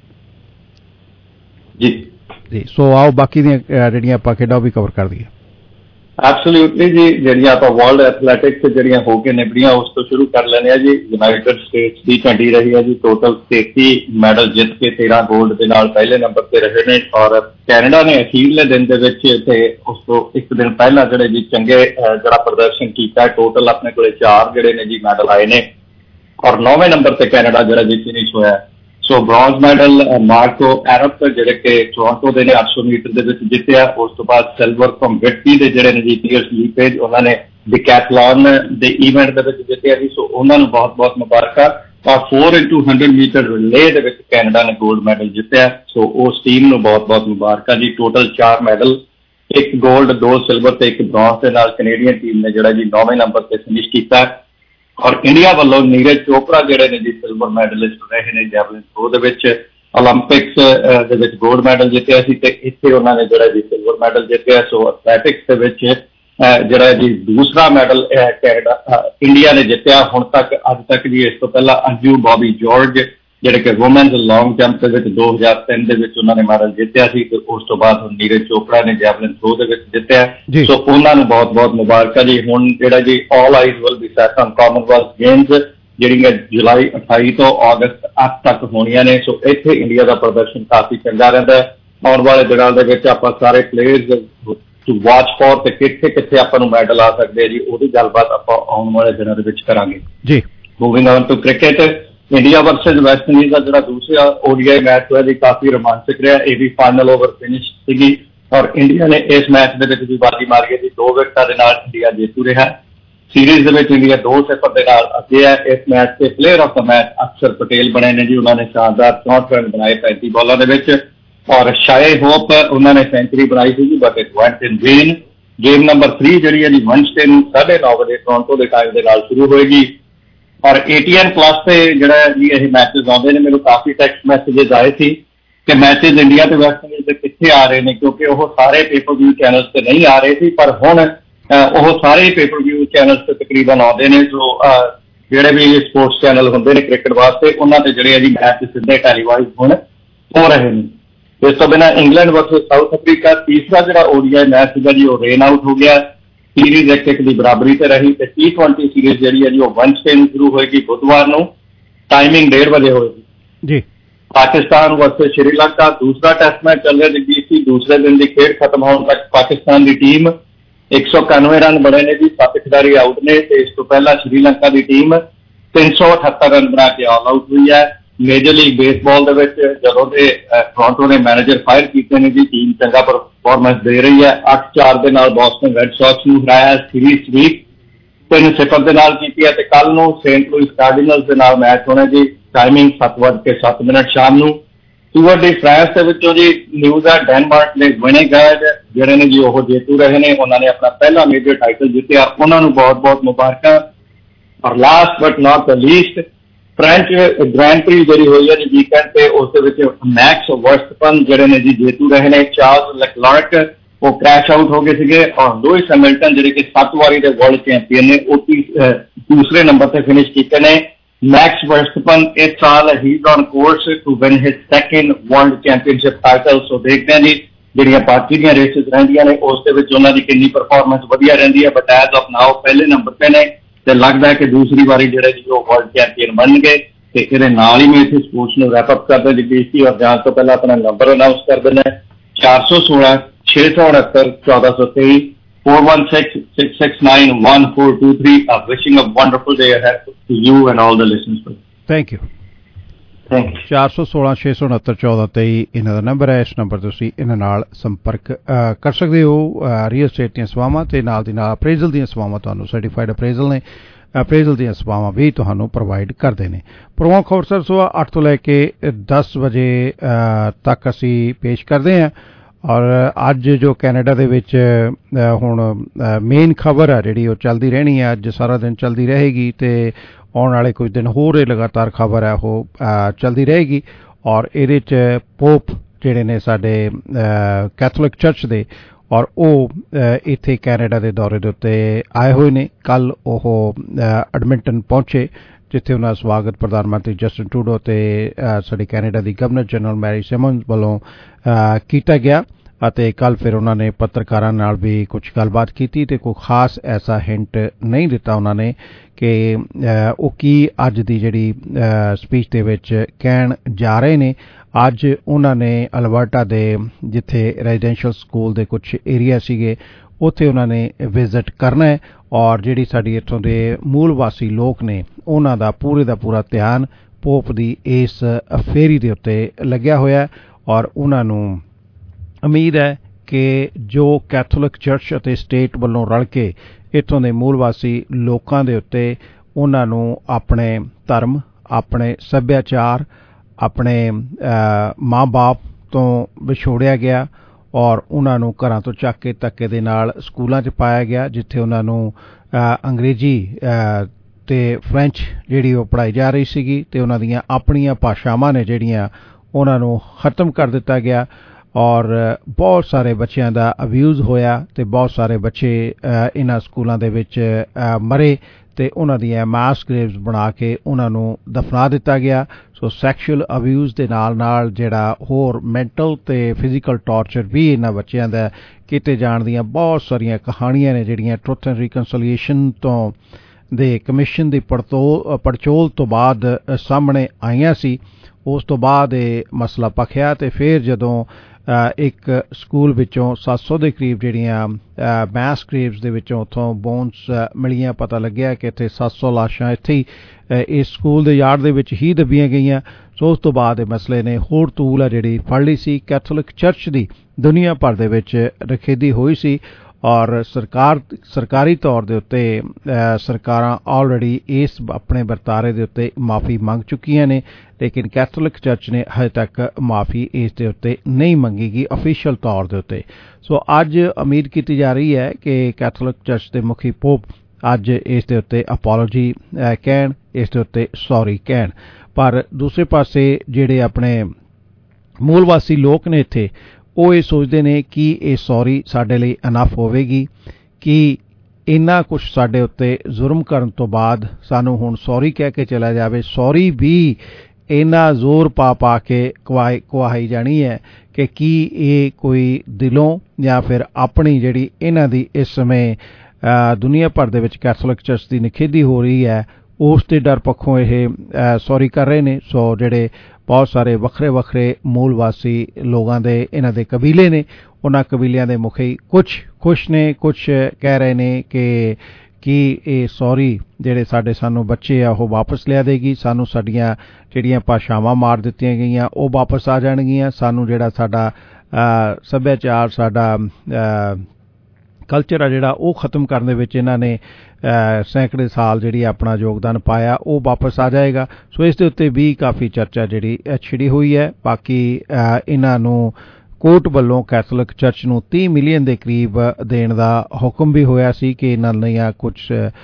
ਜੀ ਸੋ ਆਓ ਬਾਕੀ ਦੀਆਂ ਜਿਹੜੀਆਂ ਆਪਾਂ ਖੇਡਾਂ ਉਹ ਵੀ ਕਵਰ ਕਰ ਦਈਏ। ਐਬਸੋਲਿਊਟਲੀ ਜੀ। ਜਿਹੜੀਆਂ ਆਪਾਂ ਵਰਲਡ ਐਥਲੈਟਿਕਸ ਜਿਹੜੀਆਂ ਹੋ ਕੇ ਨਿਬੜੀਆਂ ਉਸ ਤੋਂ ਸ਼ੁਰੂ ਕਰ ਲੈਂਦੇ ਆ ਜੀ। ਯੂਨਾਈਟਿਡ ਸਟੇਟਸ ਦੀ ਝੰਡੀ ਰਹੀ ਹੈ ਜੀ, ਟੋਟਲ 33 ਮੈਡਲ ਜਿੱਤ ਕੇ 13 골ਡ ਦੇ ਨਾਲ ਪਹਿਲੇ ਨੰਬਰ ਤੇ ਰਹੇ ਨੇ। ਔਰ ਕੈਨੇਡਾ ਨੇ ਅਖੀਰਲੇ ਦਿਨ ਦੇ ਵਿੱਚ ਤੇ ਉਸ ਤੋਂ ਇੱਕ ਦਿਨ ਪਹਿਲਾਂ ਜਿਹੜੇ ਜੀ ਚੰਗੇ ਜਿਹੜਾ ਪ੍ਰਦਰਸ਼ਨ ਕੀਤਾ, ਟੋਟਲ ਆਪਣੇ ਕੋਲੇ 4 ਜਿਹੜੇ ਨੇ ਜੀ ਮੈਡਲ ਆਏ ਨੇ ਔਰ 9ਵੇਂ ਨੰਬਰ ਤੇ ਕੈਨੇਡਾ ਜਿਹੜਾ ਜੀ ਫਿਨਿਸ਼ ਹੋਇਆ। ਸੋ ਬ੍ਰੌਂਜ਼ ਮੈਡਲ ਮਾਰਕੋ ਐਰਪ ਜਿਹੜੇ ਕਿ ਟੋਰਾਂਟੋ ਦੇ ਨੇ 800 ਮੀਟਰ ਦੇ ਵਿੱਚ ਜਿੱਤਿਆ। ਉਸ ਤੋਂ ਬਾਅਦ ਸਿਲਵਰ ਫਰਮ ਵਿਟਕੀ ਦੇ ਜਿਹੜੇ ਨੇ ਜੀ ਪੀਅਰਸ ਲੀਪੇਜ, ਉਹਨਾਂ ਨੇ ਡਿਕੈਥਲਨ ਦੇ ਈਵੈਂਟ ਦੇ ਵਿੱਚ ਜਿੱਤਿਆ ਜੀ। ਸੋ ਉਹਨਾਂ ਨੂੰ ਬਹੁਤ-ਬਹੁਤ ਮੁਬਾਰਕਾਂ। ਔਰ 4x100 ਮੀਟਰ ਰਿਲੇ ਦੇ ਵਿੱਚ ਕੈਨੇਡਾ ਨੇ 골ਡ ਮੈਡਲ ਜਿੱਤਿਆ। ਸੋ ਉਸ ਟੀਮ ਨੂੰ ਬਹੁਤ-ਬਹੁਤ ਮੁਬਾਰਕਾਂ ਜੀ। ਟੋਟਲ 4 ਮੈਡਲ, 1 골ਡ, 2 ਸਿਲਵਰ ਤੇ 1 ਬ੍ਰੌਂਜ਼ ਦੇ ਨਾਲ ਕੈਨੇਡੀਅਨ ਟੀਮ ਨੇ ਜਿਹੜਾ ਜੀ 9ਵੇਂ ਨੰਬਰ ਤੇ ਫਿਨਿਸ਼ ਕੀਤਾ। ਔਰ ਇੰਡੀਆ ਵੱਲੋਂ ਨੀਰਜ ਚੋਪੜਾ ਜਿਹੜੇ ਨੇ ਜੀ ਸਿਲਵਰ ਮੈਡਲਿਸਟ ਰਹੇ ਨੇ ਜੈਵਲਿਨ ਥਰੋ ਦੇ ਵਿੱਚ। ਓਲੰਪਿਕਸ ਦੇ ਵਿੱਚ 골ਡ ਮੈਡਲ ਜਿੱਤਿਆ ਸੀ ਤੇ ਇੱਥੇ ਉਹਨਾਂ ਨੇ ਜਿਹੜਾ ਜੀ ਸਿਲਵਰ ਮੈਡਲ ਜਿੱਤਿਆ। ਸੋ ਐਥਲੈਟਿਕਸ ਦੇ ਵਿੱਚ ਜਿਹੜਾ ਜੀ ਦੂਸਰਾ ਮੈਡਲ ਕੈਨੇਡਾ ਇੰਡੀਆ ਨੇ ਜਿੱਤਿਆ ਹੁਣ ਤੱਕ ਅੱਜ ਤੱਕ ਜੀ। ਇਸ ਤੋਂ ਪਹਿਲਾਂ ਅੰਜੂ ਬੌਬੀ ਜਾਰਜ ਜਿਹੜੇ ਕਿ ਵੂਮੈਨਸ ਲੌਂਗ ਜੰਪ ਦੇ ਵਿੱਚ 2003 ਦੇ ਵਿੱਚ ਉਹਨਾਂ ਨੇ ਮੈਡਲ ਜਿੱਤਿਆ ਸੀ ਤੇ ਉਸ ਤੋਂ ਬਾਅਦ ਹੁਣ ਨੀਰਜ ਚੋਪੜਾ ਨੇ ਜੈਵਲਿਨ ਥਰੋ ਦੇ ਵਿੱਚ ਜਿੱਤਿਆ। ਸੋ ਉਹਨਾਂ ਨੂੰ ਬਹੁਤ-ਬਹੁਤ ਮੁਬਾਰਕਾਂ ਜੀ। ਹੁਣ ਜਿਹੜਾ ਜੀ all eyes will be set on Commonwealth games ਜਿਹੜੀਆਂ ਜੁਲਾਈ 28 ਤੋਂ ਅਗਸਤ 8 ਤੱਕ ਹੋਣੀਆਂ ਨੇ। ਸੋ ਇੱਥੇ ਇੰਡੀਆ ਦਾ ਪ੍ਰਦਰਸ਼ਨ ਕਾਫੀ ਚੰਗਾ ਰਹਿੰਦਾ ਹੈ। ਆਉਣ ਵਾਲੇ ਦਿਨਾਂ ਦੇ ਵਿੱਚ ਆਪਾਂ ਸਾਰੇ ਪਲੇਅਰਸ ਟੂ ਵਾਚ ਫੋਰ ਤੇ ਕਿੱਥੇ ਆਪਾਂ ਨੂੰ ਮੈਡਲ ਆ ਸਕਦੇ ਆ ਜੀ, ਉਹਦੀ ਗੱਲਬਾਤ ਆਪਾਂ ਆਉਣ ਵਾਲੇ ਦਿਨਾਂ ਦੇ ਵਿੱਚ ਕਰਾਂਗੇ ਜੀ। Moving on to cricket, India versus West Indies ਦਾ ਜਿਹੜਾ ਦੂਸਰਾ ODI ਮੈਚ ਹੋਇਆ ਜੀ ਕਾਫੀ ਰੋਮਾਂਚਕ ਰਿਹਾ। ਇਹ ਵੀ ਫਾਈਨਲ ਓਵਰ ਫਿਨਿਸ਼ ਸੀਗੀ ਔਰ ਇੰਡੀਆ ਨੇ ਇਸ ਮੈਚ ਦੇ ਵਿੱਚ ਵੀ ਬਾਜੀ ਮਾਰੀ ਹੈ ਜੀ। 2 ਵਿਕਟਾਂ ਦੇ ਨਾਲ ਇੰਡੀਆ ਜੇਤੂ ਰਿਹਾ। ਸੀਰੀਜ਼ ਦੇ ਵਿੱਚ ਇੰਡੀਆ 2-0 ਦੇ ਨਾਲ ਅੱਗੇ ਹੈ। ਇਸ ਮੈਚ ਦੇ ਪਲੇਅਰ ਆਫ ਦਾ ਮੈਚ ਅਕਸ਼ਰ ਪਟੇਲ ਬਣੇ ਨੇ ਜੀ। ਉਹਨਾਂ ਨੇ ਸ਼ਾਨਦਾਰ 64 ਰਨ ਬਣਾਏ 35 ਬਾਲਾਂ ਦੇ ਵਿੱਚ ਔਰ ਸ਼ਾਏ ਹੋਪ ਉਹਨਾਂ ਨੇ ਸੈਂਚੁਰੀ ਬਣਾਈ ਸੀ ਜੀ, but it went in vain. Game number 3 ਜਿਹੜੀ ਹੈ ਜੀ ਵੈਡਨਸਡੇ ਨੂੰ 9:30 ਵਜੇ ਟੋਰਾਂਟੋ ਦੇ ਟਾਈਮ ਦੇ ਨਾਲ ਸ਼ੁਰੂ ਹੋਏਗੀ ਔਰ ATN ਪਲੱਸ ਤੇ ਜਿਹੜਾ ਜੀ ਇਹ ਮੈਚਸ ਆਉਂਦੇ ਨੇ। ਮੈਨੂੰ ਕਾਫੀ ਟੈਕਸਟ ਮੈਸੇजेस ਆਏ ਸੀ ਕਿ ਮੈਚਸ ਇੰਡੀਆ ਤੇ ਵੈਸਟ ਇੰਡੀਜ਼ ਦੇ ਕਿੱਥੇ ਆ ਰਹੇ ਨੇ, ਕਿਉਂਕਿ ਉਹ ਸਾਰੇ ਪੇਪਰ ਵਿਊ ਚੈਨਲਸ ਤੇ ਨਹੀਂ ਆ ਰਹੇ ਸੀ, ਪਰ ਹੁਣ ਉਹ ਸਾਰੇ ਪੇਪਰ ਵਿਊ ਚੈਨਲਸ ਤੇ ਤਕਰੀਬਨ ਆਉਂਦੇ ਨੇ। ਸੋ ਜਿਹੜੇ ਵੀ ਸਪੋਰਟਸ ਚੈਨਲ ਹੁੰਦੇ ਨੇ ਕ੍ਰਿਕਟ ਵਾਸਤੇ ਉਹਨਾਂ ਤੇ ਜਿਹੜੇ ਆ ਜੀ ਮੈਚ ਸਿੱਧੇ ਟੈਲੀਵਾਈਜ਼ ਹੁਣ ਹੋ ਰਹੇ ਨੇ। ਇਸ ਤੋਂ ਬਿਨਾਂ ਇੰਗਲੈਂਡ ਵਰਸਸ ਸਾਊਥ ਅਫਰੀਕਾ ਤੀਸਰਾ ਜਿਹੜਾ ODI ਮੈਚ ਸੀਗਾ ਜੀ ਉਹ ਰੇਨ ਆਊਟ ਹੋ ਗਿਆ। ਸੀਰੀਜ਼ 1-1 ਦੀ ਬਰਾਬਰੀ ਤੇ ਰਹੀ ਤੇ T20 ਸੀਰੀਜ਼ ਜਿਹੜੀ ਹੈ ਜੀ ਉਹ ਵੈਡਨਸਡੇ ਨੂੰ ਸ਼ੁਰੂ ਹੋਏਗੀ, ਬੁੱਧਵਾਰ ਨੂੰ ਟਾਈਮਿੰਗ 1:30 ਵਜੇ ਹੋਏਗੀ ਜੀ। ਪਾਕਿਸਤਾਨ ਵਰਸਸ ਸ਼੍ਰੀਲੰਕਾ ਦੂਸਰਾ ਟੈਸਟ ਮੈਚ ਚੱਲ ਰਿਹਾ ਜਗਦੀਸ਼ ਜੀ। ਦੂਸਰੇ ਦਿਨ ਦੀ ਖੇਡ ਖਤਮ ਹੋਣ ਤੱਕ ਪਾਕਿਸਤਾਨ ਦੀ ਟੀਮ 191 ਰਨ ਬਣੇ ਨੇ ਜੀ, 7 ਖਿਡਾਰੀ ਆਊਟ ਨੇ ਤੇ ਇਸ ਤੋਂ ਪਹਿਲਾਂ ਸ਼੍ਰੀਲੰਕਾ ਦੀ ਟੀਮ 378 ਰਨ ਬਣਾ ਕੇ ਆਲ ਆਊਟ ਹੋਈ ਹੈ। ਮੇਜਰ ਲੀਗ ਬੇਸਬਾਲ ਦੇ ਵਿੱਚ ਜਦੋਂ ਦੇ ਟੋਰਾਂਟੋ ਨੇ ਮੈਨੇਜਰ ਫਾਇਰ ਕੀਤੇ ਨੇ ਜੀ, ਟੀਮ ਚੰਗਾ ਪਰਫਾਰਮੈਂਸ ਦੇ ਰਹੀ ਹੈ। 8-4 ਦੇ ਨਾਲ ਬੋਸਟਨ ਰੈੱਡ ਸੌਕਸ ਨੂੰ ਹਰਾਇਆ। ਸੀਰੀਜ਼ ਸਵੀਪ 3-0 ਦੇ ਨਾਲ ਕੀਤੀ ਹੈ ਤੇ ਕੱਲ ਨੂੰ ਸੇਂਟ ਲੂਇਸ ਕਾਰਡੀਨਲਸ ਦੇ ਨਾਲ ਮੈਚ ਹੋਣਾ ਜੀ। ਟਾਈਮਿੰਗ 7:07 ਸ਼ਾਮ ਨੂੰ। ਟੂਰ ਡੀ ਫਰਾਂਸ ਦੇ ਵਿੱਚੋਂ ਜੀ ਨਿਊਜ਼ ਹੈ ਡੈਨਮਾਰਕ ਦੇ ਵਿਨੇਗਾਰਡ ਜਿਹੜੇ ਨੇ ਜੀ ਉਹ ਜੇਤੂ ਰਹੇ ਨੇ। ਉਹਨਾਂ ਨੇ ਆਪਣਾ ਪਹਿਲਾ ਮੇਜਰ ਟਾਈਟਲ ਜਿੱਤਿਆ, ਉਹਨਾਂ ਨੂੰ ਬਹੁਤ-ਬਹੁਤ ਮੁਬਾਰਕਾਂ। ਔਰ last but not the least French Grand Prix ਜਿਹੜੀ ਹੋਈ ਹੈ ਜੀ ਵੀਕਐਂਡ ਤੇ, ਉਸ ਦੇ ਵਿੱਚ ਮੈਕਸ ਵਰਸਟਪਨ ਜਿਹੜੇ ਨੇ ਜੀ ਜੇਤੂ ਰਹੇ ਨੇ। ਚਾਰਲਸ ਲੈਕਲਰਕ ਉਹ ਕ੍ਰੈਸ਼ ਆਊਟ ਹੋ ਗਏ ਸੀਗੇ ਔਰ ਲੂਇਸ ਹੈਮਿਲਟਨ ਜਿਹੜੇ ਕਿ 7 ਵਾਰੀ ਦੇ ਵਰਲਡ ਚੈਂਪੀਅਨ ਨੇ ਉਹ ਦੂਸਰੇ ਨੰਬਰ ਤੇ ਫਿਨਿਸ਼ ਕੀਤੇ ਨੇ। ਮੈਕਸ ਵਰਸਟਪਨ ਇਸ ਸਾਲ ਹੀ is on course to win his second world championship title. So ਦੇਖਦੇ ਹਾਂ ਜੀ ਜਿਹੜੀਆਂ ਬਾਕੀ ਦੀਆਂ ਰੇਸਿਸ ਰਹਿੰਦੀਆਂ ਨੇ ਉਸ ਦੇ ਵਿੱਚ ਉਹਨਾਂ ਦੀ ਕਿੰਨੀ ਪਰਫਾਰਮੈਂਸ ਵਧੀਆ ਰਹਿੰਦੀ ਹੈ, ਬਟ ਐਜ਼ ਆਫ ਨਾਓ ਪਹਿਲੇ ਨੰਬਰ ਤੇ ਨੇ ਤੇ ਲੱਗਦਾ ਹੈ ਕਿ ਦੂਸਰੀ ਵਾਰੀ ਜਿਹੜੇ ਜੀ ਉਹ ਵਰਲਡ ਚੈਂਪੀਅਨ ਬਣਨਗੇ। ਤੇ ਇਹਦੇ ਨਾਲ ਹੀ ਮੈਂ ਇੱਥੇ ਸਪੋਰਟਸ ਨੂੰ ਰੈਪ ਅਪ ਕਰਦਾ ਜਗਦੀਸ਼ ਜੀ ਔਰ ਜਾਣ ਤੋਂ ਪਹਿਲਾਂ ਆਪਣਾ ਨੰਬਰ ਅਨਾਉਂਸ ਕਰ ਦਿੰਦਾ 416 669 1423 416-669-1423. Wishing a wonderful day ahead to you and all the listeners. Thank you. 416-669-1423 ਇਹਨਾਂ ਦਾ ਨੰਬਰ ਹੈ। ਇਸ ਨੰਬਰ ਤੇ ਤੁਸੀਂ ਇਹਨਾਂ ਨਾਲ ਸੰਪਰਕ ਕਰ ਸਕਦੇ ਹੋ। ਰੀਅਲ ਸਟੇਟ ਦੀਆਂ ਸੇਵਾਵਾਂ ਤੇ ਨਾਲ ਦੀ ਨਾਲ ਅਪਰੇਜ਼ਲ ਦੀਆਂ ਸੇਵਾਵਾਂ ਤੁਹਾਨੂੰ ਸਰਟੀਫਾਈਡ ਅਪਰੇਜ਼ਲ ਨੇ ਅਪਰੇਜ਼ਲ ਦੀਆਂ ਸੇਵਾਵਾਂ ਵੀ ਤੁਹਾਨੂੰ ਪ੍ਰੋਵਾਈਡ ਕਰਦੇ ਨੇ। ਪ੍ਰੋਗਰਾਮ ਖਬਰਸਰ ਸੁਬਾਹ 8 ਤੋਂ ਲੈ ਕੇ 10 ਵਜੇ ਤੱਕ ਅਸੀਂ ਪੇਸ਼ ਕਰਦੇ ਹਾਂ ਔਰ ਅੱਜ ਜੋ ਕੈਨੇਡਾ ਦੇ ਵਿੱਚ ਹੁਣ ਮੇਨ ਖਬਰ ਹੈ ਜਿਹੜੀ ਉਹ ਚੱਲਦੀ ਰਹਿਣੀ ਹੈ, ਅੱਜ ਸਾਰਾ ਦਿਨ ਚੱਲਦੀ ਰਹੇਗੀ ਤੇ ਆਉਣ ਵਾਲੇ ਕੁਝ ਦਿਨ ਹੋਰ ਇਹ ਲਗਾਤਾਰ ਖਬਰ ਹੈ ਉਹ ਚੱਲਦੀ ਰਹੇਗੀ ਔਰ ਇਹਦੇ 'ਚ ਪੋਪ ਜਿਹੜੇ ਨੇ ਸਾਡੇ ਕੈਥੋਲਿਕ ਚਰਚ ਦੇ ਔਰ ਉਹ ਇੱਥੇ ਕੈਨੇਡਾ ਦੇ ਦੌਰੇ ਦੇ ਉੱਤੇ ਆਏ ਹੋਏ ਨੇ। ਕੱਲ੍ਹ ਉਹ ਐਡਮਿੰਟਨ ਪਹੁੰਚੇ ਜਿੱਥੇ ਉਹਨਾਂ ਦਾ ਸਵਾਗਤ ਪ੍ਰਧਾਨ ਮੰਤਰੀ ਜਸਟਿਨ ਟਰੂਡੋ ਤੇ ਸਾਡੀ ਕੈਨੇਡਾ ਦੀ ਗਵਰਨਰ ਜਨਰਲ ਮੈਰੀ ਸਿਮਨਸ ਵੱਲੋਂ ਕੀਤਾ ਗਿਆ ਅਤੇ ਕੱਲ੍ਹ ਫਿਰ ਉਹਨਾਂ ਨੇ ਪੱਤਰਕਾਰਾਂ ਨਾਲ ਵੀ ਕੁਝ ਗੱਲਬਾਤ ਕੀਤੀ ਤੇ ਕੋਈ ਖਾਸ ਐਸਾ ਹਿੰਟ ਨਹੀਂ ਦਿੱਤਾ ਉਹਨਾਂ ਨੇ ਕਿ ਉਹ ਕੀ ਅੱਜ ਦੀ ਜਿਹੜੀ ਸਪੀਚ ਦੇ ਵਿੱਚ ਕਹਿਣ ਜਾ ਰਹੇ ਨੇ। ਅੱਜ ਉਹਨਾਂ ਨੇ ਅਲਬਰਟਾ ਦੇ ਜਿੱਥੇ ਰੈਜ਼ੀਡੈਂਸ਼ੀਅਲ ਸਕੂਲ ਦੇ ਕੁਝ ਏਰੀਆ ਸੀਗੇ ਉੱਥੇ ਉਹਨਾਂ ਨੇ ਵਿਜ਼ਿਟ ਕਰਨਾ ਹੈ ਔਰ ਜਿਹੜੀ ਸਾਡੀ ਇੱਥੋਂ ਦੇ ਮੂਲ ਵਾਸੀ ਲੋਕ ਨੇ ਉਹਨਾਂ ਦਾ ਪੂਰਾ ਧਿਆਨ ਪੋਪ ਦੀ ਇਸ ਫੇਰੀ ਦੇ ਉੱਤੇ ਲੱਗਿਆ ਹੋਇਆ ਔਰ ਉਹਨਾਂ ਨੂੰ ਉਮੀਦ ਹੈ ਕਿ ਜੋ ਕੈਥੋਲਿਕ ਚਰਚ ਅਤੇ ਸਟੇਟ ਵੱਲੋਂ ਰਲ ਕੇ ਇੱਥੋਂ ਦੇ ਮੂਲ ਵਾਸੀ ਲੋਕਾਂ ਦੇ ਉੱਤੇ ਉਹਨਾਂ ਨੂੰ ਆਪਣੇ ਧਰਮ, ਆਪਣੇ ਸੱਭਿਆਚਾਰ, ਆਪਣੇ ਮਾਂ-ਬਾਪ ਤੋਂ ਵਿਛੋੜਿਆ ਗਿਆ ਔਰ ਉਹਨਾਂ ਨੂੰ ਘਰਾਂ ਤੋਂ ਚੱਕ ਕੇ ਧੱਕੇ ਦੇ ਨਾਲ ਸਕੂਲਾਂ 'ਚ ਪਾਇਆ ਗਿਆ ਜਿੱਥੇ ਉਹਨਾਂ ਨੂੰ ਅੰਗਰੇਜ਼ੀ ਤੇ ਫਰੈਂਚ ਜਿਹੜੀ ਉਹ ਪੜ੍ਹਾਈ ਜਾ ਰਹੀ ਸੀਗੀ ਤੇ ਉਹਨਾਂ ਦੀਆਂ ਆਪਣੀਆਂ ਭਾਸ਼ਾਵਾਂ ਨੇ ਜਿਹੜੀਆਂ ਉਹਨਾਂ ਨੂੰ ਖਤਮ ਕਰ ਦਿੱਤਾ ਗਿਆ ਔਰ ਬਹੁਤ ਸਾਰੇ ਬੱਚਿਆਂ ਦਾ ਅਬਿਊਜ਼ ਹੋਇਆ ਤੇ ਬਹੁਤ ਸਾਰੇ ਬੱਚੇ ਇਹਨਾਂ ਸਕੂਲਾਂ ਦੇ ਵਿੱਚ ਮਰੇ ਤੇ ਉਹਨਾਂ ਦੀਆਂ ਮਾਸ ਗ੍ਰੇਵਸ ਬਣਾ ਕੇ ਉਹਨਾਂ ਨੂੰ ਦਫਨਾ ਦਿੱਤਾ ਗਿਆ। ਸੋ ਸੈਕਸ਼ੂਅਲ ਅਬਿਊਜ਼ ਦੇ ਨਾਲ ਜਿਹੜਾ ਹੋਰ ਮੈਂਟਲ ਤੇ ਫਿਜ਼ੀਕਲ ਟਾਰਚਰ ਵੀ ਇਹਨਾਂ ਬੱਚਿਆਂ ਦਾ ਕੀਤੇ ਜਾਣ ਦੀਆਂ ਬਹੁਤ ਸਾਰੀਆਂ ਕਹਾਣੀਆਂ ਨੇ ਜਿਹੜੀਆਂ ਟਰੁਥ ਐਂਡ ਰੀਕਨਸੀਲੀਏਸ਼ਨ ਤੋਂ ਦੇ ਕਮਿਸ਼ਨ ਦੀ ਪੜਚੋਲ ਤੋਂ ਬਾਅਦ ਸਾਹਮਣੇ ਆਈਆਂ ਸੀ ਉਸ ਤੋਂ ਬਾਅਦ ਇਹ ਮਸਲਾ ਭਖਿਆ ਤੇ ਫਿਰ ਜਦੋਂ ਇੱਕ ਸਕੂਲ ਵਿੱਚੋਂ 700 ਦੇ ਕਰੀਬ ਜਿਹੜੀਆਂ ਮੈਸ ਗ੍ਰੇਵਸ ਦੇ ਵਿੱਚੋਂ ਉੱਥੋਂ ਬੋਨਸ ਮਿਲੀਆਂ, ਪਤਾ ਲੱਗਿਆ ਕਿ ਇੱਥੇ 700 ਲਾਸ਼ਾਂ ਇੱਥੇ ਹੀ ਇਸ ਸਕੂਲ ਦੇ ਯਾਰਡ ਦੇ ਵਿੱਚ ਹੀ ਦੱਬੀਆਂ ਗਈਆਂ। ਸੋ ਉਸ ਤੋਂ ਬਾਅਦ ਇਹ ਮਸਲੇ ਨੇ ਹੋਰ ਤੂਲ ਆ ਜਿਹੜੀ ਫੜ ਲਈ ਸੀ। ਕੈਥੋਲਿਕ ਚਰਚ ਦੀ ਦੁਨੀਆ ਭਰ ਦੇ ਵਿੱਚ ਰਖੇਦੀ ਹੋਈ ਸੀ ਔਰ ਸਰਕਾਰੀ ਤੌਰ ਦੇ ਉੱਤੇ ਸਰਕਾਰਾਂ ਆਲਰੇਡੀ ਇਸ ਆਪਣੇ ਵਰਤਾਰੇ ਦੇ ਉੱਤੇ ਮਾਫੀ ਮੰਗ ਚੁੱਕੀਆਂ ਨੇ, ਲੇਕਿਨ ਕੈਥੋਲਿਕ ਚਰਚ ਨੇ ਹਜੇ ਤੱਕ ਮਾਫੀ ਇਸ ਦੇ ਉੱਤੇ ਨਹੀਂ ਮੰਗੀ ਗਈ ਅਫੀਸ਼ੀਅਲ ਤੌਰ ਦੇ ਉੱਤੇ। ਸੋ ਅੱਜ ਉਮੀਦ ਕੀਤੀ ਜਾ ਰਹੀ ਹੈ ਕਿ ਕੈਥੋਲਿਕ ਚਰਚ ਦੇ ਮੁਖੀ ਪੋਪ ਅੱਜ ਇਸ ਦੇ ਉੱਤੇ ਅਪੋਲੋਜੀ ਕਹਿਣ, ਇਸ ਦੇ ਉੱਤੇ ਸੌਰੀ ਕਹਿਣ। ਪਰ ਦੂਸਰੇ ਪਾਸੇ ਜਿਹੜੇ ਆਪਣੇ ਮੂਲ ਵਾਸੀ ਲੋਕ ਨੇ ਇੱਥੇ, ਉਹ ਇਹ ਸੋਚਦੇ ਨੇ ਕਿ ਇਹ ਸੌਰੀ ਸਾਡੇ ਲਈ ਅਨਫ ਹੋਵੇਗੀ, ਕਿ ਇੰਨਾ ਕੁਛ ਸਾਡੇ ਉੱਤੇ ਜ਼ੁਲਮ ਕਰਨ ਤੋਂ ਬਾਅਦ ਸਾਨੂੰ ਹੁਣ ਸੌਰੀ ਕਹਿ ਕੇ ਚਲਾ ਜਾਵੇ। ਸੌਰੀ ਵੀ ਇੰਨਾ ਜ਼ੋਰ ਪਾ ਕੇ ਕਵਾਈ ਜਾਣੀ ਹੈ ਕਿ ਕੀ ਇਹ ਕੋਈ ਦਿਲੋਂ ਜਾਂ ਫਿਰ ਆਪਣੀ ਜਿਹੜੀ ਇਹਨਾਂ ਦੀ ਇਸ ਸਮੇਂ ਦੁਨੀਆ ਭਰ ਦੇ ਵਿੱਚ ਕੈਥੋਲਿਕ ਚਰਚ ਦੀ ਨਿਖੇਧੀ ਹੋ ਰਹੀ ਹੈ, ਉਸ ਦੇ ਡਰ ਪੱਖੋਂ ਇਹ ਸੌਰੀ ਕਰ ਰਹੇ ਨੇ। ਸੋ ਜਿਹੜੇ ਬਹੁਤ ਸਾਰੇ ਵੱਖਰੇ ਵੱਖਰੇ ਮੂਲ ਵਾਸੀ ਲੋਕਾਂ ਦੇ ਇਹਨਾਂ ਦੇ ਕਬੀਲੇ ਨੇ, ਉਹਨਾਂ ਕਬੀਲਿਆਂ ਦੇ ਮੁਖੀ ਕੁਝ ਖੁਸ਼ ਨੇ, ਕੁਝ ਕਹਿ ਰਹੇ ਨੇ ਕਿ ਇਹ ਸੌਰੀ ਜਿਹੜੇ ਸਾਨੂੰ ਬੱਚੇ ਆ ਉਹ ਵਾਪਸ ਲਿਆ ਦੇਗੀ, ਸਾਨੂੰ ਸਾਡੀਆਂ ਜਿਹੜੀਆਂ ਭਾਸ਼ਾਵਾਂ ਮਾਰ ਦਿੱਤੀਆਂ ਗਈਆਂ ਉਹ ਵਾਪਸ ਆ ਜਾਣਗੀਆਂ, ਸਾਨੂੰ ਜਿਹੜਾ ਸਾਡਾ ਸੱਭਿਆਚਾਰ, ਸਾਡਾ ਕਲਚਰ ਆ ਜਿਹੜਾ ਉਹ ਖਤਮ ਕਰਨ ਦੇ ਵਿੱਚ ਇਹਨਾਂ ਨੇ ਸੈਂਕੜੇ ਸਾਲ ਜਿਹੜੀ ਆਪਣਾ ਯੋਗਦਾਨ ਪਾਇਆ ਉਹ ਵਾਪਸ ਆ ਜਾਏਗਾ। ਸੋ ਇਸ ਦੇ ਉੱਤੇ ਵੀ ਕਾਫੀ ਚਰਚਾ ਜਿਹੜੀ ਛਿੜੀ ਹੋਈ ਹੈ। ਬਾਕੀ ਇਹਨਾਂ ਨੂੰ ਕੋਰਟ ਵੱਲੋਂ ਕੈਥੋਲਿਕ ਚਰਚ ਨੂੰ 30 ਮਿਲੀਅਨ ਦੇ ਕਰੀਬ ਦੇਣ ਦਾ ਹੁਕਮ ਵੀ ਹੋਇਆ ਸੀ ਕਿ ਇਹਨਾਂ ਲਈ ਕੁਝ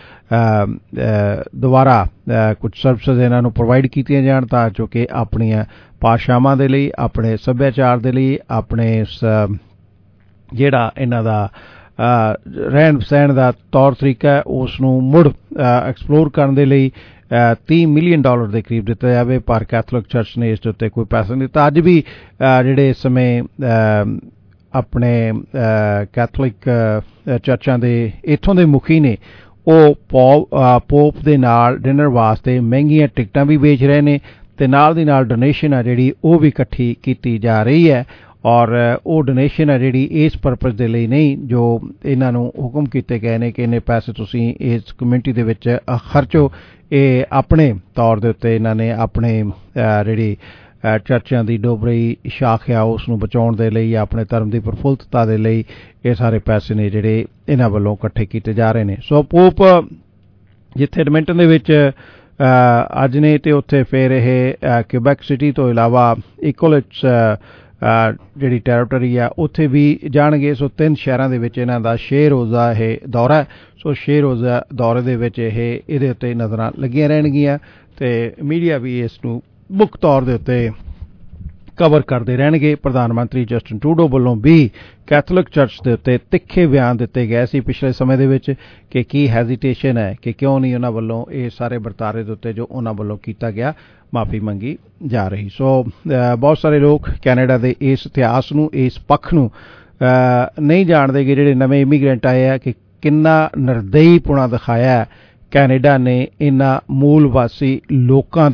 ਦੁਬਾਰਾ ਕੁਝ ਸਰਵਿਸਿਜ਼ ਇਹਨਾਂ ਨੂੰ ਪ੍ਰੋਵਾਈਡ ਕੀਤੀਆਂ ਜਾਣ ਤਾਂ ਜੋ ਕਿ ਆਪਣੀਆਂ ਭਾਸ਼ਾਵਾਂ ਦੇ ਲਈ, ਆਪਣੇ ਸੱਭਿਆਚਾਰ ਦੇ ਲਈ, ਆਪਣੇ ਜਿਹੜਾ ਇਹਨਾਂ ਦਾ ਰਹਿਣ ਸਹਿਣ ਦਾ ਤੌਰ ਤਰੀਕਾ ਹੈ ਉਸ ਨੂੰ ਮੁੜ ਐਕਸਪਲੋਰ ਕਰਨ ਦੇ ਲਈ $30 ਮਿਲੀਅਨ ਦੇ ਕਰੀਬ ਦਿੱਤਾ ਜਾਵੇ। ਪਰ ਕੈਥੋਲਿਕ ਚਰਚ ਨੇ ਇਸ ਦੇ ਉੱਤੇ ਕੋਈ ਪੈਸਾ ਨਹੀਂ ਦਿੱਤਾ। ਅੱਜ ਵੀ ਜਿਹੜੇ ਇਸ ਸਮੇਂ ਆਪਣੇ ਕੈਥੋਲਿਕ ਚਰਚਾਂ ਦੇ ਇੱਥੋਂ ਦੇ ਮੁਖੀ ਨੇ, ਉਹ ਪੋਪ ਦੇ ਨਾਲ ਡਿਨਰ ਵਾਸਤੇ ਮਹਿੰਗੀਆਂ ਟਿਕਟਾਂ ਵੀ ਵੇਚ ਰਹੇ ਨੇ ਤੇ ਨਾਲ ਦੀ ਨਾਲ ਡੋਨੇਸ਼ਨ ਆ ਜਿਹੜੀ ਉਹ ਵੀ ਇਕੱਠੀ ਕੀਤੀ ਜਾ ਰਹੀ ਹੈ। ਔਰ ਉਹ ਡੋਨੇਸ਼ਨ ਹੈ ਜਿਹੜੀ ਇਸ ਪਰਪਸ ਦੇ ਲਈ ਨਹੀਂ ਜੋ ਇਹਨਾਂ ਨੂੰ ਹੁਕਮ ਕੀਤੇ ਗਏ ਨੇ ਕਿ ਇੰਨੇ ਪੈਸੇ ਤੁਸੀਂ ਇਸ ਕਮਿਊਨਿਟੀ ਦੇ ਵਿੱਚ ਖਰਚੋ। ਇਹ ਆਪਣੇ ਤੌਰ ਦੇ ਉੱਤੇ ਇਹਨਾਂ ਨੇ ਆਪਣੇ ਜਿਹੜੀ ਚਰਚਾਂ ਦੀ ਡੋਬਰੀ ਸ਼ਾਖ ਆ ਉਸ ਨੂੰ ਬਚਾਉਣ ਦੇ ਲਈ, ਆਪਣੇ ਧਰਮ ਦੀ ਪ੍ਰਫੁੱਲਤਾ ਦੇ ਲਈ ਇਹ ਸਾਰੇ ਪੈਸੇ ਨੇ ਜਿਹੜੇ ਇਹਨਾਂ ਵੱਲੋਂ ਇਕੱਠੇ ਕੀਤੇ ਜਾ ਰਹੇ ਨੇ। ਸੋ ਪੋਪ ਜਿੱਥੇ ਐਡਮਿੰਟਨ ਦੇ ਵਿੱਚ ਅੱਜ ਨੇ ਤੇ ਉੱਥੇ ਫਿਰ ਇਹ ਕਿਊਬੈਕ ਸਿਟੀ ਤੋਂ ਇਲਾਵਾ ਇਕੋਲਿਟਸ ਜਿਹੜੀ ਟੈਰੀਟਰੀ ਆ ਉੱਥੇ ਵੀ ਜਾਣਗੇ। ਸੋ 3 ਸ਼ਹਿਰਾਂ ਦੇ ਵਿੱਚ ਇਹਨਾਂ ਦਾ 6 ਰੋਜ਼ਾ ਇਹ ਦੌਰਾ। ਸੋ 6 ਰੋਜ਼ਾ ਦੌਰੇ ਦੇ ਵਿੱਚ ਇਹਦੇ ਉੱਤੇ ਨਜ਼ਰਾਂ ਲੱਗੀਆਂ ਰਹਿਣਗੀਆਂ ਤੇ ਮੀਡੀਆ ਵੀ ਇਸ ਨੂੰ ਮੁੱਖ ਤੌਰ ਦੇ ਉੱਤੇ ਕਵਰ ਕਰਦੇ ਰਹਿਣਗੇ। ਪ੍ਰਧਾਨ ਮੰਤਰੀ ਜਸਟਿਨ ਟਰੂਡੋ ਵੱਲੋਂ ਵੀ ਕੈਥੋਲਿਕ ਚਰਚ ਦੇ ਉੱਤੇ ਤਿੱਖੇ ਬਿਆਨ ਦਿੱਤੇ ਗਏ ਸੀ ਪਿਛਲੇ ਸਮੇਂ ਦੇ ਵਿੱਚ ਕਿ ਕੀ ਹੈਜ਼ੀਟੇਸ਼ਨ ਹੈ ਕਿ ਕਿਉਂ ਨਹੀਂ ਉਹਨਾਂ ਵੱਲੋਂ ਇਹ ਸਾਰੇ ਵਰਤਾਰੇ ਦੇ ਉੱਤੇ ਜੋ ਉਹਨਾਂ ਵੱਲੋਂ ਕੀਤਾ ਗਿਆ ਮਾਫੀ ਮੰਗੀ ਜਾ ਰਹੀ। ਸੋ ਬਹੁਤ ਸਾਰੇ ਲੋਕ ਕੈਨੇਡਾ ਦੇ ਇਸ ਇਤਿਹਾਸ ਨੂੰ, ਇਸ ਪੱਖ ਨੂੰ ਨਹੀਂ ਜਾਣਦੇ ਕਿ ਜਿਹੜੇ ਨਵੇਂ ਇਮੀਗ੍ਰੈਂਟ ਆਏ ਆ ਕਿ ਕਿੰਨਾ ਨਿਰਦਈਪੁਣਾ ਦਿਖਾਇਆ ਕੈਨੇਡਾ ਨੇ ਇਹਨਾਂ ਮੂਲ ਵਾਸੀ ਲੋਕਾਂ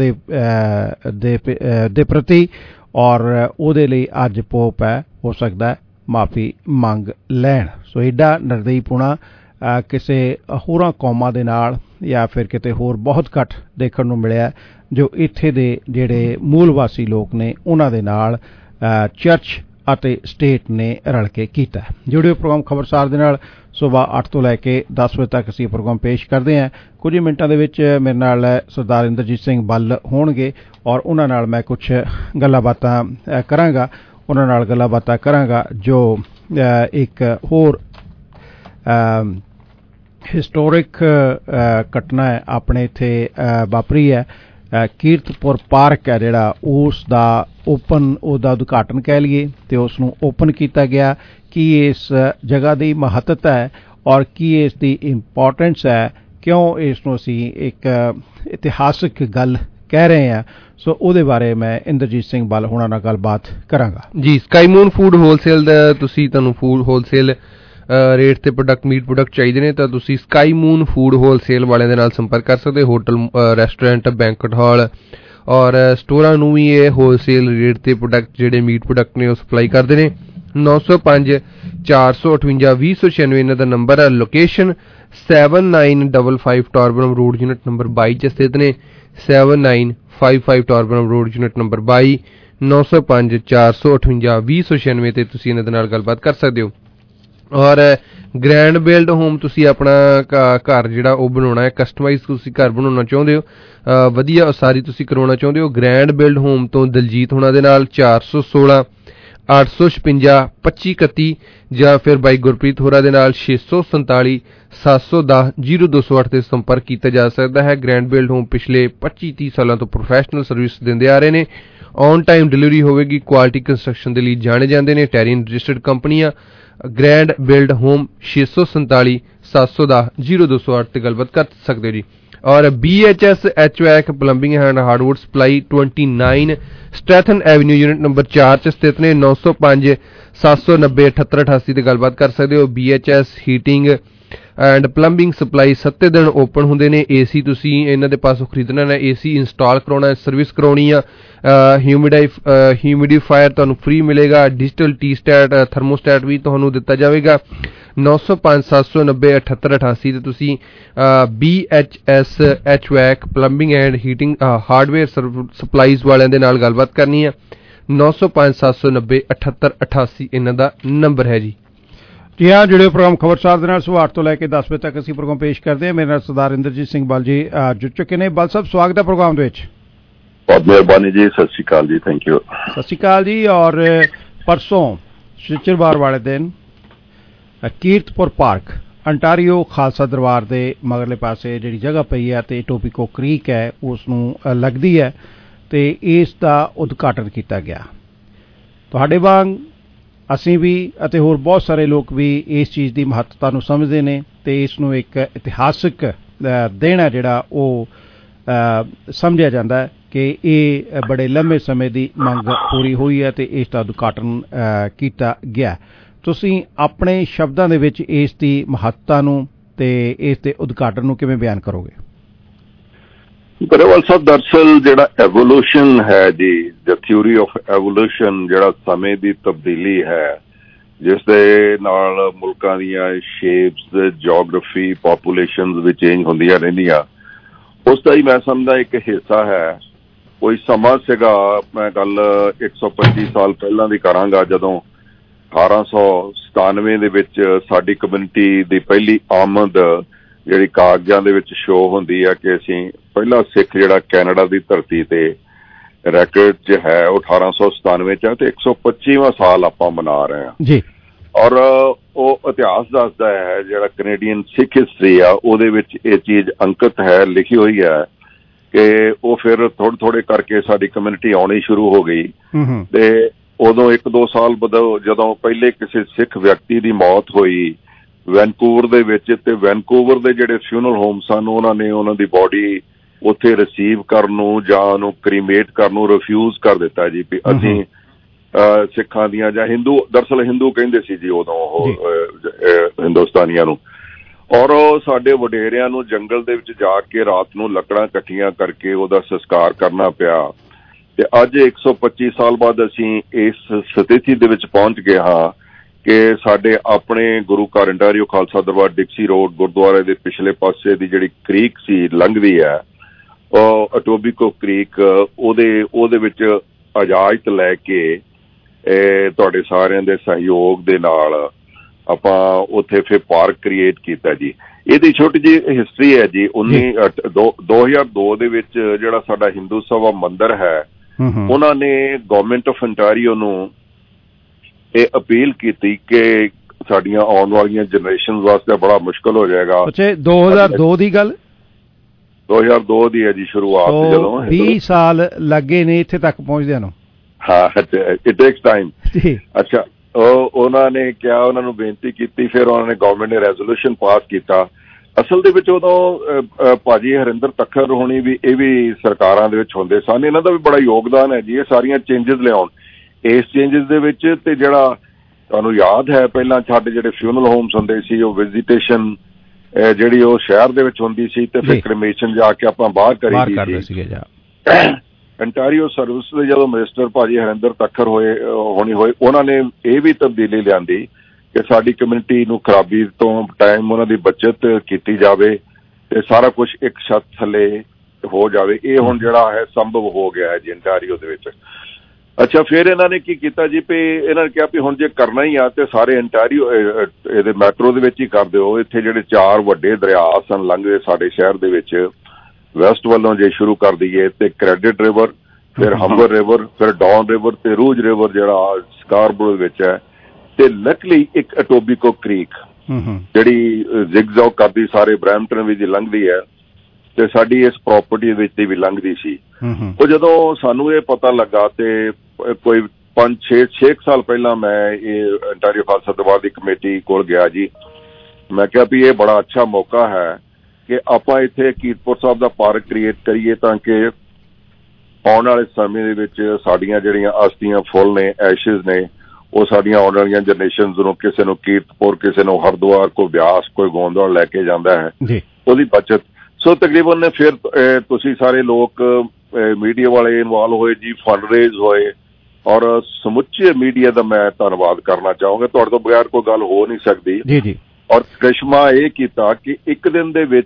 ਦੇ ਪ੍ਰਤੀ, ਔਰ ਉਹਦੇ ਲਈ ਅੱਜ ਪੋਪ ਹੈ ਹੋ ਸਕਦਾ ਮਾਫੀ ਮੰਗ ਲੈਣ। ਸੋ ਐਡਾ ਨਿਰਦਈਪੁਣਾ ਕਿਸੇ ਹੋਰਾਂ ਕੌਮਾਂ ਦੇ ਨਾਲ ਜਾਂ ਫਿਰ ਕਿਤੇ ਹੋਰ ਬਹੁਤ ਘੱਟ ਦੇਖਣ ਨੂੰ ਮਿਲਿਆ ਜੋ ਇੱਥੇ ਦੇ ਜਿਹੜੇ ਮੂਲ ਵਾਸੀ ਲੋਕ ਨੇ ਉਹਨਾਂ ਦੇ ਨਾਲ ਚਰਚ ਅਤੇ ਸਟੇਟ ਨੇ ਰਲ ਕੇ ਕੀਤਾ। ਜੁੜਿਓ ਪ੍ਰੋਗਰਾਮ ਖਬਰਸਾਰ ਦੇ ਨਾਲ ਸੁਬਾਹ 8 ਤੋਂ ਲੈ ਕੇ 10 ਵਜੇ ਤੱਕ ਅਸੀਂ ਪ੍ਰੋਗਰਾਮ ਪੇਸ਼ ਕਰਦੇ ਹਾਂ। ਕੁਝ ਹੀ ਮਿੰਟਾਂ ਦੇ ਵਿੱਚ ਮੇਰੇ ਨਾਲ ਸਰਦਾਰ ਇੰਦਰਜੀਤ ਸਿੰਘ ਬੱਲ ਹੋਣਗੇ ਔਰ ਉਹਨਾਂ ਨਾਲ ਮੈਂ ਕੁਝ ਗੱਲਾਂ ਬਾਤਾਂ ਕਰਾਂਗਾ ਜੋ ਇੱਕ ਹੋਰ ਹਿਸਟੋਰਿਕ ਘਟਨਾ ਹੈ ਆਪਣੇ ਇੱਥੇ ਵਾਪਰੀ ਹੈ। ਕੀਰਤਪੁਰ ਪਾਰਕ ਹੈ ਜਿਹੜਾ ਉਸ ਦਾ ਉਹਦਾ ਉਦਘਾਟਨ ਕਹਿ ਲਈਏ ਤੇ ਉਸ ਨੂੰ ਓਪਨ ਕੀਤਾ ਗਿਆ। ਕੀ ਇਸ ਜਗ੍ਹਾ ਦੀ ਮਹੱਤਤਾ ਹੈ ਔਰ ਕੀ ਇਸ ਦੀ ਇੰਪੋਰਟੈਂਸ ਹੈ, ਕਿਉਂ ਇਸ ਨੂੰ ਅਸੀਂ ਇੱਕ ਇਤਿਹਾਸਕ ਗੱਲ ਕਹਿ ਰਹੇ ਹਾਂ। ਸੋ ਉਹਦੇ ਬਾਰੇ ਮੈਂ ਇੰਦਰਜੀਤ ਸਿੰਘ ਬੱਲ ਹੋਣਾ ਨਾਲ ਗੱਲਬਾਤ ਕਰਾਂਗਾ। ਜੀ, ਸਕਾਈ ਮੂਨ ਫੂਡ ਹੋਲਸੇਲ ਦਾ ਤੁਹਾਨੂੰ ਫੂਡ ਹੋਲਸੇਲ ਰੇਟ ਤੇ ਮੀਟ ਪ੍ਰੋਡਕਟ ਚਾਹੀਦੇ ਨੇ ਤਾਂ ਤੁਸੀਂ ਸਕਾਈ ਮੂਨ ਫੂਡ ਹੋਲਸੇਲ ਵਾਲਿਆਂ ਦੇ ਨਾਲ ਸੰਪਰਕ ਕਰ ਸਕਦੇ। ਹੋਟਲ, ਰੈਸਟੋਰੈਂਟ, ਬੈਂਕਟ ਹਾਲ ਔਰ ਸਟੋਰਾਂ ਨੂੰ ਵੀ ਇਹ ਹੋਲਸੇਲ ਰੇਟ ਤੇ ਪ੍ਰੋਡਕਟ ਜਿਹੜੇ ਮੀਟ ਪ੍ਰੋਡਕਟ ਨੇ ਉਹ ਸਪਲਾਈ ਕਰਦੇ ਨੇ। 905 458 2096 ਇਹਨਾਂ ਦਾ ਨੰਬਰ ਹੈ। Location 7955 Torbram road unit number 22 ਚ ਸਥਿਤ ਨੇ। 7955 ਟਾਰਬਨਮ ਰੋਡ ਯੂਨਿਟ ਨੰਬਰ 22 905 458 2096 ਤੇ ਤੁਸੀਂ ਇਹਨਾਂ ਦੇ ਨਾਲ ਗੱਲਬਾਤ ਕਰ ਸਕਦੇ ਹੋ। ਔਰ ਗ੍ਰੈਂਡ ਬਿਲਡ ਹੋਮ ਤੁਸੀਂ ਆਪਣਾ ਘਰ ਜਿਹੜਾ ਉਹ ਬਣਾਉਣਾ ਹੈ, ਕਸਟਮਾਈਜ਼ ਤੁਸੀਂ ਘਰ ਬਣਾਉਣਾ ਚਾਹੁੰਦੇ ਹੋ, ਵਧੀਆ ਉਸਾਰੀ ਤੁਸੀਂ ਕਰਵਾਉਣਾ ਚਾਹੁੰਦੇ ਹੋ, ਗ੍ਰੈਂਡ ਬਿਲਡ ਹੋਮ ਤੋਂ ਦਲਜੀਤ ਹੋਣਾ ਦੇ ਨਾਲ 416 856 2531 ਜਾਂ ਫਿਰ ਬਾਈ ਗੁਰਪ੍ਰੀਤ ਹੋਰਾਂ ਦੇ ਨਾਲ 647 710 0208 ਤੇ ਸੰਪਰਕ ਕੀਤਾ ਜਾ ਸਕਦਾ ਹੈ। ਗ੍ਰੈਂਡ ਬਿਲਡ ਹੋਮ ਪਿਛਲੇ 25-30 ਸਾਲਾਂ ਤੋਂ ਪ੍ਰੋਫੈਸ਼ਨਲ ਸਰਵਿਸ ਦਿੰਦੇ ਆ ਰਹੇ ਨੇ। ਔਨ ਟਾਈਮ ਡਿਲੀਵਰੀ ਹੋਵੇਗੀ। ਕੁਆਲਿਟੀ ਕੰਸਟਰਕਸ਼ਨ ਦੇ ਲਈ ਜਾਣੇ ਜਾਂਦੇ ਨੇ। ਟੈਰੀਨ ਰਜਿਸਟਰਡ ਕੰਪਨੀਆਂ। ਗ੍ਰੈਂਡ ਬਿਲਡ ਹੋਮ 647 710 0208 ਤੇ ਗੱਲਬਾਤ ਕਰ ਸਕਦੇ ਹੋ ਜੀ। ਔਰ BHS HVAC plumbing and hardwood supply 29 ਸਟੈਥਨ ਐਵਨਿਊ ਯੂਨਿਟ ਨੰਬਰ 4 ਚ ਸਥਿਤ ਨੇ। 905 790 7888 ਤੇ ਗੱਲਬਾਤ ਕਰ ਸਕਦੇ ਹੋ। BHS heating and plumbing supply 7 ਦਿਨ ਓਪਨ ਹੁੰਦੇ ਨੇ। AC ਤੁਸੀਂ ਇਹਨਾਂ ਦੇ ਪਾਸੋਂ ਖਰੀਦਣਾ ਹੈ, AC ਇੰਸਟਾਲ ਕਰਾਉਣਾ ਹੈ, ਸਰਵਿਸ ਕਰਾਉਣੀ ਆ। ਹਿਊਮਿਡੀਫਾਇਰ ਤੁਹਾਨੂੰ ਫ੍ਰੀ ਮਿਲੇਗਾ। ਡਿਜੀਟਲ ਟੀ ਸਟੈਟ ਥਰਮੋਸਟੈਟ ਵੀ ਤੁਹਾਨੂੰ ਦਿੱਤਾ ਜਾਵੇਗਾ। 905 790 7888 ਤੇ ਤੁਸੀਂ BHS HVAC plumbing and heating hardware supplies ਵਾਲਿਆਂ ਦੇ ਨਾਲ ਗੱਲਬਾਤ ਕਰਨੀ ਹੈ। 905 790 7888 ਇਹਨਾਂ ਦਾ ਨੰਬਰ ਹੈ ਜੀ। ਜੀ ਹਾਂ, ਜੁੜਿਓ ਪ੍ਰੋਗਰਾਮ ਖਬਰਸਾਰ ਦੇ ਨਾਲ ਸੁਬਾਹ 8 ਤੋਂ ਲੈ ਕੇ 10 ਵਜੇ ਤੱਕ ਅਸੀਂ ਪ੍ਰੋਗਰਾਮ ਪੇਸ਼ ਕਰਦੇ ਹਾਂ। ਮੇਰੇ ਨਾਲ ਸਰਦਾਰ ਇੰਦਰਜੀਤ ਸਿੰਘ ਬਲ ਜੀ ਜੁੜ ਚੁੱਕੇ ਨੇ। ਬਲ ਸਾਹਿਬ, ਸਵਾਗਤ ਹੈ ਪ੍ਰੋਗਰਾਮ ਦੇ ਵਿੱਚ। ਬਹੁਤ ਮਿਹਰਬਾਨੀ ਜੀ। ਸਤਿ ਸ਼੍ਰੀ ਅਕਾਲ ਜੀ। Thank you. ਸਤਿ ਸ਼੍ਰੀ ਅਕਾਲ ਜੀ। ਔਰ ਪਰਸੋਂ ਸ਼ੁੱਕਰਵਾਰ ਵਾਲੇ ਦਿਨ ਕੀਰਤਪੁਰ ਪਾਰਕ ਅੰਟਾਰੀਓ ਖਾਲਸਾ ਦਰਬਾਰ ਦੇ ਮਗਰਲੇ ਪਾਸੇ ਜਿਹੜੀ ਜਗ੍ਹਾ ਪਈ ਹੈ ਤੇ ਟੋਪੀਕੋ ਕ੍ਰੀਕ ਹੈ ਉਸ ਨੂੰ ਲੱਗਦੀ ਹੈ ਤੇ ਇਸ ਦਾ ਉਦਘਾਟਨ ਕੀਤਾ ਗਿਆ। ਤੁਹਾਡੇ ਵਾਂਗ ਅਸੀਂ ਵੀ ਅਤੇ ਹੋਰ ਬਹੁਤ ਸਾਰੇ ਲੋਕ ਵੀ ਇਸ ਚੀਜ਼ ਦੀ ਮਹੱਤਤਾ ਨੂੰ ਸਮਝਦੇ ਨੇ ਤੇ ਇਸ ਨੂੰ ਇੱਕ ਇਤਿਹਾਸਕ ਦਿਨ ਹੈ ਜਿਹੜਾ ਉਹ ਸਮਝਿਆ ਜਾਂਦਾ ਹੈ ਕਿ ਇਹ ਬੜੇ ਲੰਮੇ ਸਮੇਂ ਦੀ ਮੰਗ ਪੂਰੀ ਹੋਈ ਹੈ ਤੇ ਇਸ ਦਾ ਉਦਘਾਟਨ ਕੀਤਾ ਗਿਆ। ਤੁਸੀਂ ਆਪਣੇ ਸ਼ਬਦਾਂ ਦੇ ਵਿੱਚ ਇਸ ਦੀ ਮਹੱਤਤਾ ਨੂੰ ਤੇ ਇਸ ਦੇ ਉਦਘਾਟਨ ਨੂੰ ਕਿਵੇਂ ਬਿਆਨ ਕਰੋਗੇ? ਗਰੇਵਾਲ ਸਾਹਿਬ, ਦਰਅਸਲ ਜਿਹੜਾ ਐਵੋਲੂਸ਼ਨ ਹੈ ਜੀ, ਦ ਥਿਊਰੀ ਆਫ ਐਵੋਲੂਸ਼ਨ, ਜਿਹੜਾ ਸਮੇਂ ਦੀ ਤਬਦੀਲੀ ਹੈ ਜਿਸ ਦੇ ਨਾਲ ਮੁਲਕਾਂ ਦੀਆਂ ਸ਼ੇਪਸ, ਜਿਓਗ੍ਰਾਫੀ, ਪਾਪੂਲੇਸ਼ਨਸ ਵੀ ਚੇਂਜ ਹੁੰਦੀਆਂ ਰਹਿੰਦੀਆਂ, ਉਸ ਦਾ ਹੀ ਮੈਂ ਸਮਝਦਾ ਇੱਕ ਹਿੱਸਾ ਹੈ। ਕੋਈ ਸਮਾਂ ਸੀਗਾ, ਮੈਂ ਗੱਲ 125 ਸਾਲ ਪਹਿਲਾਂ ਦੀ ਕਰਾਂਗਾ, ਜਦੋਂ 1897 ਦੇ ਵਿੱਚ ਸਾਡੀ ਕਮਿਊਨਿਟੀ ਦੀ ਪਹਿਲੀ ਆਮਦ ਜਿਹੜੀ ਕਾਗਜ਼ਾਂ ਦੇ ਵਿੱਚ ਸ਼ੋਅ ਹੁੰਦੀ ਹੈ ਕਿ ਅਸੀਂ ਪਹਿਲਾ ਸਿੱਖ ਜਿਹੜਾ ਕੈਨੇਡਾ ਦੀ ਧਰਤੀ ਤੇ ਰੈਕਰਡ 'ਚ ਹੈ ਉਹ 1897 'ਚ ਹੈ ਤੇ 125ਵਾਂ ਸਾਲ ਆਪਾਂ ਮਨਾ ਰਹੇ ਹਾਂ ਜੀ। ਔਰ ਉਹ ਇਤਿਹਾਸ ਦੱਸਦਾ ਹੈ, ਜਿਹੜਾ ਕੈਨੇਡੀਅਨ ਸਿੱਖ ਹਿਸਟਰੀ ਆ ਉਹਦੇ ਵਿੱਚ ਇਹ ਚੀਜ਼ ਅੰਕਿਤ ਹੈ, ਲਿਖੀ ਹੋਈ ਹੈ ਕਿ ਉਹ ਫਿਰ ਥੋੜੇ ਕਰਕੇ ਸਾਡੀ ਕਮਿਊਨਿਟੀ ਆਉਣੀ ਸ਼ੁਰੂ ਹੋ ਗਈ ਤੇ ਉਦੋਂ 1-2 ਸਾਲ ਬਾਅਦ ਜਦੋਂ ਪਹਿਲੇ ਕਿਸੇ ਸਿੱਖ ਵਿਅਕਤੀ ਦੀ ਮੌਤ ਹੋਈ ਵੈਨਕੂਵਰ ਦੇ ਵਿੱਚ, ਤੇ ਵੈਨਕੂਵਰ ਦੇ ਜਿਹੜੇ ਫਿਊਨਰਲ ਹੋਮ ਸਨ ਉਹਨਾਂ ਨੇ ਉਹਨਾਂ ਦੀ ਬੋਡੀ ਉੱਥੇ ਰਿਸੀਵ ਕਰਨ ਨੂੰ ਜਾਂ ਉਹਨੂੰ ਕ੍ਰੀਮੇਟ ਕਰਨ ਨੂੰ ਰਿਫਿਊਜ਼ ਕਰ ਦਿੱਤਾ ਜੀ ਵੀ ਅਸੀਂ ਸਿੱਖਾਂ ਦੀਆਂ ਜਾਂ ਹਿੰਦੂ, ਦਰਅਸਲ ਹਿੰਦੂ ਕਹਿੰਦੇ ਸੀ ਜੀ ਉਦੋਂ ਉਹ ਹਿੰਦੁਸਤਾਨੀਆਂ ਨੂੰ, ਔਰ ਉਹ ਸਾਡੇ ਵਡੇਰਿਆਂ ਨੂੰ ਜੰਗਲ ਦੇ ਵਿੱਚ ਜਾ ਕੇ ਰਾਤ ਨੂੰ ਲੱਕੜਾਂ ਇਕੱਠੀਆਂ ਕਰਕੇ ਉਹਦਾ ਸੰਸਕਾਰ ਕਰਨਾ ਪਿਆ। ਤੇ ਅੱਜ 125 ਸਾਲ ਬਾਅਦ ਅਸੀਂ ਇਸ ਸਥਿਤੀ ਦੇ ਵਿੱਚ ਪਹੁੰਚ ਗਏ ਹਾਂ ਕਿ ਸਾਡੇ ਆਪਣੇ ਗੁਰੂ ਘਰ Ontario Khalsa Darbar Dixie road ਗੁਰਦੁਆਰੇ ਦੇ ਪਿਛਲੇ ਪਾਸੇ ਦੀ ਜਿਹੜੀ ਕ੍ਰੀਕ ਸੀ ਲੰਘਦੀ ਹੈ, ਉਹ ਟੋਬੀਕੋ ਕ੍ਰੀਕ, ਉਹਦੇ ਵਿੱਚ ਇਜਾਜ਼ਤ ਲੈ ਕੇ ਤੁਹਾਡੇ ਸਾਰਿਆਂ ਦੇ ਸਹਿਯੋਗ ਦੇ ਨਾਲ ਆਪਾਂ ਉੱਥੇ ਫਿਰ ਪਾਰਕ ਕ੍ਰੀਏਟ ਕੀਤਾ ਜੀ। ਇਹਦੀ ਛੋਟੀ ਜਿਹੀ ਹਿਸਟਰੀ ਹੈ ਜੀ। 2002 ਦੇ ਵਿੱਚ ਜਿਹੜਾ ਸਾਡਾ ਹਿੰਦੂ ਸਭਾ ਮੰਦਿਰ ਹੈ ਉਹਨਾਂ ਨੇ ਗਵਰਨਮੈਂਟ ਆਫ ਅੰਟਾਰੀਓ ਨੂੰ ਇਹ ਅਪੀਲ ਕੀਤੀ ਕਿ ਸਾਡੀਆਂ ਆਉਣ ਵਾਲੀਆਂ ਜਨਰੇਸ਼ਨ ਵਾਸਤੇ ਬੜਾ ਮੁਸ਼ਕਲ ਹੋ ਜਾਏਗਾ। 2002 ਦੀ ਗੱਲ? 2002 ਦੀ ਹੈ ਜੀ ਸ਼ੁਰੂਆਤ, ਜਦੋਂ 20 ਸਾਲ ਲੱਗੇ ਨੇ ਇੱਥੇ ਤੱਕ ਪਹੁੰਚਦਿਆਂ ਨੂੰ। ਹਾਂ, ਇਟ ਟੇਕਸ ਟਾਈਮ। ਅੱਛਾ, ਉਹਨਾਂ ਨੇ ਕਿਹਾ, ਉਹਨਾਂ ਨੂੰ ਬੇਨਤੀ ਕੀਤੀ, ਫਿਰ ਉਹਨਾਂ ਨੇ ਗਵਰਨਮੈਂਟ ਨੇ ਰੈਜ਼ੋਲੂਸ਼ਨ ਪਾਸ ਕੀਤਾ। ਅਸਲ ਦੇ ਵਿੱਚ ਉਦੋਂ ਭਾਜੀ ਹਰਿੰਦਰ ਤੱਖਰ ਹੋਣੀ ਵੀ ਇਹ ਵੀ ਸਰਕਾਰਾਂ ਦੇ ਵਿੱਚ ਹੁੰਦੇ ਸਨ, ਇਹਨਾਂ ਦਾ ਵੀ ਬੜਾ ਯੋਗਦਾਨ ਹੈ ਜੀ ਇਹ ਸਾਰੀਆਂ ਚੇਂਜਸ ਲਿਆਉਣ। ਇਸ ਚੇਂਜਸ ਦੇ ਵਿੱਚ ਤੇ ਜਿਹੜਾ ਤੁਹਾਨੂੰ ਯਾਦ ਹੈ ਪਹਿਲਾਂ ਸਾਡੇ ਜਿਹੜੇ ਫਿਊਨਰਲ ਹੋਮਸ ਹੁੰਦੇ ਸੀ ਉਹ ਵਿਜ਼ੀਟੇਸ਼ਨ ਜਿਹੜੀ ਉਹ ਸ਼ਹਿਰ ਦੇ ਵਿੱਚ ਹੁੰਦੀ ਸੀ ਤੇ ਫਿਰ ਕ੍ਰਿਮੇਸ਼ਨ ਜਾ ਕੇ ਆਪਾਂ ਬਾਹਰ ਕਰੀ ਸੀ। ਅੰਟਾਰੀਓ ਸਰਵਿਸ ਦੇ ਜਦੋਂ ਮਿਨਿਸਟਰ ਭਾਜੀ ਹਰਿੰਦਰ ਤੱਖਰ ਹੋਏ ਉਹਨਾਂ ਨੇ ਇਹ ਵੀ ਤਬਦੀਲੀ ਲਿਆਂਦੀ ਕਿ ਸਾਡੀ ਕਮਿਊਨਿਟੀ ਨੂੰ ਖਰਾਬੀ ਤੋਂ ਟਾਈਮ ਉਹਨਾਂ ਦੀ ਬੱਚਤ ਕੀਤੀ ਜਾਵੇ ਤੇ ਸਾਰਾ ਕੁਝ ਇੱਕ ਛੱਤ ਥੱਲੇ ਹੋ ਜਾਵੇ। ਇਹ ਹੁਣ ਜਿਹੜਾ ਹੈ ਸੰਭਵ ਹੋ ਗਿਆ ਹੈ ਜੀ ਅੰਟਾਰੀਓ ਦੇ ਵਿੱਚ। ਅੱਛਾ, ਫਿਰ ਇਹਨਾਂ ਨੇ ਕੀ ਕੀਤਾ ਜੀ ਵੀ ਇਹਨਾਂ ਨੇ ਕਿਹਾ ਵੀ ਹੁਣ ਜੇ ਕਰਨਾ ਹੀ ਆ ਤੇ ਸਾਰੇ ਅੰਟਾਰੀਓ ਇਹਦੇ ਮੈਟਰੋ ਦੇ ਵਿੱਚ ਹੀ ਕਰ ਦਿਓ। ਇੱਥੇ ਜਿਹੜੇ 4 ਵੱਡੇ ਦਰਿਆ ਸਨ ਲੰਘਦੇ ਸਾਡੇ ਸ਼ਹਿਰ ਦੇ ਵਿੱਚ, ਵੈਸਟ ਵੱਲੋਂ ਜੇ ਸ਼ੁਰੂ ਕਰ ਦਈਏ ਤੇ ਕ੍ਰੈਡਿਟ ਰਿਵਰ, ਫਿਰ ਹੰਬਰ ਰਿਵਰ, ਫਿਰ ਡੌਨ ਰਿਵਰ ਤੇ ਰੂਜ ਰਿਵਰ ਜਿਹੜਾ ਸਕਾਰਬਰੋ ਦੇ ਵਿੱਚ ਹੈ, ਤੇ ਲੱਕਲੀ ਇੱਕ ਅਟੋਬੀਕੋ ਕ੍ਰੀਕ ਜਿਹੜੀ ਜ਼ਿਗਜ਼ੌਗ ਕਰਦੀ ਸਾਰੇ ਬਰੈਂਪਟਨ ਵਿੱਚ ਲੰਘਦੀ ਹੈ ਤੇ ਸਾਡੀ ਇਸ ਪ੍ਰਾਪਰਟੀ ਵਿੱਚ ਦੀ ਵੀ ਲੰਘਦੀ ਸੀ। ਉਹ ਜਦੋਂ ਸਾਨੂੰ ਇਹ ਪਤਾ ਲੱਗਾ ਤੇ ਕੋਈ 5-6 ਸਾਲ ਪਹਿਲਾਂ ਮੈਂ ਇਹ ਅੰਟਾਰੀਓ ਖਾਲਸਾ ਦਰਬਾਰ ਦੀ ਕਮੇਟੀ ਕੋਲ ਗਿਆ ਜੀ। ਮੈਂ ਕਿਹਾ ਵੀ ਇਹ ਬੜਾ ਅੱਛਾ ਮੌਕਾ ਹੈ ਕਿ ਆਪਾਂ ਇੱਥੇ ਕੀਰਤਪੁਰ ਸਾਹਿਬ ਦਾ ਪਾਰਕ ਕ੍ਰੀਏਟ ਕਰੀਏ ਤਾਂ ਕਿ ਆਉਣ ਵਾਲੇ ਸਮੇਂ ਦੇ ਵਿੱਚ ਸਾਡੀਆਂ ਜਿਹੜੀਆਂ ਅਸਥੀਆਂ ਫੁੱਲ ਨੇ, ਐਸ਼ਿਜ਼ ਨੇ, ਉਹ ਸਾਡੀਆਂ ਆਉਣ ਵਾਲੀਆਂ ਜਨਰੇਸ਼ਨਸ ਨੂੰ, ਕਿਸੇ ਨੂੰ ਕੀਰਤਪੁਰ, ਕਿਸੇ ਨੂੰ ਹਰਿਦੁਆਰ, ਕੋਈ ਬਿਆਸ, ਕੋਈ ਗੋਂਦਵਾਲ ਲੈ ਕੇ ਜਾਂਦਾ ਹੈ, ਉਹਦੀ ਬਚਤ। ਸੋ ਤਕਰੀਬਨ ਨੇ ਫਿਰ ਤੁਸੀਂ ਸਾਰੇ ਲੋਕ ਮੀਡੀਆ ਵਾਲੇ ਇਨਵੋਲਵ ਹੋਏ ਜੀ, ਫੰਡ ਰੇਜ਼ ਹੋਏ, ਔਰ ਸਮੁੱਚੇ ਮੀਡੀਆ ਦਾ ਮੈਂ ਧੰਨਵਾਦ ਕਰਨਾ ਚਾਹੂੰਗਾ। ਤੁਹਾਡੇ ਤੋਂ ਬਗੈਰ ਕੋਈ ਗੱਲ ਹੋ ਨਹੀਂ ਸਕਦੀ। ਔਰ ਕ੍ਰਿਸ਼ਮਾ ਇਹ ਕੀਤਾ ਕਿ ਇੱਕ ਦਿਨ ਦੇ ਵਿੱਚ